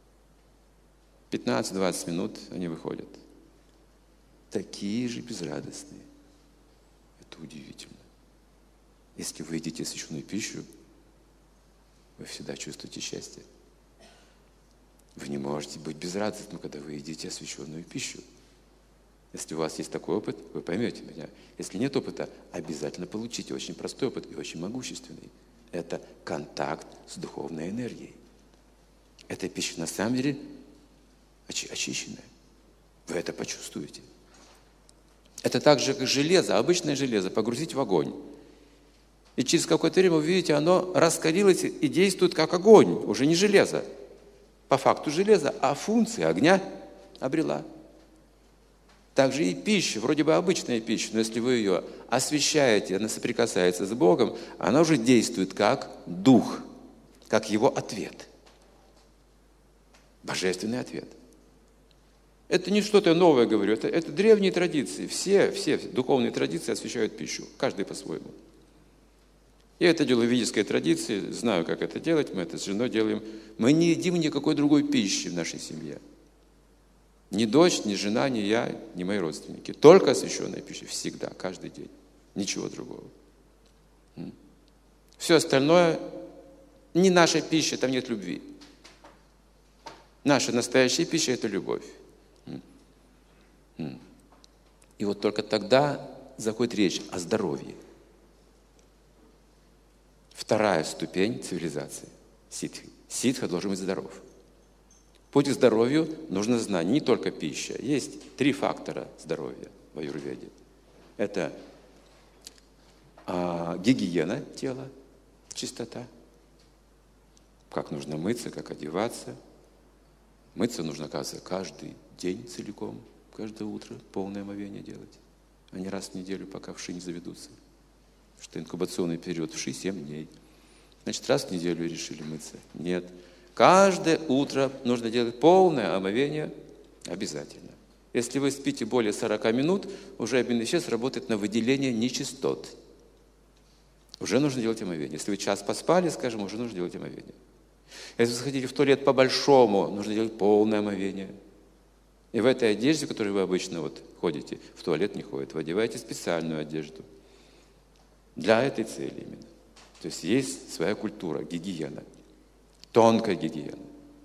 15-20 минут они выходят. Такие же безрадостные. Это удивительно. Если вы едите освященную пищу, вы всегда чувствуете счастье. Вы не можете быть безрадостным, когда вы едите освященную пищу. Если у вас есть такой опыт, вы поймете меня. Если нет опыта, обязательно получите очень простой опыт и очень могущественный. Это контакт с духовной энергией. Эта пища на самом деле очищенная. Вы это почувствуете. Это так же, как железо, обычное железо, погрузить в огонь. И через какое-то время, вы видите, оно раскалилось и действует как огонь, уже не железо. По факту железо, а функция огня обрела. Также и пища, вроде бы обычная пища, но если вы ее освящаете, она соприкасается с Богом, она уже действует как дух, как его ответ. Божественный ответ. Это не что-то новое, говорю, это древние традиции. Все духовные традиции освящают пищу, каждый по-своему. Я это делаю в ведической традиции, знаю, как это делать, мы это с женой делаем. Мы не едим никакой другой пищи в нашей семье. Ни дочь, ни жена, ни я, ни мои родственники. Только освященная пища, всегда, каждый день. Ничего другого. Все остальное не наша пища, там нет любви. Наша настоящая пища – это любовь. И вот только тогда заходит речь о здоровье. Вторая ступень цивилизации – ситхи. Ситха должен быть здоров. Путь к здоровью нужно знать не только пища. Есть 3 фактора здоровья в аюрведе. Это гигиена тела, чистота. Как нужно мыться, как одеваться. Мыться нужно, оказывается, каждый день целиком, каждое утро полное омовение делать, а не раз в неделю, пока вши не заведутся. Потому что инкубационный период вши 7 дней. Значит, раз в неделю решили мыться. Нет. Каждое утро нужно делать полное омовение обязательно. Если вы спите более 40 минут, уже обменный веществ работает на выделение нечистот. Уже нужно делать омовение. Если вы час поспали, скажем, уже нужно делать омовение. Если вы сходили в туалет по-большому, нужно делать полное омовение. И в этой одежде, в которой вы обычно ходите, в туалет не ходите, вы одеваете специальную одежду. Для этой цели именно. То есть есть своя культура, гигиена. Тонкая гигиена.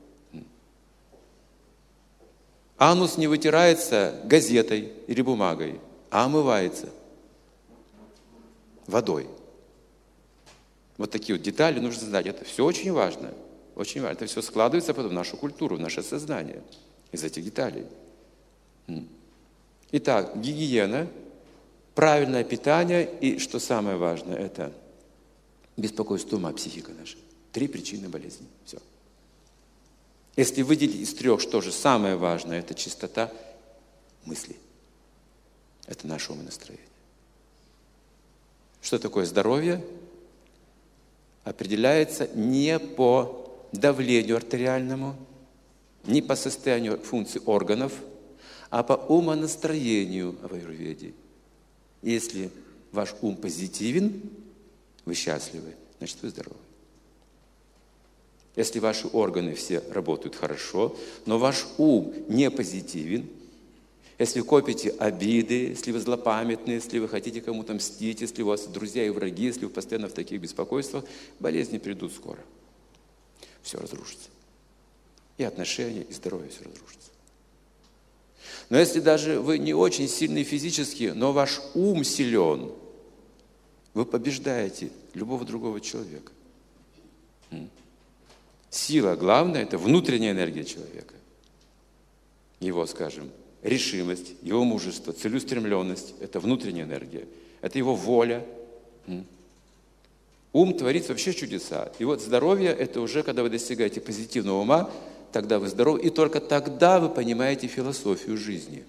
Анус не вытирается газетой или бумагой, а омывается водой. Вот такие вот детали нужно знать. Это все очень важно. Очень важно. Это все складывается потом в нашу культуру, в наше сознание из этих деталей. Итак, гигиена, правильное питание и, что самое важное, это беспокойство ума, психика наша. 3 причины болезни. Все. Если выделить из 3, что же самое важное, это чистота мыслей. Это наше ум и настроение. Что такое здоровье? Определяется не по давлению артериальному, не по состоянию функций органов, а по умонастроению в аюрведе. Если ваш ум позитивен, вы счастливы, значит, вы здоровы. Если ваши органы все работают хорошо, но ваш ум не позитивен, если вы копите обиды, если вы злопамятны, если вы хотите кому-то мстить, если у вас друзья и враги, если вы постоянно в таких беспокойствах, болезни придут скоро. Все разрушится. И отношения, и здоровье все разрушится. Но если даже вы не очень сильны физически, но ваш ум силен, вы побеждаете любого другого человека. Сила главная – это внутренняя энергия человека. Его, скажем, решимость, его мужество, целеустремленность – это внутренняя энергия. Это его воля. Ум творит вообще чудеса. И вот здоровье – это уже, когда вы достигаете позитивного ума, тогда вы здоровы, и только тогда вы понимаете философию жизни.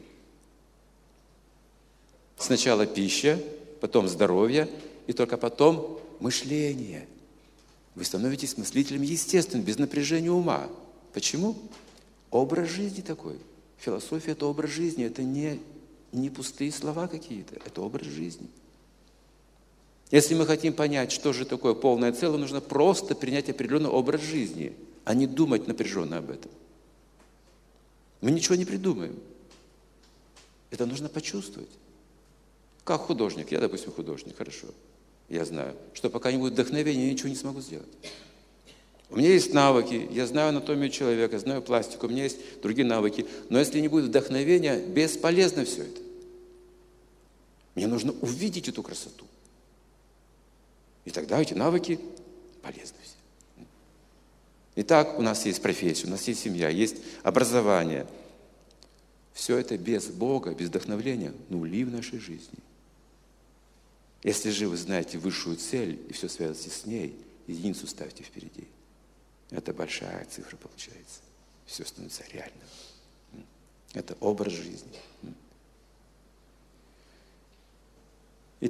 Сначала пища, потом здоровье, и только потом мышление. Вы становитесь мыслителем естественным, без напряжения ума. Почему? Образ жизни такой. Философия – это образ жизни, это не пустые слова какие-то, это образ жизни. Если мы хотим понять, что же такое полное целое, нужно просто принять определенный образ жизни, а не думать напряженно об этом. Мы ничего не придумаем. Это нужно почувствовать. Как художник. Я, допустим, художник, хорошо. Я знаю, что пока не будет вдохновения, я ничего не смогу сделать. У меня есть навыки, я знаю анатомию человека, знаю пластику, у меня есть другие навыки. Но если не будет вдохновения, бесполезно все это. Мне нужно увидеть эту красоту. И тогда эти навыки полезны все. Итак, у нас есть профессия, у нас есть семья, есть образование. Все это без Бога, без вдохновления нули в нашей жизни. Если же вы знаете высшую цель и все связано с ней, единицу ставьте впереди. Это большая цифра получается. Все становится реальным. Это образ жизни.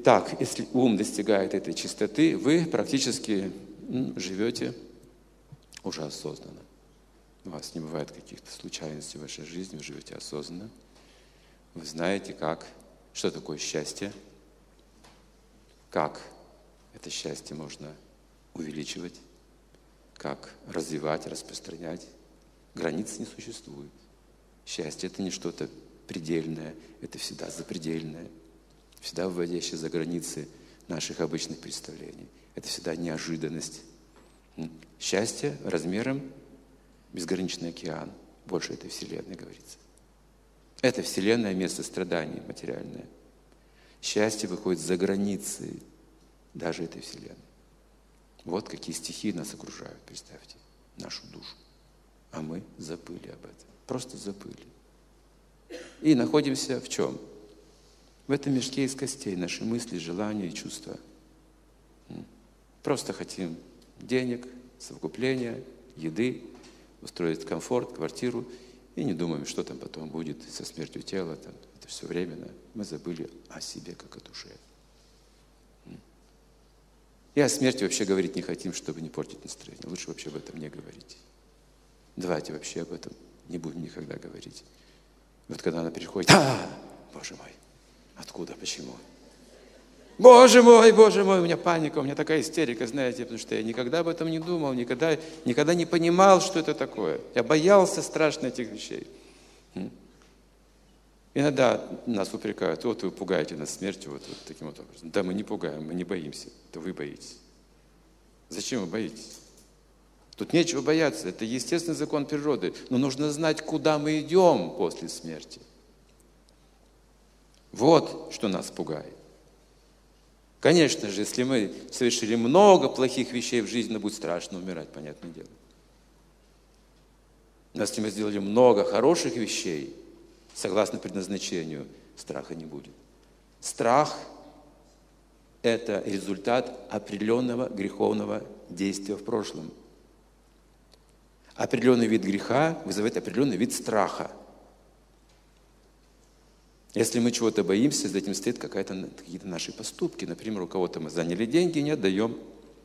Итак, если ум достигает этой чистоты, вы практически живете уже осознанно. У вас не бывает каких-то случайностей в вашей жизни, вы живете осознанно. Вы знаете, что такое счастье, как это счастье можно увеличивать, как развивать, распространять. Границ не существует. Счастье – это не что-то предельное, это всегда запредельное, всегда выводящее за границы наших обычных представлений. Это всегда неожиданность. Счастье размером безграничный океан, больше этой Вселенной, говорится. Это Вселенная – место страданий материальное. Счастье выходит за границы даже этой Вселенной. Вот какие стихии нас окружают, представьте, нашу душу. А мы забыли об этом, просто забыли. И находимся в чем? В этом мешке из костей, наши мысли, желания и чувства. Просто хотим денег, совокупления, еды, устроить комфорт, квартиру, и не думаем, что там потом будет со смертью тела. Это все временно. Мы забыли о себе, как о душе. И о смерти вообще говорить не хотим, чтобы не портить настроение. Лучше вообще об этом не говорить. Давайте вообще об этом не будем никогда говорить. Вот когда она приходит, Боже мой, откуда, почему? Боже мой, у меня паника, у меня такая истерика, знаете, потому что я никогда об этом не думал, никогда не понимал, что это такое. Я боялся страшно этих вещей. Иногда нас упрекают, вот вы пугаете нас смертью, вот таким вот образом. Да, мы не пугаем, мы не боимся, это вы боитесь. Зачем вы боитесь? Тут нечего бояться, это естественный закон природы, но нужно знать, куда мы идем после смерти. Вот что нас пугает. Конечно же, если мы совершили много плохих вещей в жизни, нам будет страшно умирать, понятное дело. Но если мы сделали много хороших вещей, согласно предназначению, страха не будет. Страх – это результат определенного греховного действия в прошлом. Определенный вид греха вызывает определенный вид страха. Если мы чего-то боимся, за этим стоят какие-то наши поступки. Например, у кого-то мы заняли деньги и не отдаем.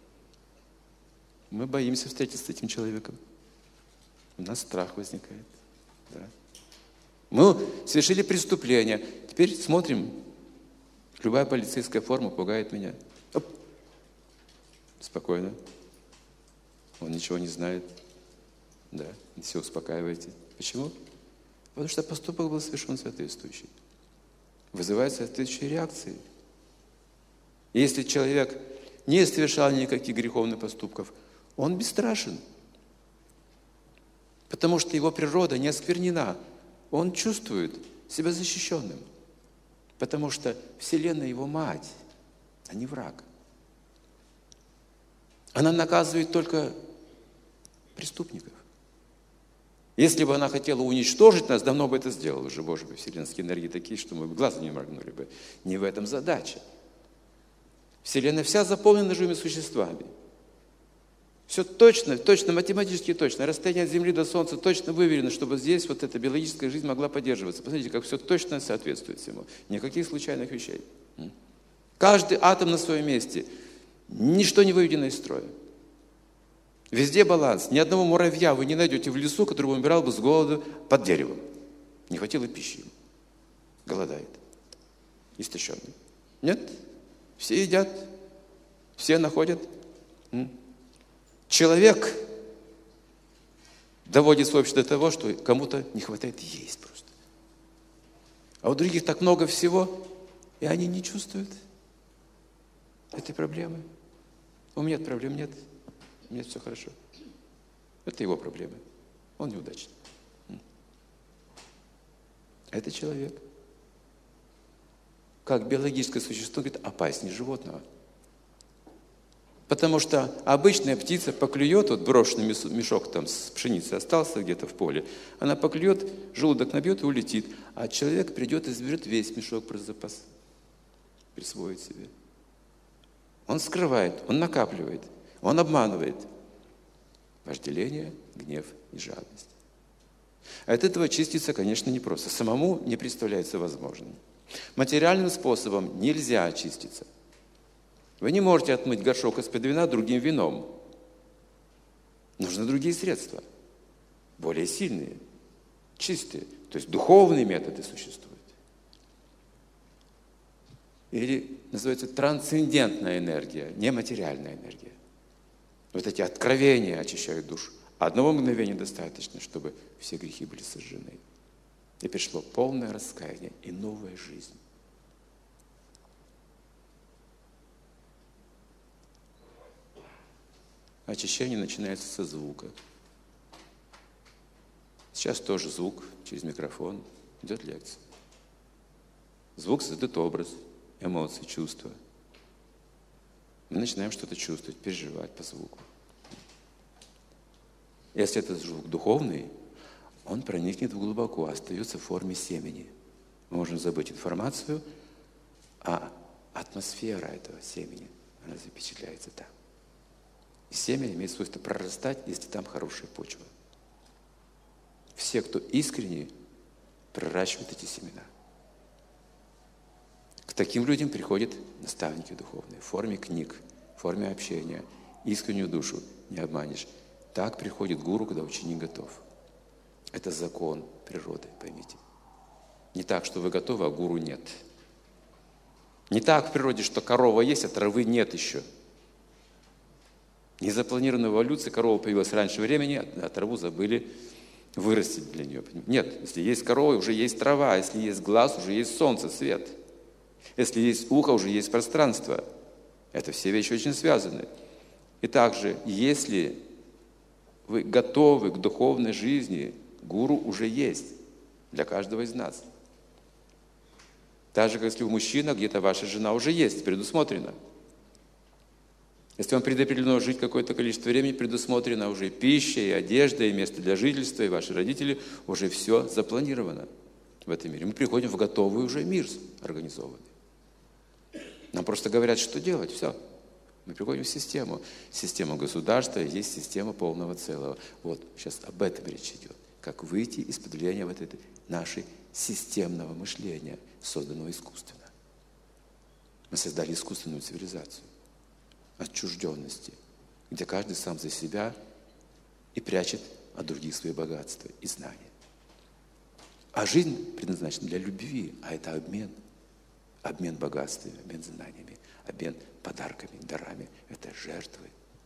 Мы боимся встретиться с этим человеком. У нас страх возникает. Да. Мы совершили преступление. Теперь смотрим. Любая полицейская форма пугает меня. Оп. Спокойно. Он ничего не знает. Да, все успокаиваете. Почему? Потому что поступок был совершен соответствующий. Вызывает соответствующие реакции. И если человек не совершал никаких греховных поступков, он бесстрашен. Потому что его природа не осквернена. Он чувствует себя защищенным. Потому что Вселенная его мать, а не враг. Она наказывает только преступников. Если бы она хотела уничтожить нас, давно бы это сделала уже, Боже мой, вселенские энергии такие, что мы бы глазом не моргнули бы. Не в этом задача. Вселенная вся заполнена живыми существами. Все точно, математически точно. Расстояние от Земли до Солнца точно выверено, чтобы здесь вот эта биологическая жизнь могла поддерживаться. Посмотрите, как все точно соответствует всему. Никаких случайных вещей. Каждый атом на своем месте. Ничто не выведено из строя. Везде баланс. Ни одного муравья вы не найдете в лесу, который бы умирал бы с голоду под деревом. Не хватило пищи. Голодает. Истощенный. Нет? Все едят. Все находят. Человек доводит свое общество до того, что кому-то не хватает есть просто. А у других так много всего, и они не чувствуют этой проблемы. У меня проблем нет. У меня все хорошо. Это его проблемы. Он неудачный. Это человек. Как биологическое существо, говорит, опаснее животного. Потому что обычная птица поклюет, вот брошенный мешок там с пшеницей остался где-то в поле, она поклюет, желудок набьет и улетит. А человек придет и заберет весь мешок про запас. Присвоит себе. Он скрывает, он накапливает. Он обманывает. Вожделение, гнев и жадность. От этого очиститься, конечно, непросто. Самому не представляется возможным. Материальным способом нельзя очиститься. Вы не можете отмыть горшок из-под вина другим вином. Нужны другие средства, более сильные, чистые. То есть духовные методы существуют. Или называется трансцендентная энергия, нематериальная энергия. Вот эти откровения очищают душу. Одного мгновения достаточно, чтобы все грехи были сожжены. И пришло полное раскаяние и новая жизнь. Очищение начинается со звука. Сейчас тоже звук через микрофон. Идет лекция. Звук создает образ, эмоции, чувства. Мы начинаем что-то чувствовать, переживать по звуку. Если этот звук духовный, он проникнет глубоко, остается в форме семени. Мы можем забыть информацию, а атмосфера этого семени, она запечатляется там. И семя имеет свойство прорастать, если там хорошая почва. Все, кто искренне, проращивают эти семена. К таким людям приходят наставники духовные в форме книг, в форме общения. Искреннюю душу не обманешь. Так приходит гуру, когда ученик готов. Это закон природы, поймите. Не так, что вы готовы, а гуру нет. Не так в природе, что корова есть, а травы нет еще. Незапланированная эволюция, корова появилась раньше времени, а траву забыли вырастить для нее. Нет, если есть корова, уже есть трава, если есть глаз, уже есть солнце, свет. Если есть ухо, уже есть пространство. Это все вещи очень связаны. И также, если вы готовы к духовной жизни, гуру уже есть для каждого из нас. Так же, как если у мужчины, где-то ваша жена уже есть, предусмотрено. Если вам предопределено жить какое-то количество времени, предусмотрена уже и пища, и одежда, и место для жительства, и ваши родители, уже все запланировано в этом мире. Мы приходим в готовый уже мир организованный. Нам просто говорят, что делать, все. Мы приходим в систему. Система государства есть система полного целого. Вот, сейчас об этом речь идет. Как выйти из-под влияния вот этой нашей системного мышления, созданного искусственно. Мы создали искусственную цивилизацию отчужденности, где каждый сам за себя и прячет от других свои богатства и знания. А жизнь предназначена для любви, а это обмен. Обмен богатствами, обмен знаниями, обмен подарками, дарами. Это жертвы.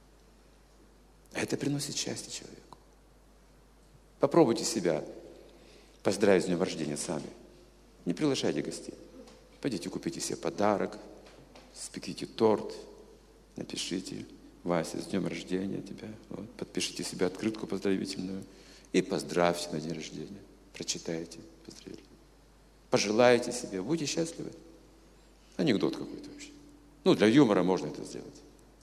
А это приносит счастье человеку. Попробуйте себя поздравить с днем рождения сами. Не приглашайте гостей. Пойдите купите себе подарок, спеките торт, напишите: Вася, с днем рождения тебя. Вот, подпишите себе открытку поздравительную и поздравьте на день рождения. Прочитайте поздравление. Пожелайте себе, будьте счастливы. Анекдот какой-то вообще. Ну, для юмора можно это сделать.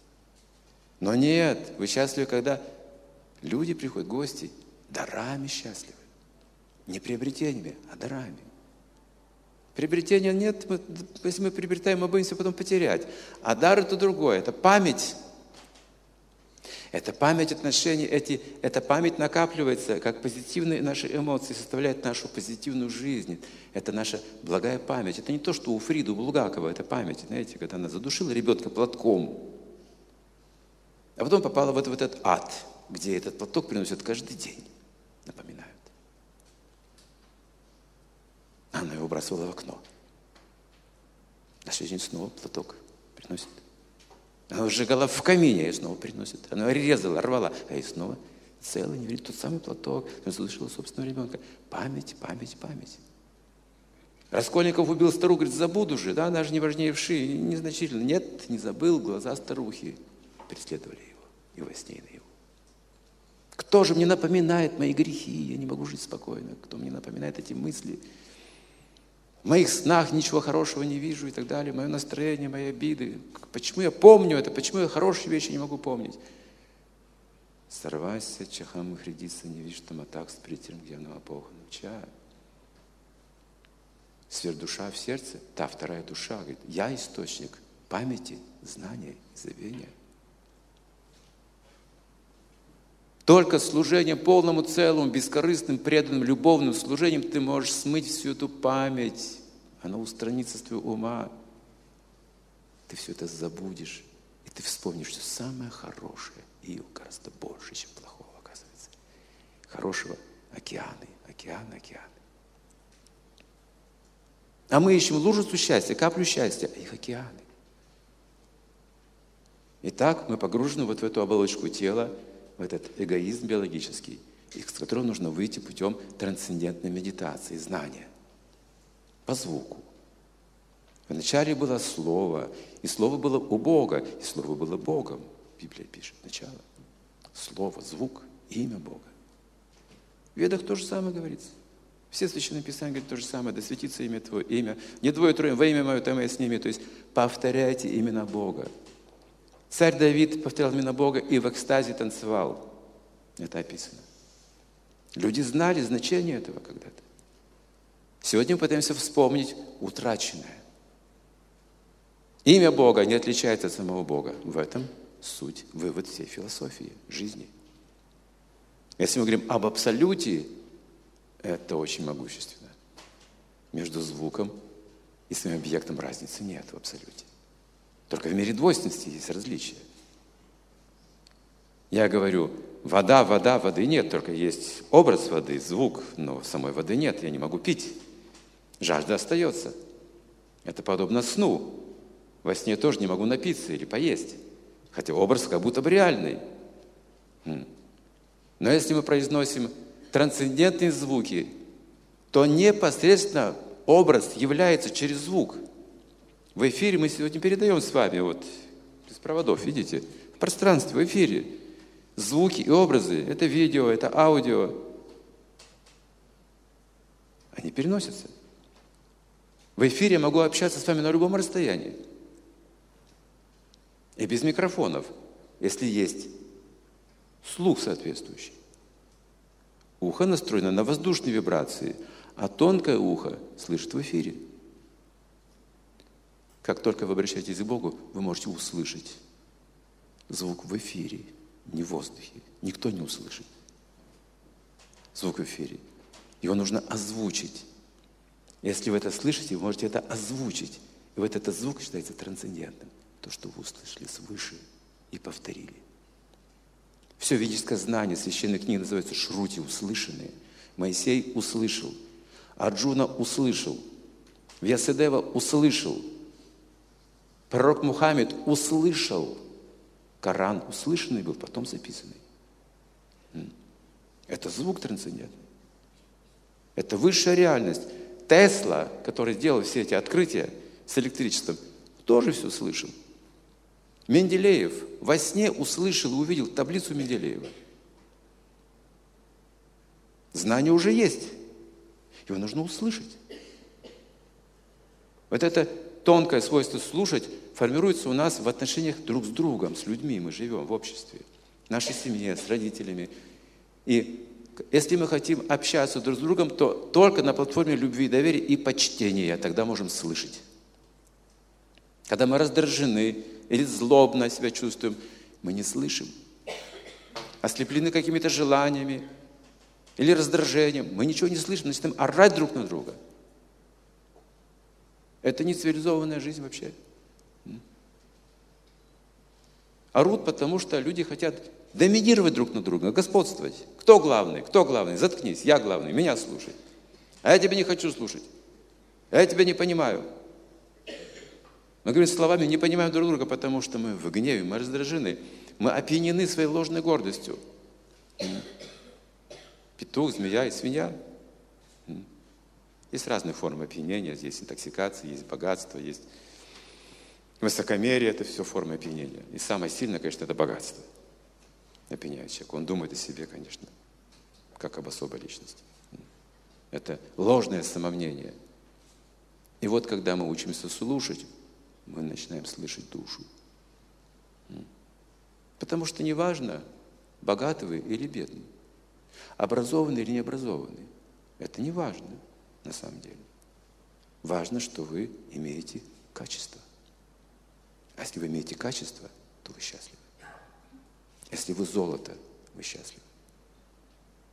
Но нет, вы счастливы, когда люди приходят, гости, дарами счастливы. Не приобретениями, а дарами. Приобретения нет, если мы приобретаем, мы боимся потом потерять. А дар это другое, это память. Это память отношений, эта память накапливается, как позитивные наши эмоции составляют нашу позитивную жизнь. Это наша благая память. Это не то, что у Фриды, у Булгакова, это память, знаете, когда она задушила ребенка платком, а потом попала в этот ад, где этот платок приносят каждый день, напоминают. Она его бросала в окно. На следующий день снова платок приносит. Она сжигала в камине, и снова приносит. Она резала, рвала, а ей снова целый, не видит тот самый платок. Она задушила собственного ребенка. Память, память, память. Раскольников убил старуху, говорит, забуду же, да, она же не важнее вши, незначительно. Нет, не забыл, глаза старухи преследовали его, и во сне, и наяву. Кто же мне напоминает мои грехи? Я не могу жить спокойно. Кто мне напоминает эти мысли? В моих снах ничего хорошего не вижу и так далее. Мое настроение, мои обиды. Почему я помню это? Почему я хорошие вещи не могу помнить? Сарвася, чахам и хридиса, не видишь, там атак с притером, где она Бога научает. Сверхдуша в сердце, та вторая душа, говорит, я источник памяти, знания и забвения. Только служением полному целому, бескорыстным, преданным, любовным служением ты можешь смыть всю эту память. Она устранится с твоего ума. Ты все это забудешь, и ты вспомнишь все самое хорошее. И гораздо больше, чем плохого, оказывается. Хорошего океаны, океаны, океаны. А мы ищем лужицу счастья, каплю счастья, а их океаны. Итак, мы погружены вот в эту оболочку тела, в этот эгоизм биологический, с которого нужно выйти путем трансцендентной медитации, знания. По звуку. Вначале было Слово, и Слово было у Бога, и Слово было Богом. Библия пишет, начало. Слово, звук, имя Бога. В Ведах то же самое говорится. Все священные писания говорят то же самое. Да светится имя Твое, имя. Не двое, трое, во имя Мое, там я с ними. То есть повторяйте имена Бога. Царь Давид повторял имена Бога и в экстазе танцевал. Это описано. Люди знали значение этого когда-то. Сегодня мы пытаемся вспомнить утраченное. Имя Бога не отличается от самого Бога. В этом суть, вывод всей философии жизни. Если мы говорим об абсолюте, это очень могущественно. Между звуком и своим объектом разницы нет в абсолюте. Только в мире двойственности есть различия. Я говорю, вода, воды нет, только есть образ воды, звук, но самой воды нет, я не могу пить. Жажда остается. Это подобно сну. Во сне тоже не могу напиться или поесть, хотя образ как будто бы реальный. Но если мы произносим трансцендентные звуки, то непосредственно образ является через звук. В эфире мы сегодня передаем с вами, вот, без проводов, видите, в пространстве, в эфире. Звуки и образы, это видео, это аудио. Они переносятся. В эфире я могу общаться с вами на любом расстоянии. И без микрофонов, если есть слух соответствующий. Ухо настроено на воздушные вибрации, а тонкое ухо слышит в эфире. Как только вы обращаетесь к Богу, вы можете услышать звук в эфире, не в воздухе. Никто не услышит. Звук в эфире. Его нужно озвучить. Если вы это слышите, вы можете это озвучить. И вот этот звук считается трансцендентным. То, что вы услышали свыше и повторили. Все ведическое знание священных книг называется шрути, услышанные. Моисей услышал. Арджуна услышал. Вьясадева услышал. Пророк Мухаммед услышал. Коран услышанный был, потом записанный. Это звук трансцендентный. Это высшая реальность. Тесла, который сделал все эти открытия с электричеством, тоже все слышал. Менделеев во сне услышал и увидел таблицу Менделеева. Знание уже есть. Его нужно услышать. Вот это тонкое свойство слушать формируется у нас в отношениях друг с другом, с людьми. Мы живем в обществе, в нашей семье, с родителями. И если мы хотим общаться друг с другом, то только на платформе любви, доверия и почтения тогда можем слышать. Когда мы раздражены или злобно себя чувствуем, мы не слышим. Ослеплены какими-то желаниями или раздражением, мы ничего не слышим, начинаем орать друг на друга. Это не цивилизованная жизнь вообще. Орут, потому что люди хотят доминировать друг на друга, господствовать. Кто главный? Кто главный? Заткнись, я главный, меня слушай. А я тебя не хочу слушать. А я тебя не понимаю. Мы говорим словами, не понимаем друг друга, потому что мы в гневе, мы раздражены, мы опьянены своей ложной гордостью. Петух, змея и свинья. Есть разные формы опьянения, есть интоксикация, есть богатство, есть высокомерие, это все формы опьянения. И самое сильное, конечно, это богатство. Опьяняет человека. Он думает о себе, конечно, как об особой личности. Это ложное самомнение. И вот когда мы учимся слушать, мы начинаем слышать душу. Потому что неважно, богатый вы или бедный, образованный или необразованный. Это не важно на самом деле. Важно, что вы имеете качество. А если вы имеете качество, то вы счастливы. Если вы золото, вы счастливы.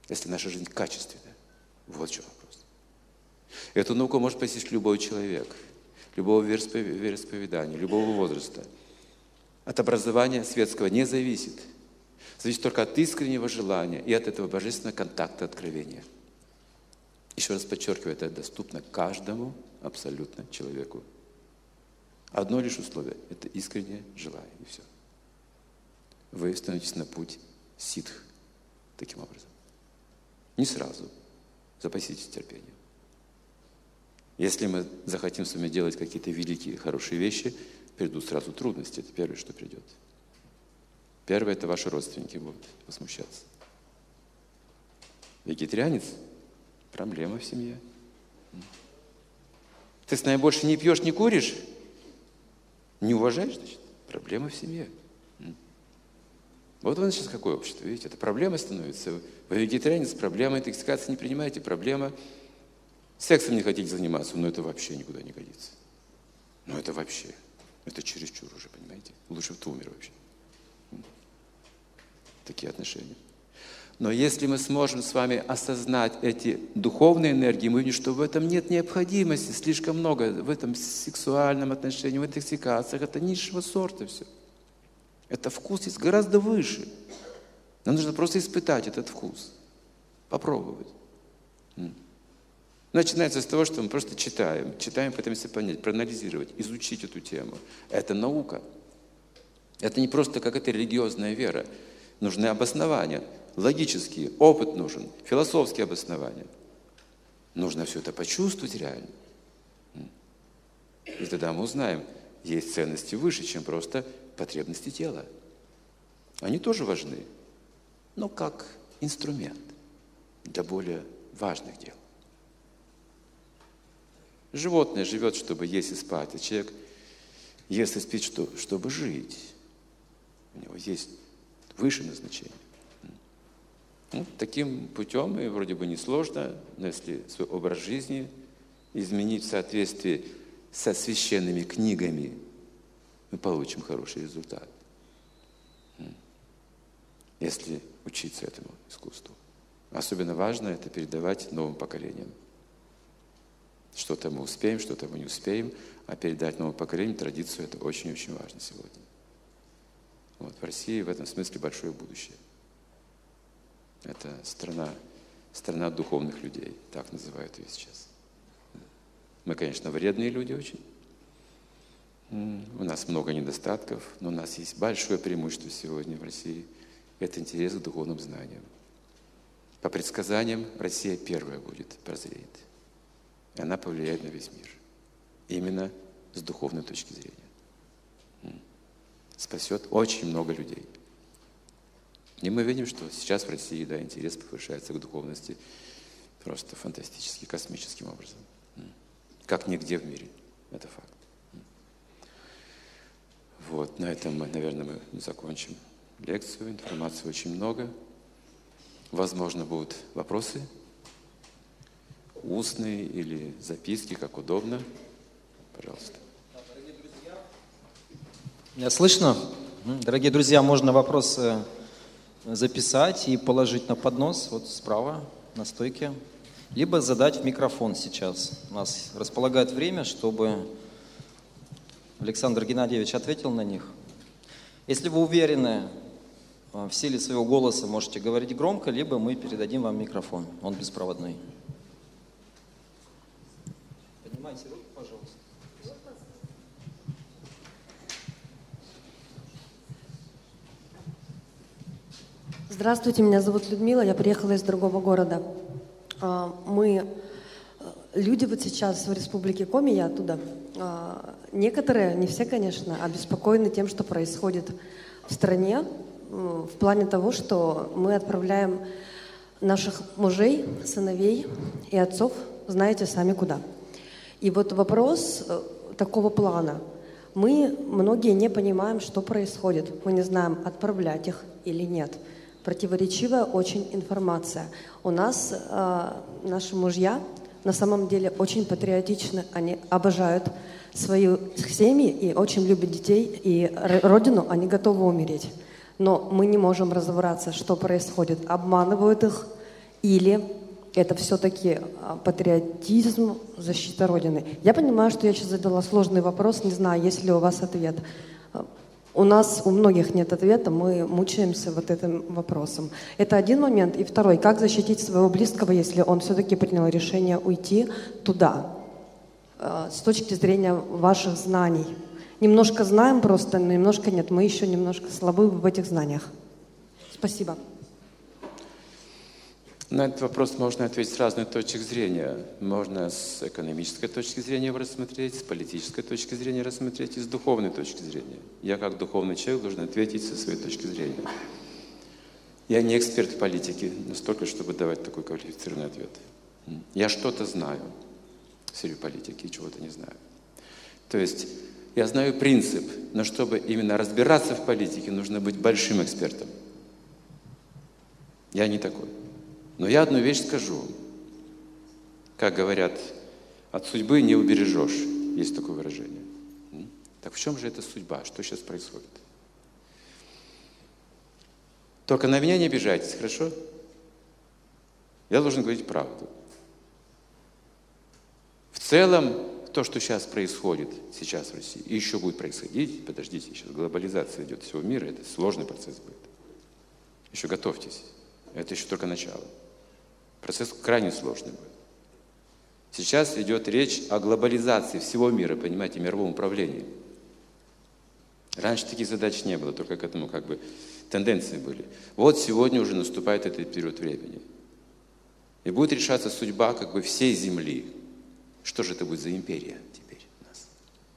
если наша жизнь качественная. Вот в чем вопрос. Эту науку может постичь любой человек, любого вероисповедания, любого возраста. От образования светского не зависит. Зависит только от искреннего желания и от этого божественного контакта, откровения. Еще раз подчеркиваю, это доступно каждому абсолютно человеку. Одно лишь условие – это искреннее желание, и все. Вы становитесь на путь ситх таким образом. Не сразу. Запаситесь терпением. Если мы захотим с вами делать какие-то великие, хорошие вещи, придут сразу трудности. Это первое, что придет. Первое – это ваши родственники будут возмущаться. Вегетарианец – проблема в семье. Ты с нами больше не пьешь, не куришь? Не уважаешь, значит? Проблема в семье. Вот у нас сейчас какое общество, видите? Это проблема становится. Вы вегетарианец, проблема интоксикации не принимаете, проблема сексом не хотите заниматься, но это вообще никуда не годится. Но это вообще, это чересчур уже, понимаете? Лучше бы ты умер вообще. Такие отношения. Но если мы сможем с вами осознать эти духовные энергии, мы видим, что в этом нет необходимости, слишком много в этом сексуальном отношении, в интоксикациях, это низшего сорта все. Это вкус есть гораздо выше. Нам нужно просто испытать этот вкус, попробовать. Начинается с того, что мы просто читаем, пытаемся понять, проанализировать, изучить эту тему. Это наука. Это не просто какая-то религиозная вера. Нужны обоснования, логические, опыт нужен, философские обоснования. Нужно все это почувствовать реально. И тогда мы узнаем, есть ценности выше, чем просто потребности тела. Они тоже важны, но как инструмент для более важных дел. Животное живет, чтобы есть и спать, а человек ест и спит, чтобы жить. У него есть высшее назначение. Таким путем, и вроде бы несложно, но если свой образ жизни изменить в соответствии со священными книгами, мы получим хороший результат. Если учиться этому искусству. Особенно важно это передавать новым поколениям. Что-то мы успеем, что-то мы не успеем, а передать новому поколению традицию – это очень-очень важно сегодня. Вот, в России в этом смысле большое будущее. Это страна духовных людей, так называют ее сейчас. Мы, конечно, вредные люди очень. У нас много недостатков, но у нас есть большое преимущество сегодня в России – это интерес к духовным знаниям. По предсказаниям, Россия первая будет, прозреет. И она повлияет на весь мир. Именно с духовной точки зрения. Спасет очень много людей. И мы видим, что сейчас в России, да, интерес повышается к духовности просто фантастически, космическим образом. Как нигде в мире. Это факт. Вот, на этом, наверное, мы закончим лекцию. Информации очень много. Возможно, будут вопросы. Устные или записки, как удобно. Пожалуйста. Меня слышно? Дорогие друзья, можно вопросы записать и положить на поднос, вот справа, на стойке. Либо задать в микрофон сейчас. У нас располагает время, чтобы Александр Геннадьевич ответил на них. Если вы уверены в силе своего голоса, можете говорить громко, либо мы передадим вам микрофон. Он беспроводной. Поднимайте руку, пожалуйста. Здравствуйте, меня зовут Людмила, я приехала из другого города. Мы, люди вот сейчас в Республике Коми, я оттуда, некоторые, не все, конечно, обеспокоены тем, что происходит в стране, в плане того, что мы отправляем наших мужей, сыновей и отцов, знаете сами куда. И вот вопрос такого плана. Мы, многие, не понимаем, что происходит. Мы не знаем, отправлять их или нет. Противоречивая очень информация. У нас наши мужья на самом деле очень патриотичны. Они обожают свои семьи и очень любят детей. И родину они готовы умереть. Но мы не можем разобраться, что происходит. Обманывают их Или это все-таки патриотизм, защита Родины? Я понимаю, что я сейчас задала сложный вопрос, не знаю, есть ли у вас ответ. У многих нет ответа, мы мучаемся вот этим вопросом. Это один момент. И второй, как защитить своего близкого, если он все-таки принял решение уйти туда, с точки зрения ваших знаний? Немножко знаем просто, но немножко нет. Мы еще немножко слабы в этих знаниях. Спасибо. На этот вопрос можно ответить с разных точек зрения. Можно с экономической точки зрения его рассмотреть, с политической точки зрения рассмотреть и с духовной точки зрения. Я как духовный человек должен ответить со своей точки зрения. Я не эксперт в политике настолько, чтобы давать такой квалифицированный ответ. Я что-то знаю в сфере политики и чего-то не знаю. То есть я знаю принцип, но чтобы именно разбираться в политике, нужно быть большим экспертом. Я не такой. Но я одну вещь скажу. Как говорят, от судьбы не убережешь. Есть такое выражение. Так в чем же эта судьба? Что сейчас происходит? Только на меня не обижайтесь, хорошо? Я должен говорить правду. В целом, то, что сейчас происходит, сейчас в России, и еще будет происходить, подождите, сейчас глобализация идет всего мира, это сложный процесс будет. Еще готовьтесь. Это еще только начало. Процесс крайне сложный будет. Сейчас идет речь о глобализации всего мира, понимаете, мировом управлении. Раньше таких задач не было, только к этому тенденции были. Вот сегодня уже наступает этот период времени. И будет решаться судьба всей Земли. Что же это будет за империя теперь у нас?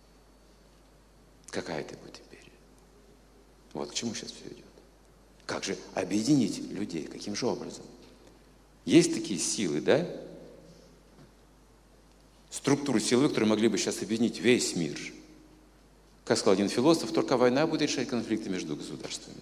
Какая это будет империя? Вот к чему сейчас все идет. Как же объединить людей? Каким же образом? Есть такие силы, да? Структуры силы, которые могли бы сейчас объединить весь мир. Как сказал один философ, только война будет решать конфликты между государствами.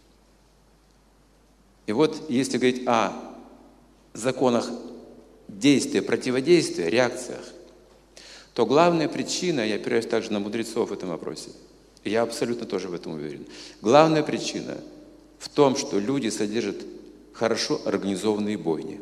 И вот если говорить о законах действия, противодействия, реакциях, то главная причина, я опираюсь также на мудрецов в этом вопросе, и я абсолютно тоже в этом уверен, главная причина в том, что люди содержат хорошо организованные бойни.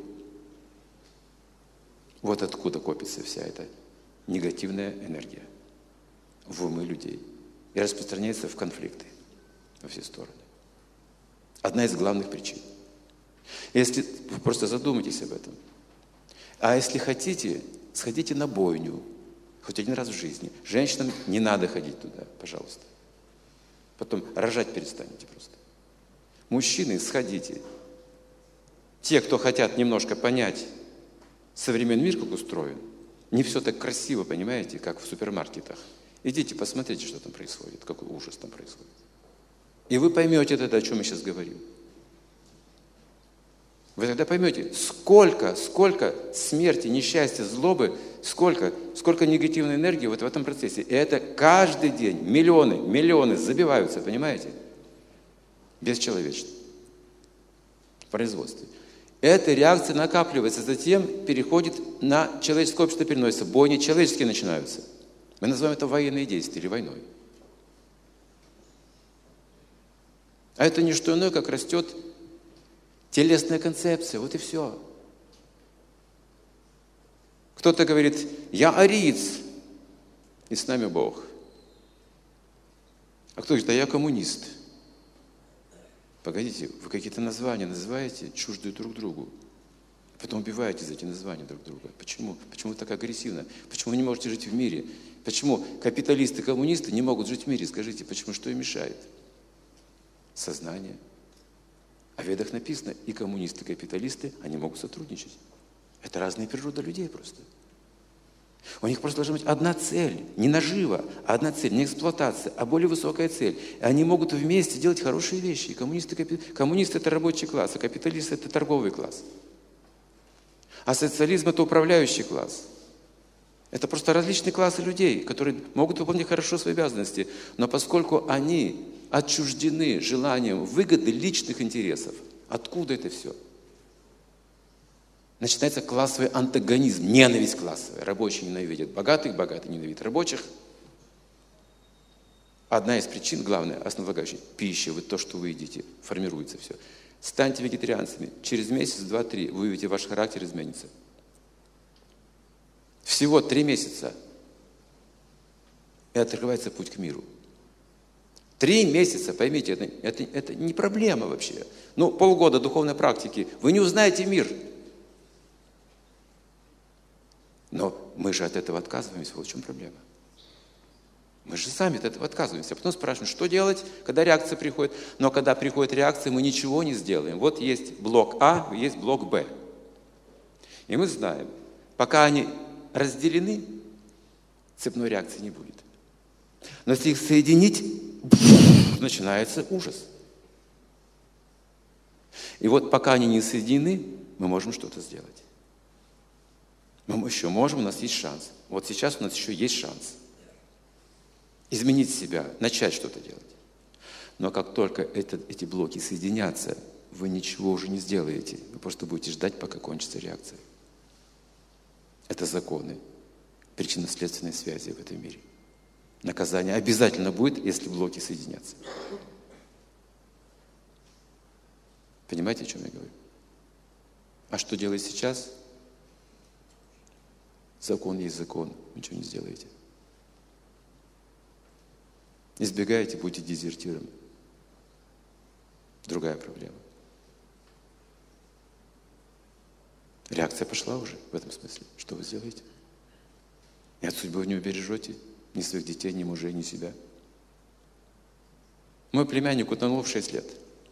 Вот откуда копится вся эта негативная энергия в умы людей и распространяется в конфликты во все стороны. Одна из главных причин. Если вы просто задумайтесь об этом. А если хотите, сходите на бойню, хоть один раз в жизни. Женщинам не надо ходить туда, пожалуйста. Потом рожать перестанете просто. Мужчины, сходите. Те, кто хотят немножко понять современный мир, как устроен, не все так красиво, понимаете, как в супермаркетах. Идите, посмотрите, что там происходит, какой ужас там происходит. И вы поймете тогда, о чем я сейчас говорю. Вы тогда поймете, сколько смерти, несчастья, злобы, сколько негативной энергии вот в этом процессе. И это каждый день миллионы забиваются, понимаете? Бесчеловечно. В производстве. Эта реакция накапливается, затем переходит на человеческое общество, переносится. Бойни человеческие начинаются. Мы называем это военные действия или войной. А это не что иное, как растет телесная концепция, вот и все. Кто-то говорит, я ариец, и с нами Бог. А кто говорит, да я коммунист. Погодите, вы какие-то названия называете, чуждые друг другу. Потом убиваете за эти названия друг друга. Почему? Почему так агрессивно? Почему вы не можете жить в мире? Почему капиталисты и коммунисты не могут жить в мире? Скажите, почему? Что им мешает? Сознание. А в Ведах написано, и коммунисты, и капиталисты, они могут сотрудничать. Это разная природа людей просто. У них просто должна быть одна цель, не нажива, а одна цель, не эксплуатация, а более высокая цель. И они могут вместе делать хорошие вещи. Коммунисты это рабочий класс, а капиталисты это торговый класс. А социализм это управляющий класс. Это просто различные классы людей, которые могут выполнять хорошо свои обязанности, но поскольку они отчуждены желанием выгоды личных интересов, откуда это все? Начинается классовый антагонизм, ненависть классовая. Рабочие ненавидят богатых, богатые ненавидят рабочих. Одна из причин, главная, основополагающая, пища, вот то, что вы едите, формируется все. станьте вегетарианцами. Через месяц, 2, 3 вы увидите, ваш характер изменится. Всего 3 месяца. И открывается путь к миру. 3 месяца, поймите, это не проблема вообще. Ну, полгода духовной практики, вы не узнаете мир. Но мы же от этого отказываемся, вот в чем проблема. Мы же сами от этого отказываемся. А потом спрашиваем, что делать, когда реакция приходит. Но когда приходит реакция, мы ничего не сделаем. Вот есть блок А, есть блок Б. И мы знаем, пока они разделены, цепной реакции не будет. Но если их соединить, начинается ужас. И вот пока они не соединены, мы можем что-то сделать. Мы еще можем, у нас есть шанс. Вот сейчас у нас еще есть шанс. Изменить себя, начать что-то делать. Но как только эти блоки соединятся, вы ничего уже не сделаете. Вы просто будете ждать, пока кончится реакция. Это законы причинно-следственной связи в этом мире. Наказание обязательно будет, если блоки соединятся. Понимаете, о чем я говорю? А что делать сейчас? Закон есть закон. Ничего не сделаете. Избегаете, будете дезертиром. Другая проблема. Реакция пошла уже в этом смысле. Что вы сделаете? И от судьбы не убережете ни своих детей, ни мужей, ни себя. Мой племянник утонул в 6 лет.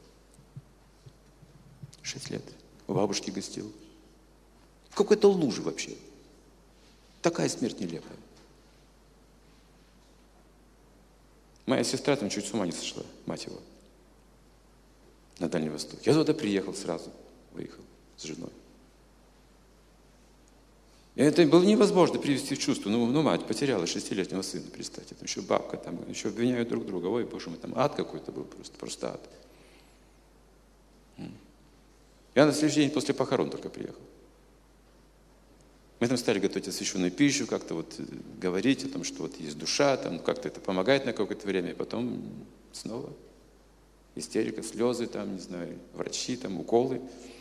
6 лет. У бабушки гостил. В какой-то луже вообще. Такая смерть нелепая. Моя сестра там чуть с ума не сошла, мать его, на Дальний Восток. Я туда приехал сразу, выехал с женой. И это было невозможно привести в чувство. Ну, мать потеряла 6-летнего сына, представьте. Там еще бабка, там еще обвиняют друг друга. Ой, боже мой, там ад какой-то был, просто ад. Я на следующий день после похорон только приехал. Мы там стали готовить освященную пищу, как-то вот говорить о том, что вот есть душа, там как-то это помогает на какое-то время, и потом снова истерика, слезы, там, не знаю, врачи, там, уколы.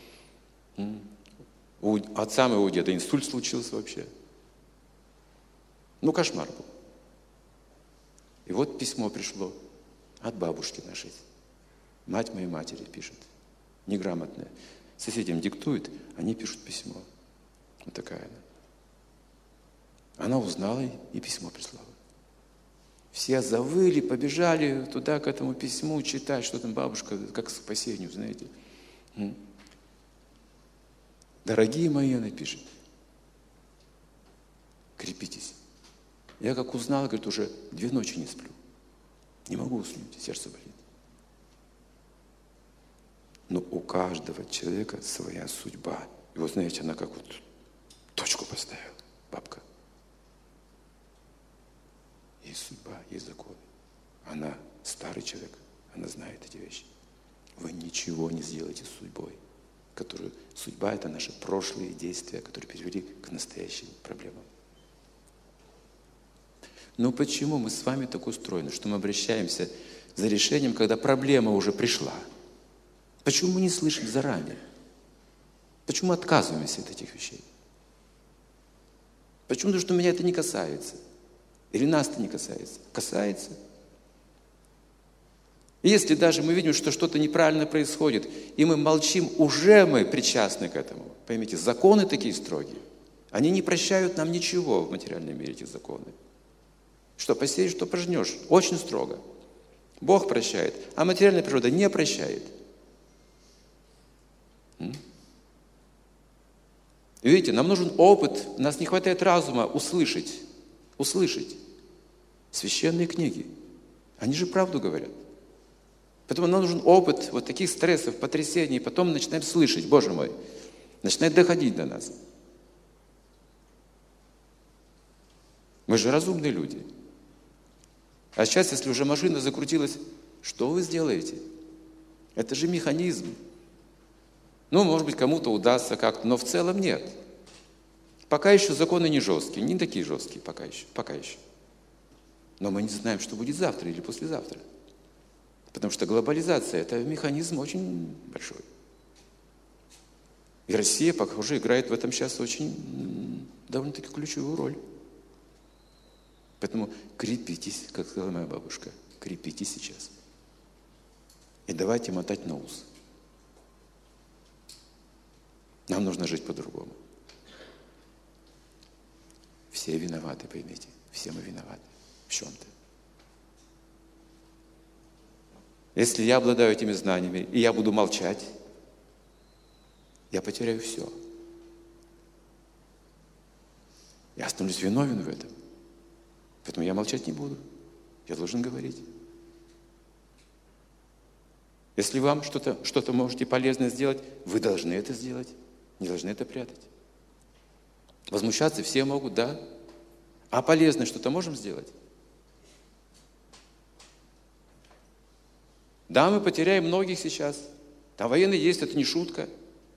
У отца моего деда инсульт случился вообще. Ну, кошмар был. И вот письмо пришло от бабушки нашей. Мать моей матери пишет. Неграмотная. Соседям диктует, они пишут письмо. Вот такая она. Она узнала и письмо прислала. Все завыли, побежали туда, к этому письму, читать, что там бабушка, как к спасению, знаете. Дорогие мои, она пишет, крепитесь. Я как узнала, говорит, уже 2 ночи не сплю. Не могу уснуть, сердце болит. Но у каждого человека своя судьба. И вот знаете, она как вот точку поставила, бабка. Есть судьба, есть законы. Она старый человек, она знает эти вещи. Вы ничего не сделаете с судьбой. Судьба – это наши прошлые действия, которые привели к настоящим проблемам. Но почему мы с вами так устроены, что мы обращаемся за решением, когда проблема уже пришла? Почему мы не слышим заранее? Почему мы отказываемся от этих вещей? Почему? Потому что меня это не касается. Или нас это не касается? Касается. И если даже мы видим, что что-то неправильно происходит, и мы молчим, уже мы причастны к этому. Поймите, законы такие строгие. Они не прощают нам ничего в материальном мире, эти законы. Что посеешь, что пожнешь. Очень строго. Бог прощает, а материальная природа не прощает. Видите, нам нужен опыт, у нас не хватает разума услышать священные книги. Они же правду говорят. Поэтому нам нужен опыт вот таких стрессов, потрясений, и потом начинаем слышать, Боже мой, начинает доходить до нас. Мы же разумные люди. А сейчас, если уже машина закрутилась, что вы сделаете? Это же механизм. Ну, может быть, кому-то удастся как-то, но в целом нет. Пока еще законы не жесткие, не такие жесткие пока еще. Но мы не знаем, что будет завтра или послезавтра. Потому что глобализация – это механизм очень большой. И Россия, похоже, играет в этом сейчас очень довольно-таки ключевую роль. Поэтому крепитесь, как сказала моя бабушка, крепитесь сейчас. И давайте мотать на ус. Нам нужно жить по-другому. Все виноваты, поймите. Все мы виноваты в чем-то. Если я обладаю этими знаниями, и я буду молчать, я потеряю все. Я становлюсь виновен в этом. Поэтому я молчать не буду. Я должен говорить. Если вам что-то можете полезное сделать, вы должны это сделать. Не должны это прятать. Возмущаться все могут, да. А полезное что-то можем сделать? Да, мы потеряем многих сейчас. Там военные есть, это не шутка.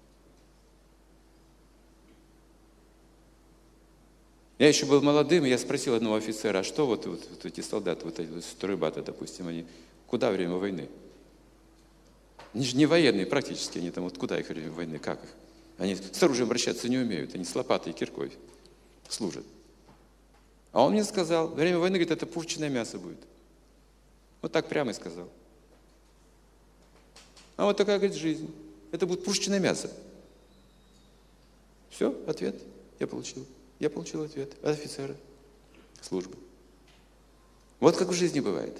Я еще был молодым, и я спросил одного офицера, а что вот эти солдаты, вот эти стройбаты, допустим, они куда время войны? Они же не военные практически, они там вот куда их время войны, как их? Они с оружием обращаться не умеют, они с лопатой и киркой служат. А он мне сказал, время войны, говорит, это пушечное мясо будет. Вот так прямо и сказал. А вот такая, говорит, жизнь. Это будет пушечное мясо. Все, ответ я получил. Я получил ответ от офицера службы. Вот как в жизни бывает.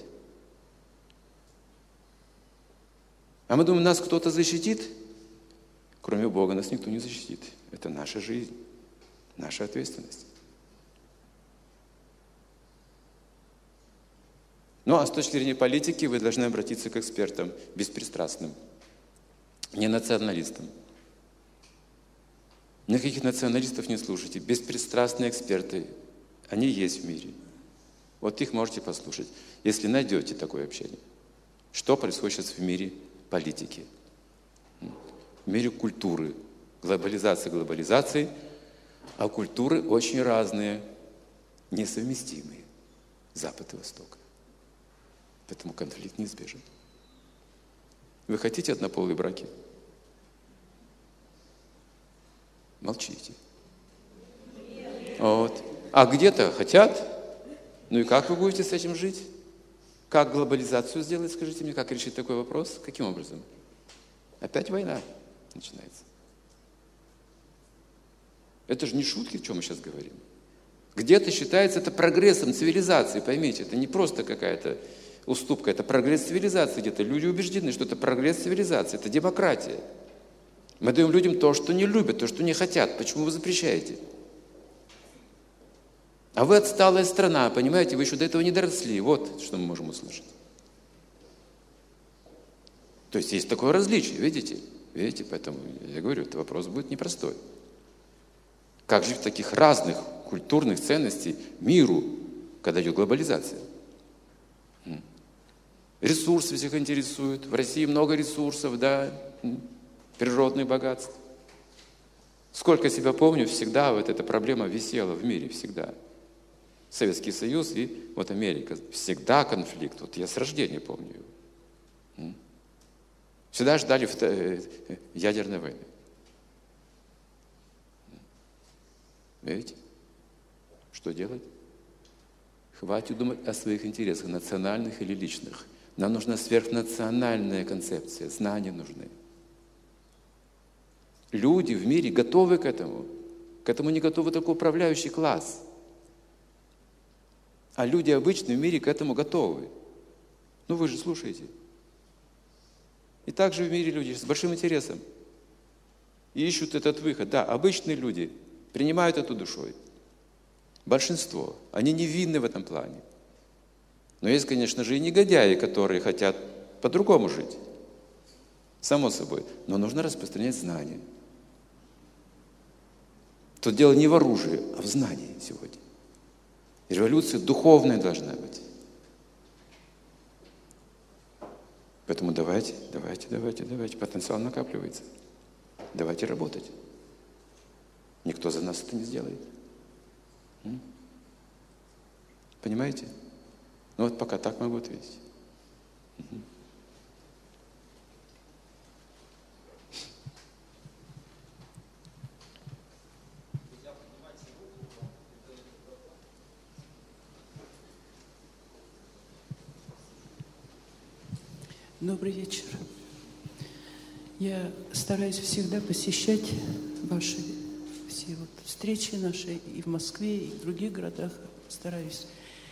А мы думаем, нас кто-то защитит? Кроме Бога нас никто не защитит. Это наша жизнь, наша ответственность. Ну, а с точки зрения политики вы должны обратиться к экспертам, беспристрастным, не националистам. Никаких националистов не слушайте. Беспристрастные эксперты, они есть в мире. Вот их можете послушать, если найдете такое общение. Что происходит сейчас в мире политики, в мире культуры, глобализации, а культуры очень разные, несовместимые, Запад и Восток. Поэтому конфликт неизбежен. Вы хотите однополые браки? Молчите. Вот. А где-то хотят. Ну и как вы будете с этим жить? Как глобализацию сделать, скажите мне, как решить такой вопрос? Каким образом? Опять война начинается. Это же не шутки, о чем мы сейчас говорим. Где-то считается это прогрессом цивилизации, поймите, это не просто какая-то уступка, это прогресс цивилизации где-то. Люди убеждены, что это прогресс цивилизации, это демократия. Мы даем людям то, что не любят, то, что не хотят. Почему вы запрещаете? А вы отсталая страна, понимаете, вы еще до этого не доросли. Вот что мы можем услышать. То есть есть такое различие, видите? Видите, поэтому я говорю, этот вопрос будет непростой. Как жить в таких разных культурных ценностей миру, когда идет глобализация? Ресурсы всех интересуют. В России много ресурсов, да, природных богатств. Сколько себя помню, всегда вот эта проблема висела в мире, всегда. Советский Союз и вот Америка. Всегда конфликт. Вот я с рождения помню его. Всегда ждали ядерной войны. Видите? Что делать? Хватит думать о своих интересах, национальных или личных. Нам нужна сверхнациональная концепция, знания нужны. Люди в мире готовы к этому. К этому не готовы только управляющий класс. А люди обычные в мире к этому готовы. Ну вы же слушаете. И также в мире люди с большим интересом ищут этот выход. Да, обычные люди принимают это душой. Большинство. Они невинны в этом плане. Но есть, конечно же, и негодяи, которые хотят по-другому жить. Само собой. Но нужно распространять знания. Тут дело не в оружии, а в знании сегодня. И революция духовная должна быть. Поэтому давайте. Потенциал накапливается. Давайте работать. Никто за нас это не сделает. Понимаете? Ну вот пока так могу ответить. Добрый вечер. Я стараюсь всегда посещать ваши все вот встречи наши и в Москве, и в других городах. Стараюсь.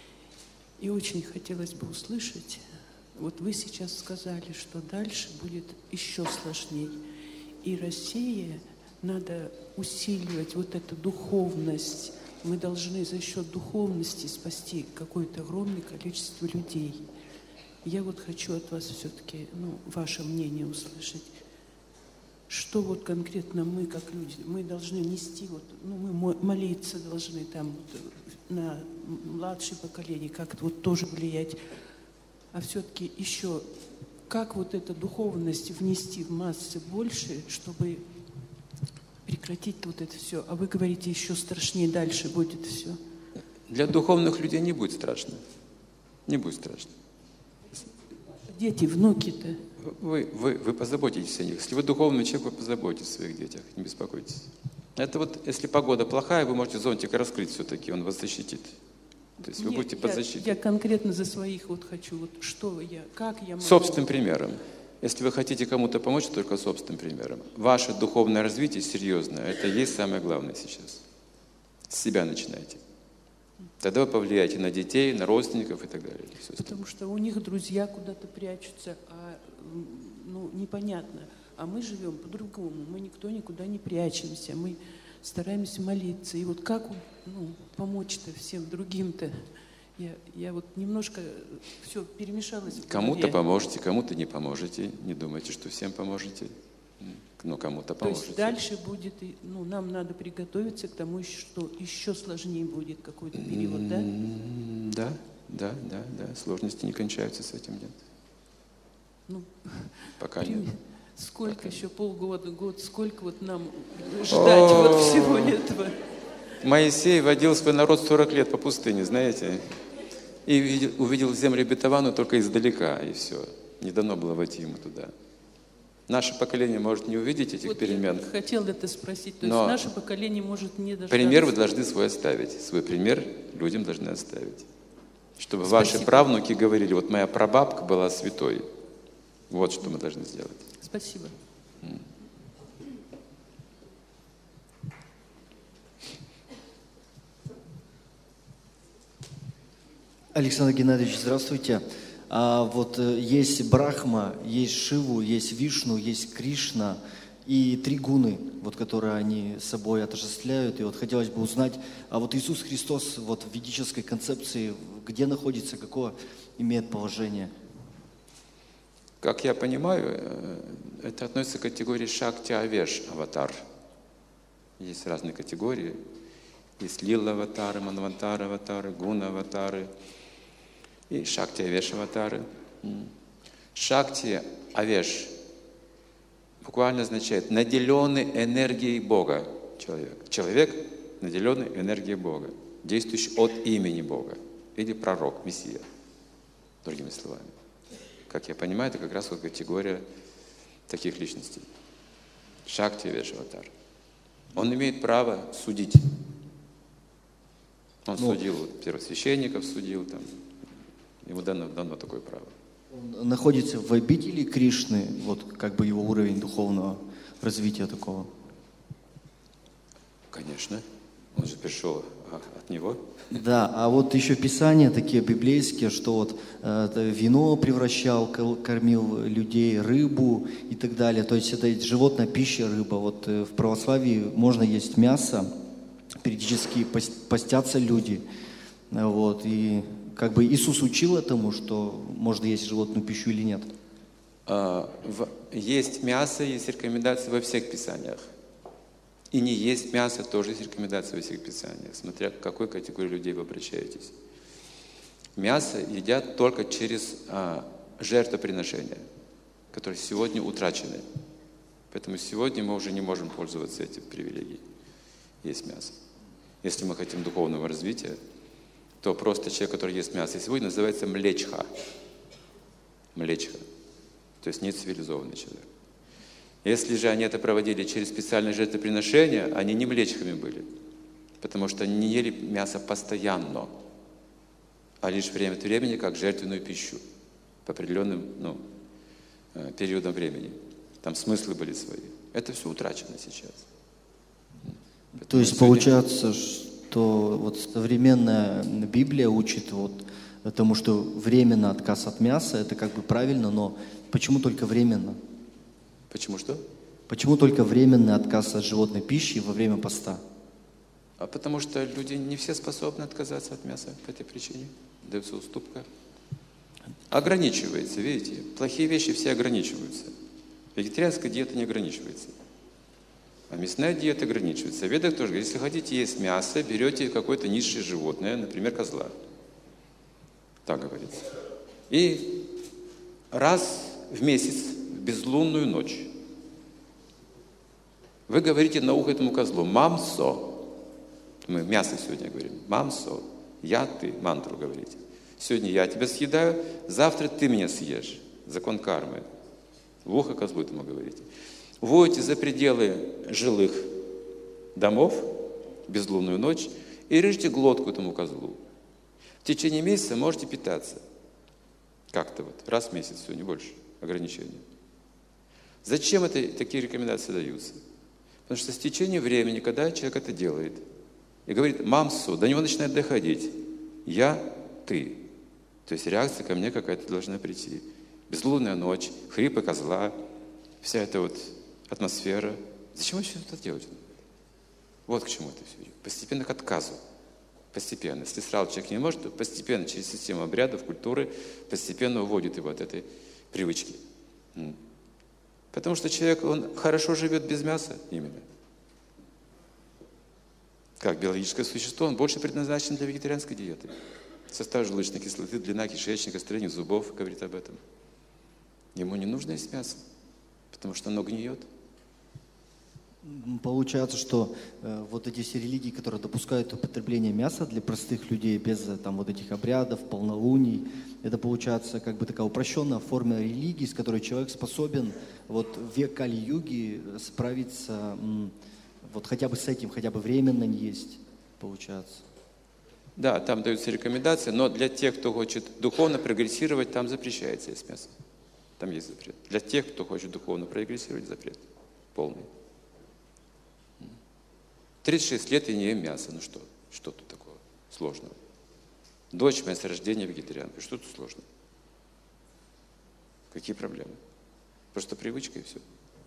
И очень хотелось бы услышать, вот вы сейчас сказали, что дальше будет еще сложнее. И России надо усиливать вот эту духовность. Мы должны за счет духовности спасти какое-то огромное количество людей. Я вот хочу от вас все-таки, ваше мнение услышать. Что вот конкретно мы, как люди, мы должны нести, мы молиться должны там на младшее поколение, как-то вот тоже влиять. А все-таки еще, как вот эту духовность внести в массы больше, чтобы прекратить вот это все. А вы говорите, еще страшнее дальше будет все. Для духовных людей не будет страшно. Не будет страшно. Дети, внуки-то. Вы позаботитесь о них. Если вы духовный человек, вы позаботитесь о своих детях, не беспокойтесь. Это вот, если погода плохая, вы можете зонтик раскрыть все-таки, он вас защитит. То есть вы будете под защитой. Я конкретно за своих вот хочу, вот что я, как я могу... Собственным примером. Если вы хотите кому-то помочь, только собственным примером. Ваше духовное развитие серьезное, это и есть самое главное сейчас. С себя начинайте. Тогда вы повлияете на детей, на родственников и так далее. Потому что у них друзья куда-то прячутся, непонятно. А мы живем по-другому. Мы никто никуда не прячемся. Мы стараемся молиться. И вот как помочь-то всем другим-то? Я вот немножко все перемешалось в голове. Кому-то поможете, кому-то не поможете. Не думайте, что всем поможете. Но кому-то поможете. То есть дальше будет, нам надо приготовиться к тому, что еще сложнее будет какой-то период, да? Да. Сложности не кончаются с этим, нет. Пока нет. Сколько еще, полгода, год, сколько вот нам ждать вот всего этого? Моисей водил свой народ 40 лет по пустыне, знаете, и увидел землю обетованную только издалека, и все. Не дано было войти ему туда. Наше поколение может не увидеть этих перемен. Я хотел это спросить. То есть наше поколение может не дождаться. Пример вы должны свой оставить. Свой пример людям должны оставить. Чтобы ваши правнуки говорили, вот моя прабабка была святой. Вот что мы должны сделать. Спасибо. Александр Геннадьевич, здравствуйте. Вот есть Брахма, есть Шиву, есть Вишну, есть Кришна и 3 гуны, вот, которые они собой отождествляют. И вот хотелось бы узнать, а вот Иисус Христос вот, в ведической концепции, где находится, какое имеет положение? Как я понимаю, это относится к категории Шакти Авеш аватар. Есть разные категории. Есть Лила аватары, Манвантара аватары, Гуна аватары. И Шакти Авеш аватары. Шакти Авеш буквально означает наделенный энергией Бога человек. Человек, наделенный энергией Бога, действующий от имени Бога. Или пророк, Мессия, другими словами. Как я понимаю, это как раз вот категория таких личностей. Шакти Авеш аватар. Он имеет право судить. Он судил первосвященников, судил там. Ему дано такое право. Он находится в обители Кришны, вот как бы его уровень духовного развития такого? Конечно. Он же пришел от него. Да, а вот еще писания такие библейские, что вот вино превращал, кормил людей, рыбу и так далее. То есть это животная пища, рыба. Вот в православии можно есть мясо, периодически постятся люди. Вот, и как бы Иисус учил этому, что можно есть животную пищу или нет? Есть мясо, есть рекомендации во всех писаниях. И не есть мясо тоже есть рекомендации во всех писаниях, смотря к какой категории людей вы обращаетесь. Мясо едят только через жертвоприношения, которые сегодня утрачены. Поэтому сегодня мы уже не можем пользоваться этим привилегией. Есть мясо. Если мы хотим духовного развития, то просто человек, который ест мясо сегодня, называется млечха. Млечха. То есть нецивилизованный человек. Если же они это проводили через специальные жертвоприношения, они не млечхами были. Потому что они не ели мясо постоянно, а лишь время от времени, как жертвенную пищу. По определенным периодом времени. Там смыслы были свои. Это все утрачено сейчас. То есть получается, что вот современная Библия учит вот тому, что временно отказ от мяса, это как бы правильно, но почему только временно? Почему что? Почему только временный отказ от животной пищи во время поста? А потому что люди не все способны отказаться от мяса по этой причине. Дается уступка. Ограничивается, видите? Плохие вещи все ограничиваются. Вегетарианская диета не ограничивается. А мясная диета ограничивается. В Ведах тоже, если хотите есть мясо, берете какое-то низшее животное, например, козла. Так говорится. И раз в месяц, в безлунную ночь, вы говорите на ухо этому козлу «мамсо». Мы мясо сегодня говорим. «Мамсо». Я, ты. Мантру говорите. Сегодня я тебя съедаю, завтра ты меня съешь. Закон кармы. В ухо козлу этому говорите. Выйдете за пределы жилых домов, безлунную ночь, и режете глотку этому козлу. В течение месяца можете питаться. Как-то вот. Раз в месяц, все, не больше. Ограничения. Зачем такие рекомендации даются? Потому что с течением времени, когда человек это делает, и говорит «мамсу», до него начинает доходить «я, ты». То есть реакция ко мне какая-то должна прийти. Безлунная ночь, хрипы козла, вся эта вот атмосфера. Зачем еще это делать? Вот к чему это все. Постепенно к отказу. Постепенно. Если сразу человек не может, то постепенно через систему обрядов, культуры, постепенно уводит его от этой привычки. Потому что человек, он хорошо живет без мяса именно. Как биологическое существо, он больше предназначен для вегетарианской диеты. Состав желудочной кислоты, длина кишечника, строение зубов говорит об этом. Ему не нужно есть мясо, потому что оно гниет. Получается, что вот эти все религии, которые допускают употребление мяса для простых людей без там вот этих обрядов, полнолуний, это получается как бы такая упрощенная форма религии, с которой человек способен вот в век Кали-юги справиться вот хотя бы с этим, хотя бы временно не есть, получается. Да, там даются рекомендации, но для тех, кто хочет духовно прогрессировать, там запрещается есть мясо. Там есть запрет. Для тех, кто хочет духовно прогрессировать, запрет полный. 36 лет и не ем мясо. Ну что? Что тут такого сложного? Дочь моя с рождения вегетарианка. Что тут сложного? Какие проблемы? Просто привычка и все.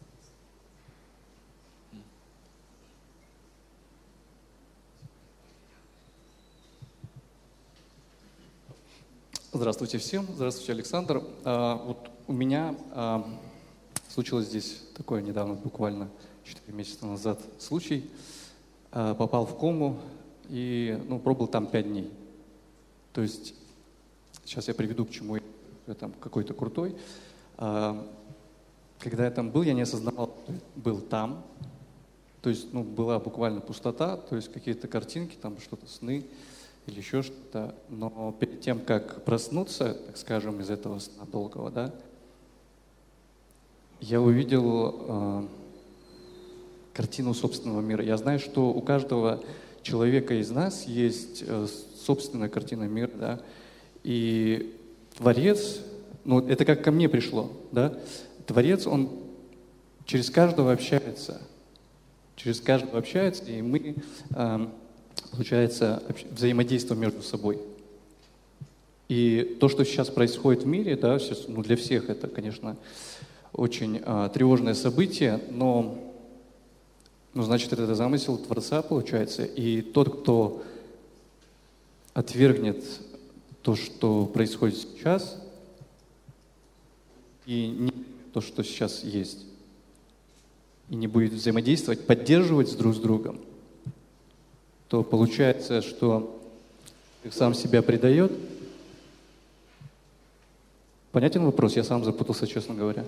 Здравствуйте всем. Здравствуйте, Александр. Вот у меня случилось здесь такое недавно, буквально 4 месяца назад случай. Попал в кому и пробыл там 5 дней. То есть, сейчас я приведу к чему я там какой-то крутой. Когда я там был, я не осознавал, что был там. То есть, была буквально пустота, то есть какие-то картинки, там что-то, сны или еще что-то. Но перед тем, как проснуться, так скажем, из этого сна долгого, да, я увидел картину собственного мира. Я знаю, что у каждого человека из нас есть собственная картина мира, да, и Творец, это как ко мне пришло, да, Творец, он через каждого общается, и мы, получается, взаимодействуем между собой. И то, что сейчас происходит в мире, да, сейчас, для всех это, конечно, очень тревожное событие, но значит, это замысел Творца, получается. И тот, кто отвергнет то, что происходит сейчас, и не то, что сейчас есть, и не будет взаимодействовать, поддерживать друг с другом, то получается, что сам себя предает. Понятен вопрос? Я сам запутался, честно говоря.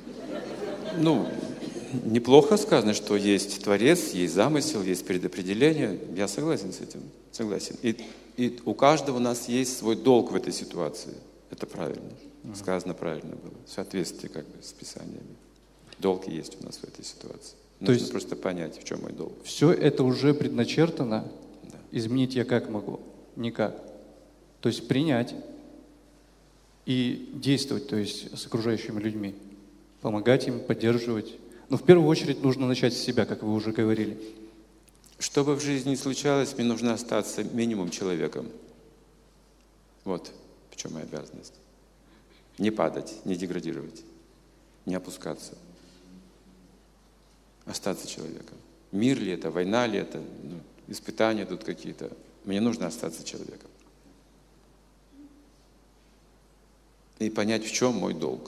Неплохо сказано, что есть Творец, есть замысел, есть предопределение. Я согласен с этим. Согласен. И у каждого у нас есть свой долг в этой ситуации. Это правильно. Сказано правильно было. В соответствии с Писаниями. Долг есть у нас в этой ситуации. Нужно просто понять, в чем мой долг. Все это уже предначертано. Да. Изменить я как могу? Никак. То есть принять и действовать, то есть с окружающими людьми. помогать им, поддерживать. Но в первую очередь нужно начать с себя, как вы уже говорили. Что бы в жизни ни случалось, мне нужно остаться минимум человеком. Вот в чем моя обязанность. Не падать, не деградировать, не опускаться. Остаться человеком. Мир ли это, война ли это, испытания тут какие-то. Мне нужно остаться человеком. И понять, в чем мой долг.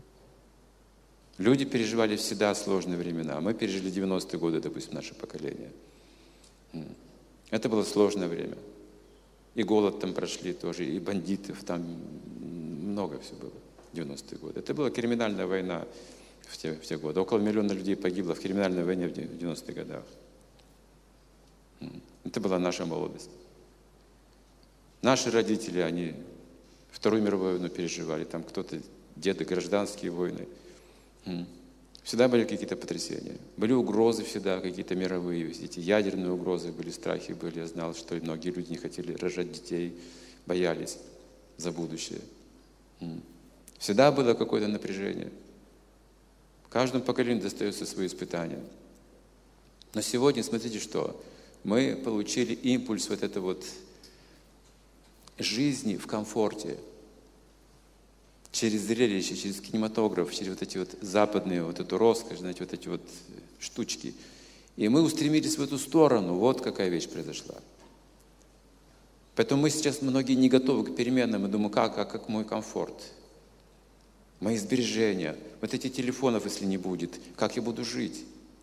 Люди переживали всегда сложные времена. Мы пережили 90-е годы, допустим, наше поколение. Это было сложное время. И голод там прошли тоже, и бандитов, там много всего было в 90-е годы. Это была криминальная война в те годы. Около миллиона людей погибло в криминальной войне в 90-х годах. Это была наша молодость. Наши родители, они Вторую мировую войну переживали, там кто-то, деды, гражданские войны. Всегда были какие-то потрясения. Были угрозы всегда, какие-то мировые, эти ядерные угрозы были, страхи были. Я знал, что многие люди не хотели рожать детей, боялись за будущее. Всегда было какое-то напряжение. Каждому поколению достаются свои испытания. Но сегодня, смотрите, что мы получили импульс вот этой вот жизни в комфорте. Через зрелище, через кинематограф, через вот эти вот западные, вот эту роскошь, знаете, вот эти вот штучки. И мы устремились в эту сторону. Вот какая вещь произошла. Поэтому мы сейчас многие не готовы к переменам. Мы думаем, как мой комфорт, мои сбережения, вот этих телефонов, если не будет, как я буду жить?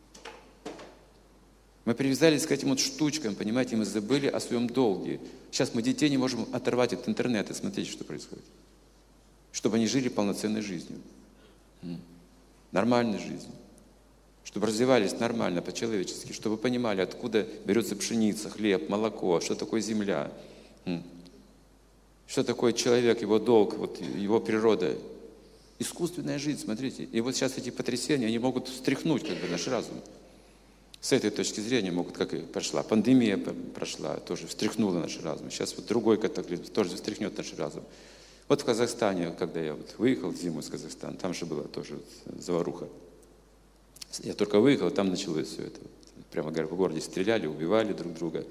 Мы привязались к этим вот штучкам, понимаете, мы забыли о своем долге. Сейчас мы детей не можем оторвать от интернета. Смотрите, что происходит. Чтобы они жили полноценной жизнью. Нормальной жизнью. Чтобы развивались нормально, по-человечески. Чтобы понимали, откуда берется пшеница, хлеб, молоко, что такое земля. Что такое человек, его долг, вот его природа. Искусственная жизнь, смотрите. И вот сейчас эти потрясения, они могут встряхнуть как бы наш разум. С этой точки зрения могут, как и прошла пандемия, прошла, тоже встряхнула наш разум. Сейчас вот другой катаклизм тоже встряхнет наш разум. Вот в Казахстане, когда я вот выехал зимой из Казахстана, там же была тоже вот заваруха. Я только выехал, там началось все это. Прямо в городе стреляли, убивали друг друга.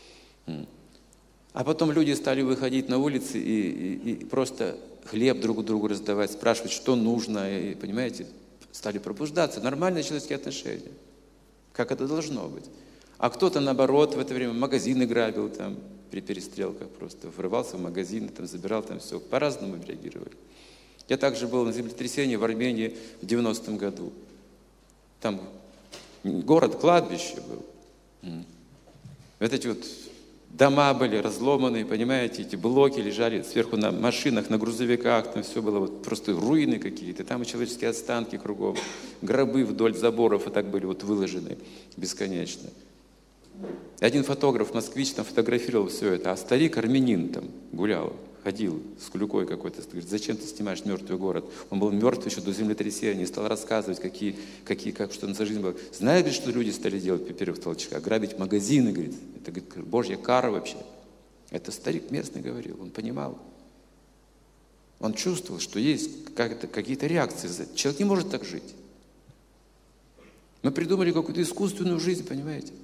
А потом люди стали выходить на улицы и просто хлеб друг другу раздавать, спрашивать, что нужно, и, понимаете, стали пробуждаться. Нормальные человеческие отношения. Как это должно быть. А кто-то, наоборот, в это время магазины грабил там при перестрелках, просто врывался в магазин, там забирал там все. По-разному реагировали. Я также был на землетрясении в Армении в 90-м году. Там город, кладбище был. Вот эти вот дома были разломаны, понимаете, эти блоки лежали сверху на машинах, на грузовиках, там все было вот просто руины какие-то, там и человеческие останки кругом, гробы вдоль заборов вот так были вот выложены бесконечно. Один фотограф, москвич, там фотографировал все это, а старик армянин там гулял, ходил с клюкой какой-то, говорит, зачем ты снимаешь мертвый город? Он был мертв еще до землетрясения, стал рассказывать, что за жизнь была. Знаете, что люди стали делать при первых толчках? Грабить магазины, говорит. Это, говорит, Божья кара вообще. Это старик местный говорил, он понимал. Он чувствовал, что есть какие-то реакции. Человек не может так жить. Мы придумали какую-то искусственную жизнь, понимаете?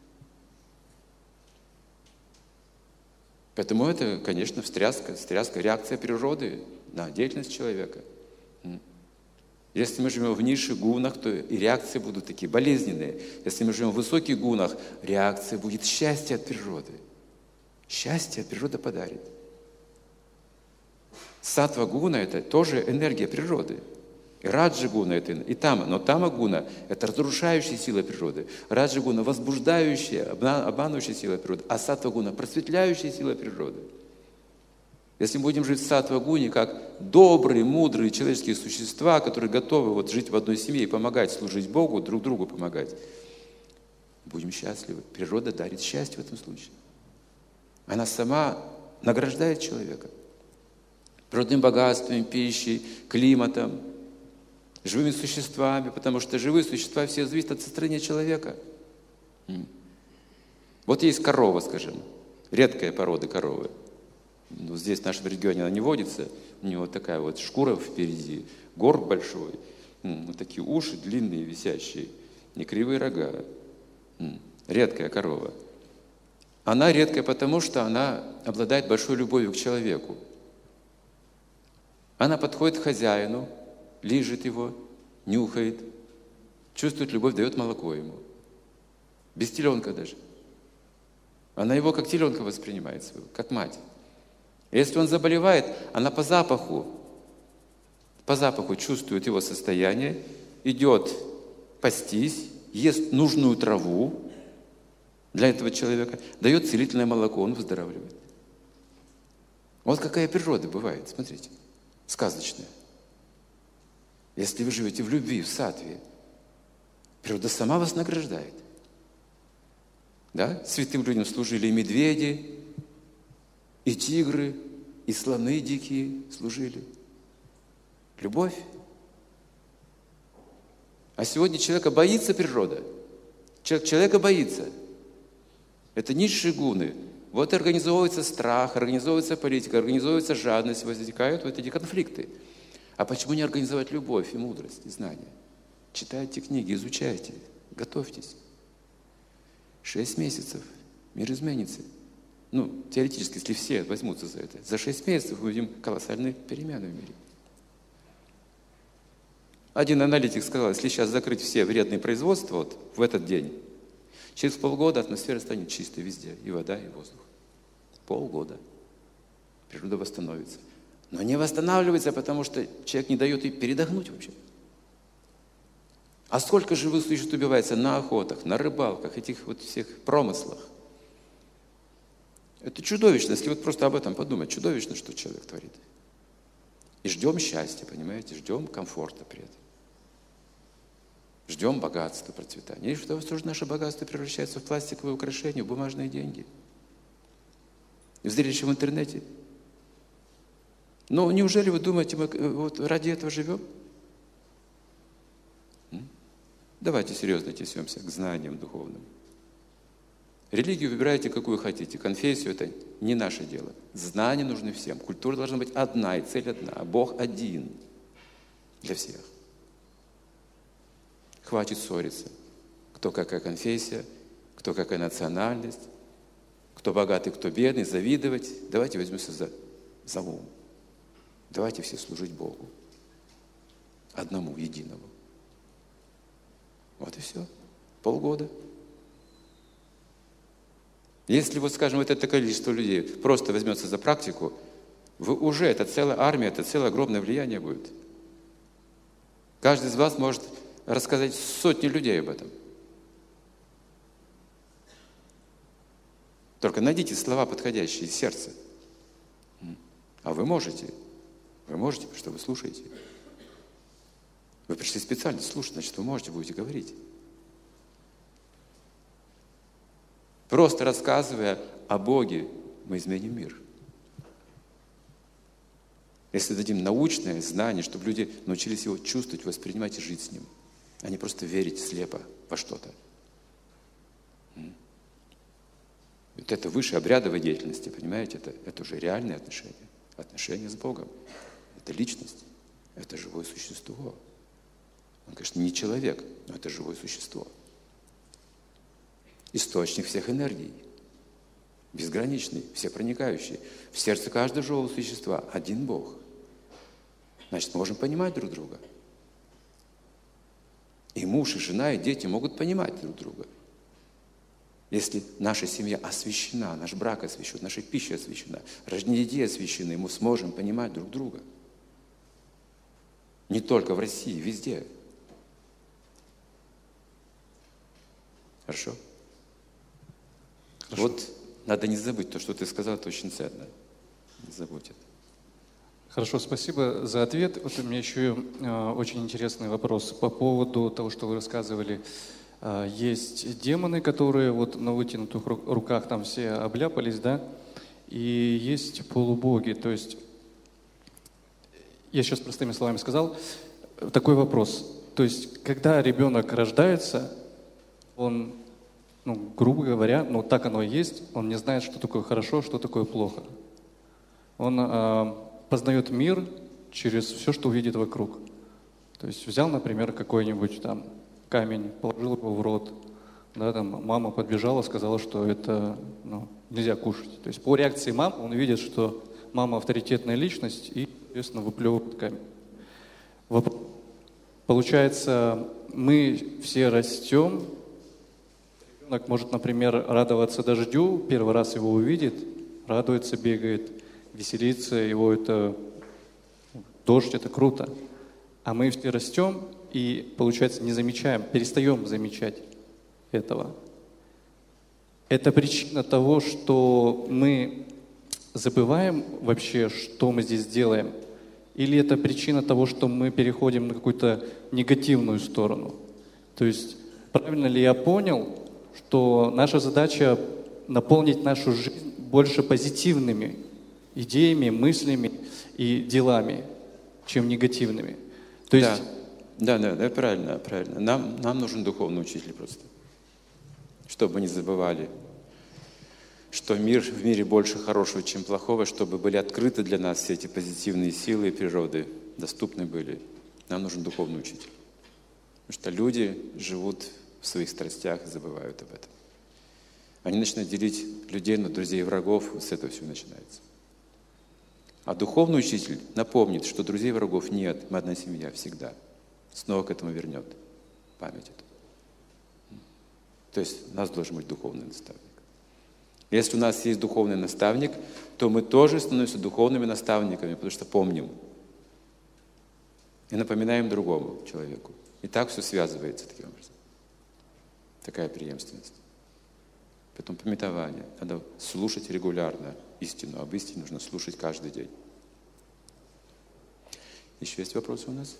Поэтому это, конечно, встряска, реакция природы на деятельность человека. Если мы живем в низших гунах, то и реакции будут такие болезненные. Если мы живем в высоких гунах, реакция будет счастье от природы. Счастье от природы подарит. Саттва гуна – это тоже энергия природы. И раджа гуна – это и тама. Но тама гуна – это разрушающая сила природы. Раджа гуна – возбуждающая, обманывающая сила природы. А саттва гуна – просветляющая сила природы. Если мы будем жить в саттва гуне, как добрые, мудрые человеческие существа, которые готовы вот жить в одной семье и помогать, служить Богу, друг другу помогать, будем счастливы. Природа дарит счастье в этом случае. Она сама награждает человека природным богатством, пищей, климатом, живыми существами, потому что живые существа все зависят от состояния человека. Вот есть корова, скажем, редкая порода коровы. Ну, здесь в нашем регионе она не водится, у него такая вот шкура впереди, горб большой, Вот такие уши длинные, висящие, не кривые рога. Редкая корова. Она редкая потому, что она обладает большой любовью к человеку. Она подходит к хозяину, лижет его, нюхает, чувствует любовь, дает молоко ему. Без теленка даже. Она его как теленка воспринимает своего, как мать. Если он заболевает, она по запаху чувствует его состояние, идет пастись, ест нужную траву для этого человека, дает целительное молоко, он выздоравливает. Вот какая природа бывает, смотрите, сказочная. Если вы живете в любви, в сатве, природа сама вас награждает. Да? Святым людям служили и медведи, и тигры, и слоны дикие служили. Любовь. А сегодня человека боится природа. Человека боится. Это низшие гуны. Вот организовывается страх, организовывается политика, организовывается жадность, возникают вот эти конфликты. А почему не организовать любовь и мудрость, и знания? Читайте книги, изучайте, готовьтесь. 6 месяцев, мир изменится. Теоретически, если все возьмутся за это, за 6 месяцев мы увидим колоссальные перемены в мире. Один аналитик сказал, если сейчас закрыть все вредные производства вот в этот день, через полгода атмосфера станет чистой везде, и вода, и воздух. Полгода. Природа восстановится. Но не восстанавливается, потому что человек не дает ей передохнуть вообще. А сколько живых существ убивается на охотах, на рыбалках, этих вот всех промыслах. Это чудовищно, если вот просто об этом подумать. Чудовищно, что человек творит. И ждем счастья, понимаете, ждем комфорта при этом. Ждем богатства, процветания. И что тоже наше богатство превращается в пластиковые украшения, в бумажные деньги. В зрелище в интернете. Но неужели вы думаете, мы вот ради этого живем? Давайте серьезно отнесемся к знаниям духовным. Религию выбирайте, какую хотите. Конфессию – это не наше дело. Знания нужны всем. Культура должна быть одна, и цель одна. А Бог один для всех. Хватит ссориться. Кто какая конфессия, кто какая национальность, кто богатый, кто бедный, завидовать. Давайте возьмемся за ум. Давайте все служить Богу. Одному, единому. Вот и все. Полгода. Если вот, скажем, вот это количество людей просто возьмется за практику, вы уже, это целая армия, это целое огромное влияние будет. Каждый из вас может рассказать сотни людей об этом. Только найдите слова, подходящие из сердца. А вы можете, потому что вы слушаете. Вы пришли специально слушать, значит, вы можете, будете говорить. Просто рассказывая о Боге, мы изменим мир. Если дадим научное знание, чтобы люди научились его чувствовать, воспринимать и жить с ним, а не просто верить слепо во что-то. Вот это выше обрядовой деятельности, понимаете? Это уже реальные отношения. Отношения с Богом. Это личность. Это живое существо. Он, конечно, не человек, но это живое существо. Источник всех энергий. Безграничный, всепроникающий. В сердце каждого живого существа один Бог. Значит, мы можем понимать друг друга. И муж, и жена, и дети могут понимать друг друга. Если наша семья освящена, наш брак освящен, наша пища освящена, рождение детей освящены, мы сможем понимать друг друга. Не только в России, везде. Хорошо? Вот надо не забыть то, что ты сказал, это очень ценно. Не забудь это. Хорошо, спасибо за ответ. Вот у меня еще очень интересный вопрос по поводу того, что вы рассказывали. Есть демоны, которые вот на вытянутых руках там все обляпались, да? И есть полубоги. То есть, я сейчас простыми словами сказал, такой вопрос. То есть, когда ребенок рождается, он, грубо говоря, так оно и есть, он не знает, что такое хорошо, что такое плохо. Он познает мир через все, что увидит вокруг. То То есть взял, например, какой-нибудь там камень, положил его в рот, да, там мама подбежала, сказала, что это нельзя кушать. То есть по реакции мамы он видит, что мама авторитетная личность и, соответственно, выплевывает камень. Получается, мы все растем. Ребенок может, например, радоваться дождю, первый раз его увидит, радуется, бегает, веселится, его это дождь, это круто. А мы все растем и, получается, не замечаем, перестаем замечать этого. Это причина того, что мы забываем вообще, что мы здесь делаем? Или это причина того, что мы переходим на какую-то негативную сторону? То есть, правильно ли я понял, что наша задача наполнить нашу жизнь больше позитивными идеями, мыслями и делами, чем негативными? То есть... Да, правильно. Нам нужен духовный учитель просто. Чтобы не забывали, что в мире больше хорошего, чем плохого, чтобы были открыты для нас все эти позитивные силы природы, доступны были. Нам нужен духовный учитель. Потому что люди живут в своих страстях и забывают об этом. Они начинают делить людей на друзей и врагов, с этого все начинается. А духовный учитель напомнит, что друзей и врагов нет, мы одна семья всегда. Снова к этому вернет память эту. То есть у нас должен быть духовный наставник. Если у нас есть духовный наставник, то мы тоже становимся духовными наставниками, потому что помним и напоминаем другому человеку. И так все связывается таким образом. Такая преемственность. Поэтому памятование. Надо слушать регулярно истину. Об истине нужно слушать каждый день. Еще есть вопросы у нас?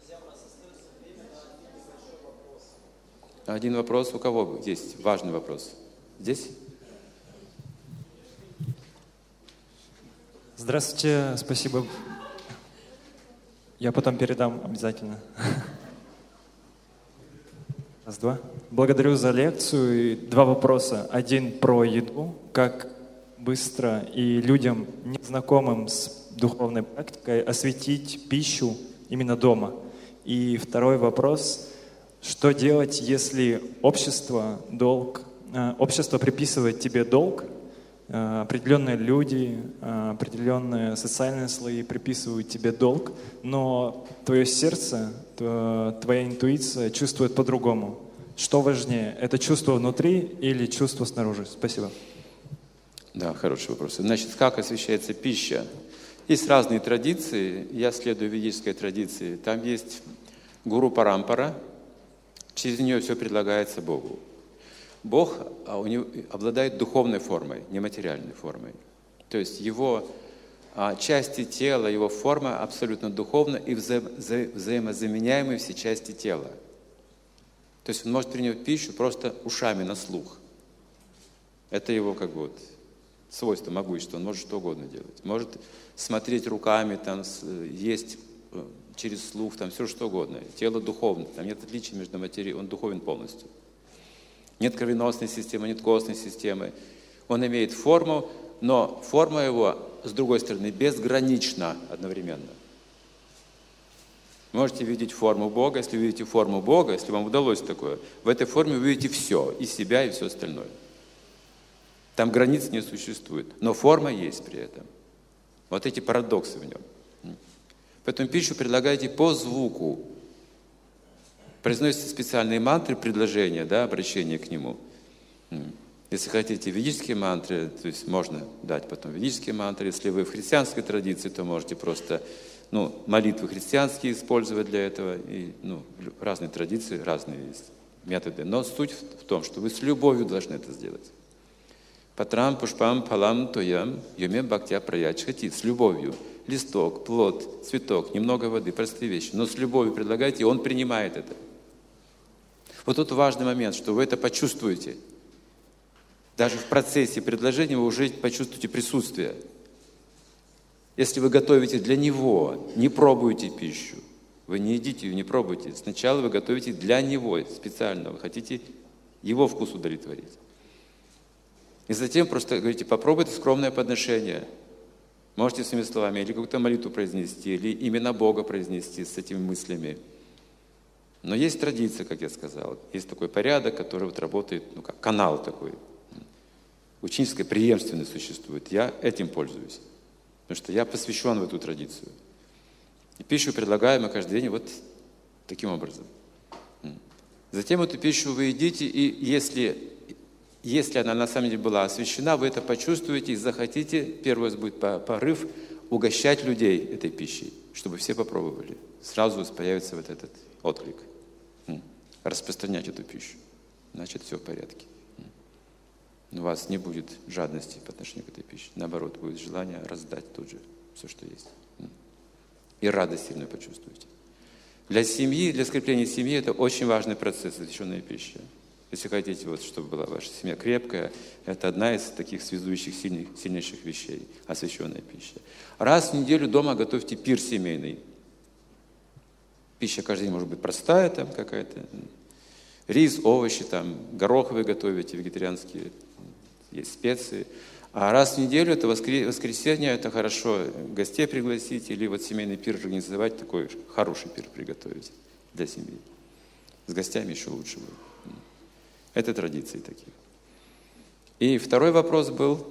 Один вопрос у кого есть? Важный вопрос. Здесь? Здравствуйте, спасибо. Я потом передам обязательно. Раз, два. Благодарю за лекцию. И два вопроса. Один про еду. Как быстро и людям, незнакомым с духовной практикой, осветить пищу именно дома. И второй вопрос. Что делать, если общество приписывает тебе долг, определенные люди, определенные социальные слои приписывают тебе долг, но твое сердце, твоя интуиция чувствует по-другому. Что важнее, это чувство внутри или чувство снаружи? Спасибо. Да, хороший вопрос. Значит, как освещается пища? Есть разные традиции, я следую ведической традиции. Там есть гуру Парампара, через нее все предлагается Богу. Бог у него обладает духовной формой, нематериальной формой. То есть его части тела, его форма абсолютно духовна и взаимозаменяемы все части тела. То есть он может принять пищу просто ушами на слух. Это его как бы свойство, могущество. Он может что угодно делать. Может смотреть руками, там, есть через слух, там, все что угодно. Тело духовно, там нет отличия между материей, он духовен полностью. Нет кровеносной системы, нет костной системы. Он имеет форму, но форма его, с другой стороны, безгранична одновременно. Можете видеть форму Бога. Если вы видите форму Бога, если вам удалось такое, в этой форме вы видите все, и себя, и все остальное. Там границ не существует, но форма есть при этом. Вот эти парадоксы в нем. Поэтому пищу предлагайте по звуку. Произносятся специальные мантры, предложения, да, обращение к нему. Если хотите ведические мантры, то есть можно дать потом ведические мантры. Если вы в христианской традиции, то можете просто молитвы христианские использовать для этого. И, разные традиции, разные есть методы. Но суть в том, что вы с любовью должны это сделать. Патрам, пушпам, палам, тоям, йоме бхактя праячхати. С любовью. Листок, плод, цветок, немного воды, простые вещи. Но с любовью предлагайте, и он принимает это. Вот тут важный момент, что вы это почувствуете. Даже в процессе предложения вы уже почувствуете присутствие. Если вы готовите для него, не пробуйте пищу. Вы не едите ее, не пробуйте. Сначала вы готовите для него специально. Вы хотите его вкус удовлетворить. И затем просто говорите, попробуйте скромное подношение. Можете своими словами или какую-то молитву произнести, или имена Бога произнести с этими мыслями. Но есть традиция, как я сказал, есть такой порядок, который вот работает, ну как канал такой. Ученическая преемственность существует. Я этим пользуюсь, потому что я посвящен в эту традицию. И пищу предлагаем каждый день вот таким образом. Затем эту пищу вы едите, и если она на самом деле была освящена, вы это почувствуете и захотите, первый раз будет порыв, угощать людей этой пищей, чтобы все попробовали. Сразу появится вот этот отклик. Распространять эту пищу. Значит, все в порядке. У вас не будет жадности по отношению к этой пище. Наоборот, будет желание раздать тут же все, что есть. И радость сильную почувствуете. Для семьи, для скрепления семьи это очень важный процесс, освященная пища. Если хотите, вот, чтобы была ваша семья крепкая, это одна из таких связующих сильнейших вещей, освященная пища. Раз в неделю дома готовьте пир семейный. Пища каждый день может быть простая, там какая-то. Рис, овощи, там, горох вы готовите, вегетарианские, есть специи. А раз в неделю, это воскресенье, это хорошо гостей пригласить или вот семейный пир организовать, такой хороший пир приготовить для семьи. С гостями еще лучше будет. Это традиции такие. И второй вопрос был.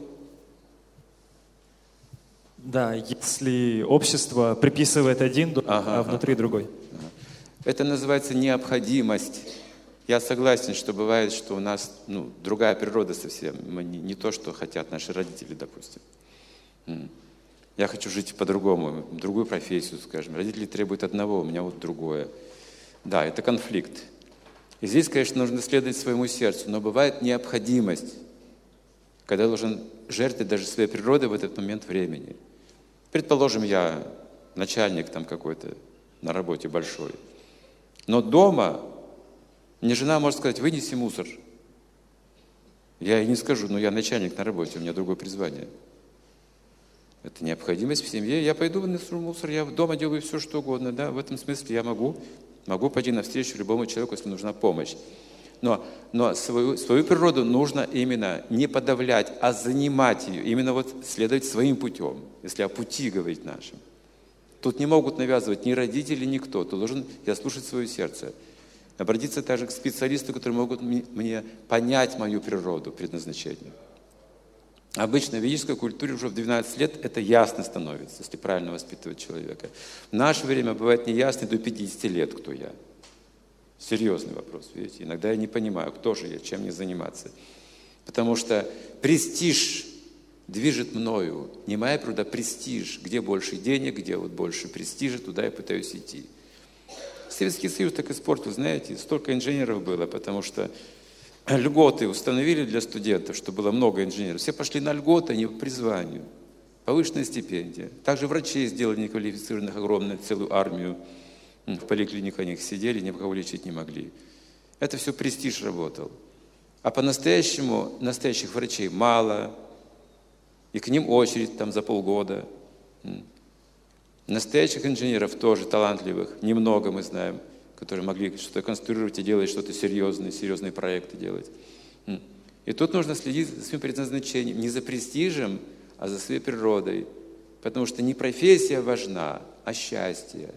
Да, если общество приписывает один, а внутри другой. Это называется необходимость. Я согласен, что бывает, что у нас другая природа совсем. Мы не то, что хотят наши родители, допустим. Я хочу жить по-другому, другую профессию, скажем. Родители требуют одного, у меня вот другое. Да, это конфликт. И здесь, конечно, нужно следовать своему сердцу, но бывает необходимость, когда должен жертвовать даже своей природой в этот момент времени. Предположим, я начальник там какой-то на работе большой, но дома мне жена может сказать: вынеси мусор. Я ей не скажу: но я начальник на работе, у меня другое призвание. Это необходимость в семье. Я пойду вынесу мусор, я дома делаю все, что угодно. Да? В этом смысле я могу пойти навстречу любому человеку, если нужна помощь. Но свою природу нужно именно не подавлять, а занимать ее. Именно вот следовать своим путем, если о пути говорить нашим. Тут не могут навязывать ни родители, никто. Тут должен я слушать свое сердце. Обратиться также к специалисту, которые могут мне понять мою природу, предназначение. Обычно в ведической культуре уже в 12 лет это ясно становится, если правильно воспитывать человека. В наше время бывает неясно до 50 лет, кто я. Серьезный вопрос, видите. Иногда я не понимаю, кто же я, чем мне заниматься. Потому что престиж движет мною. Не моя природа, а престиж. Где больше денег, где вот больше престижа, туда я пытаюсь идти. Советский Союз так испортил, знаете, столько инженеров было, потому что льготы установили для студентов, что было много инженеров. Все пошли на льготы, а не по призванию. Повышенная стипендия. Также врачей сделали неквалифицированных огромную целую армию. В поликлиниках они сидели, никого лечить не могли. Это все престиж работал. А по-настоящему настоящих врачей мало. И к ним очередь там за полгода. Настоящих инженеров тоже талантливых, немного мы знаем, которые могли что-то конструировать и делать что-то серьезные проекты делать. И тут нужно следить за своим предназначением, не за престижем, а за своей природой. Потому что не профессия важна, а счастье.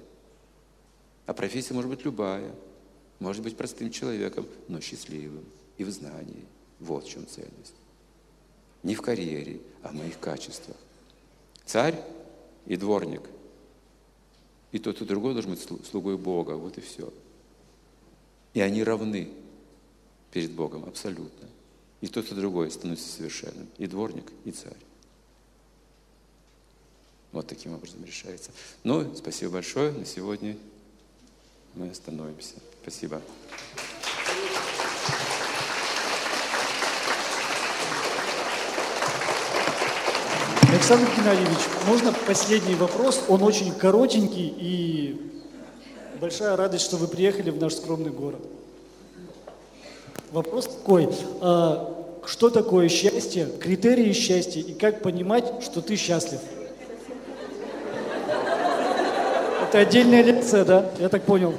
А профессия может быть любая, может быть простым человеком, но счастливым и в знании. Вот в чем ценность. Не в карьере, а в моих качествах. Царь и дворник. И тот, и другой должен быть слугой Бога. Вот и все. И они равны перед Богом абсолютно. И тот, и другой становится совершенным. И дворник, и царь. Вот таким образом решается. Ну, спасибо большое. На сегодня мы остановимся. Спасибо. Александр Геннадьевич, можно последний вопрос? Он очень коротенький, и большая радость, что вы приехали в наш скромный город. Вопрос такой: что такое счастье, критерии счастья, и как понимать, что ты счастлив? Это отдельная лекция, да? Я так понял.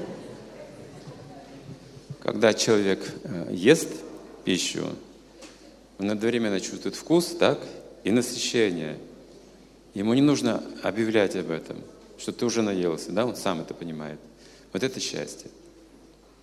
Когда человек ест пищу, он одновременно чувствует вкус, так, и насыщение. Ему не нужно объявлять об этом, что ты уже наелся, да, он сам это понимает. Вот это счастье.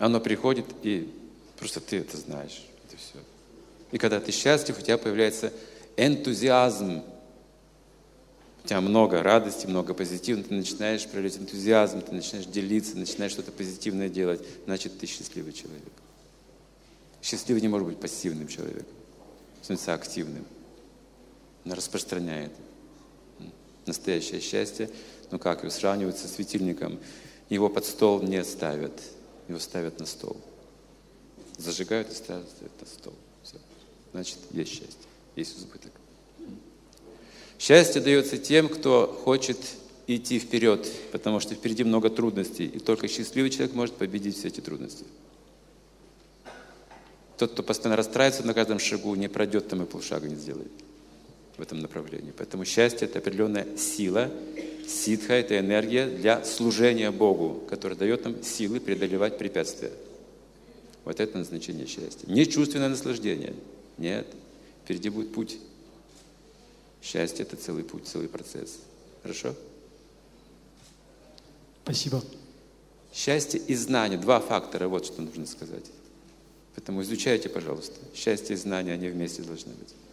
Оно приходит, и просто ты это знаешь. Это все. И когда ты счастлив, у тебя появляется энтузиазм. У тебя много радости, много позитивного. Ты начинаешь проявлять энтузиазм, ты начинаешь делиться, начинаешь что-то позитивное делать. Значит, ты счастливый человек. Счастливый не может быть пассивным человеком. Становится активным. Оно распространяет. Настоящее счастье, ну как его сравнивают со светильником, его под стол не ставят, его ставят на стол. Зажигают и ставят на стол. Все. Значит, есть счастье, есть избыток. Счастье дается тем, кто хочет идти вперед, потому что впереди много трудностей, и только счастливый человек может победить все эти трудности. Тот, кто постоянно расстраивается на каждом шагу, не пройдет там и полшага не сделает в этом направлении. Поэтому счастье – это определенная сила, ситха – это энергия для служения Богу, которая дает нам силы преодолевать препятствия. Вот это назначение счастья. Не чувственное наслаждение. Нет. Впереди будет путь. Счастье – это целый путь, целый процесс. Хорошо? Спасибо. Счастье и знание. Два фактора, вот что нужно сказать. Поэтому изучайте, пожалуйста. Счастье и знание, они вместе должны быть.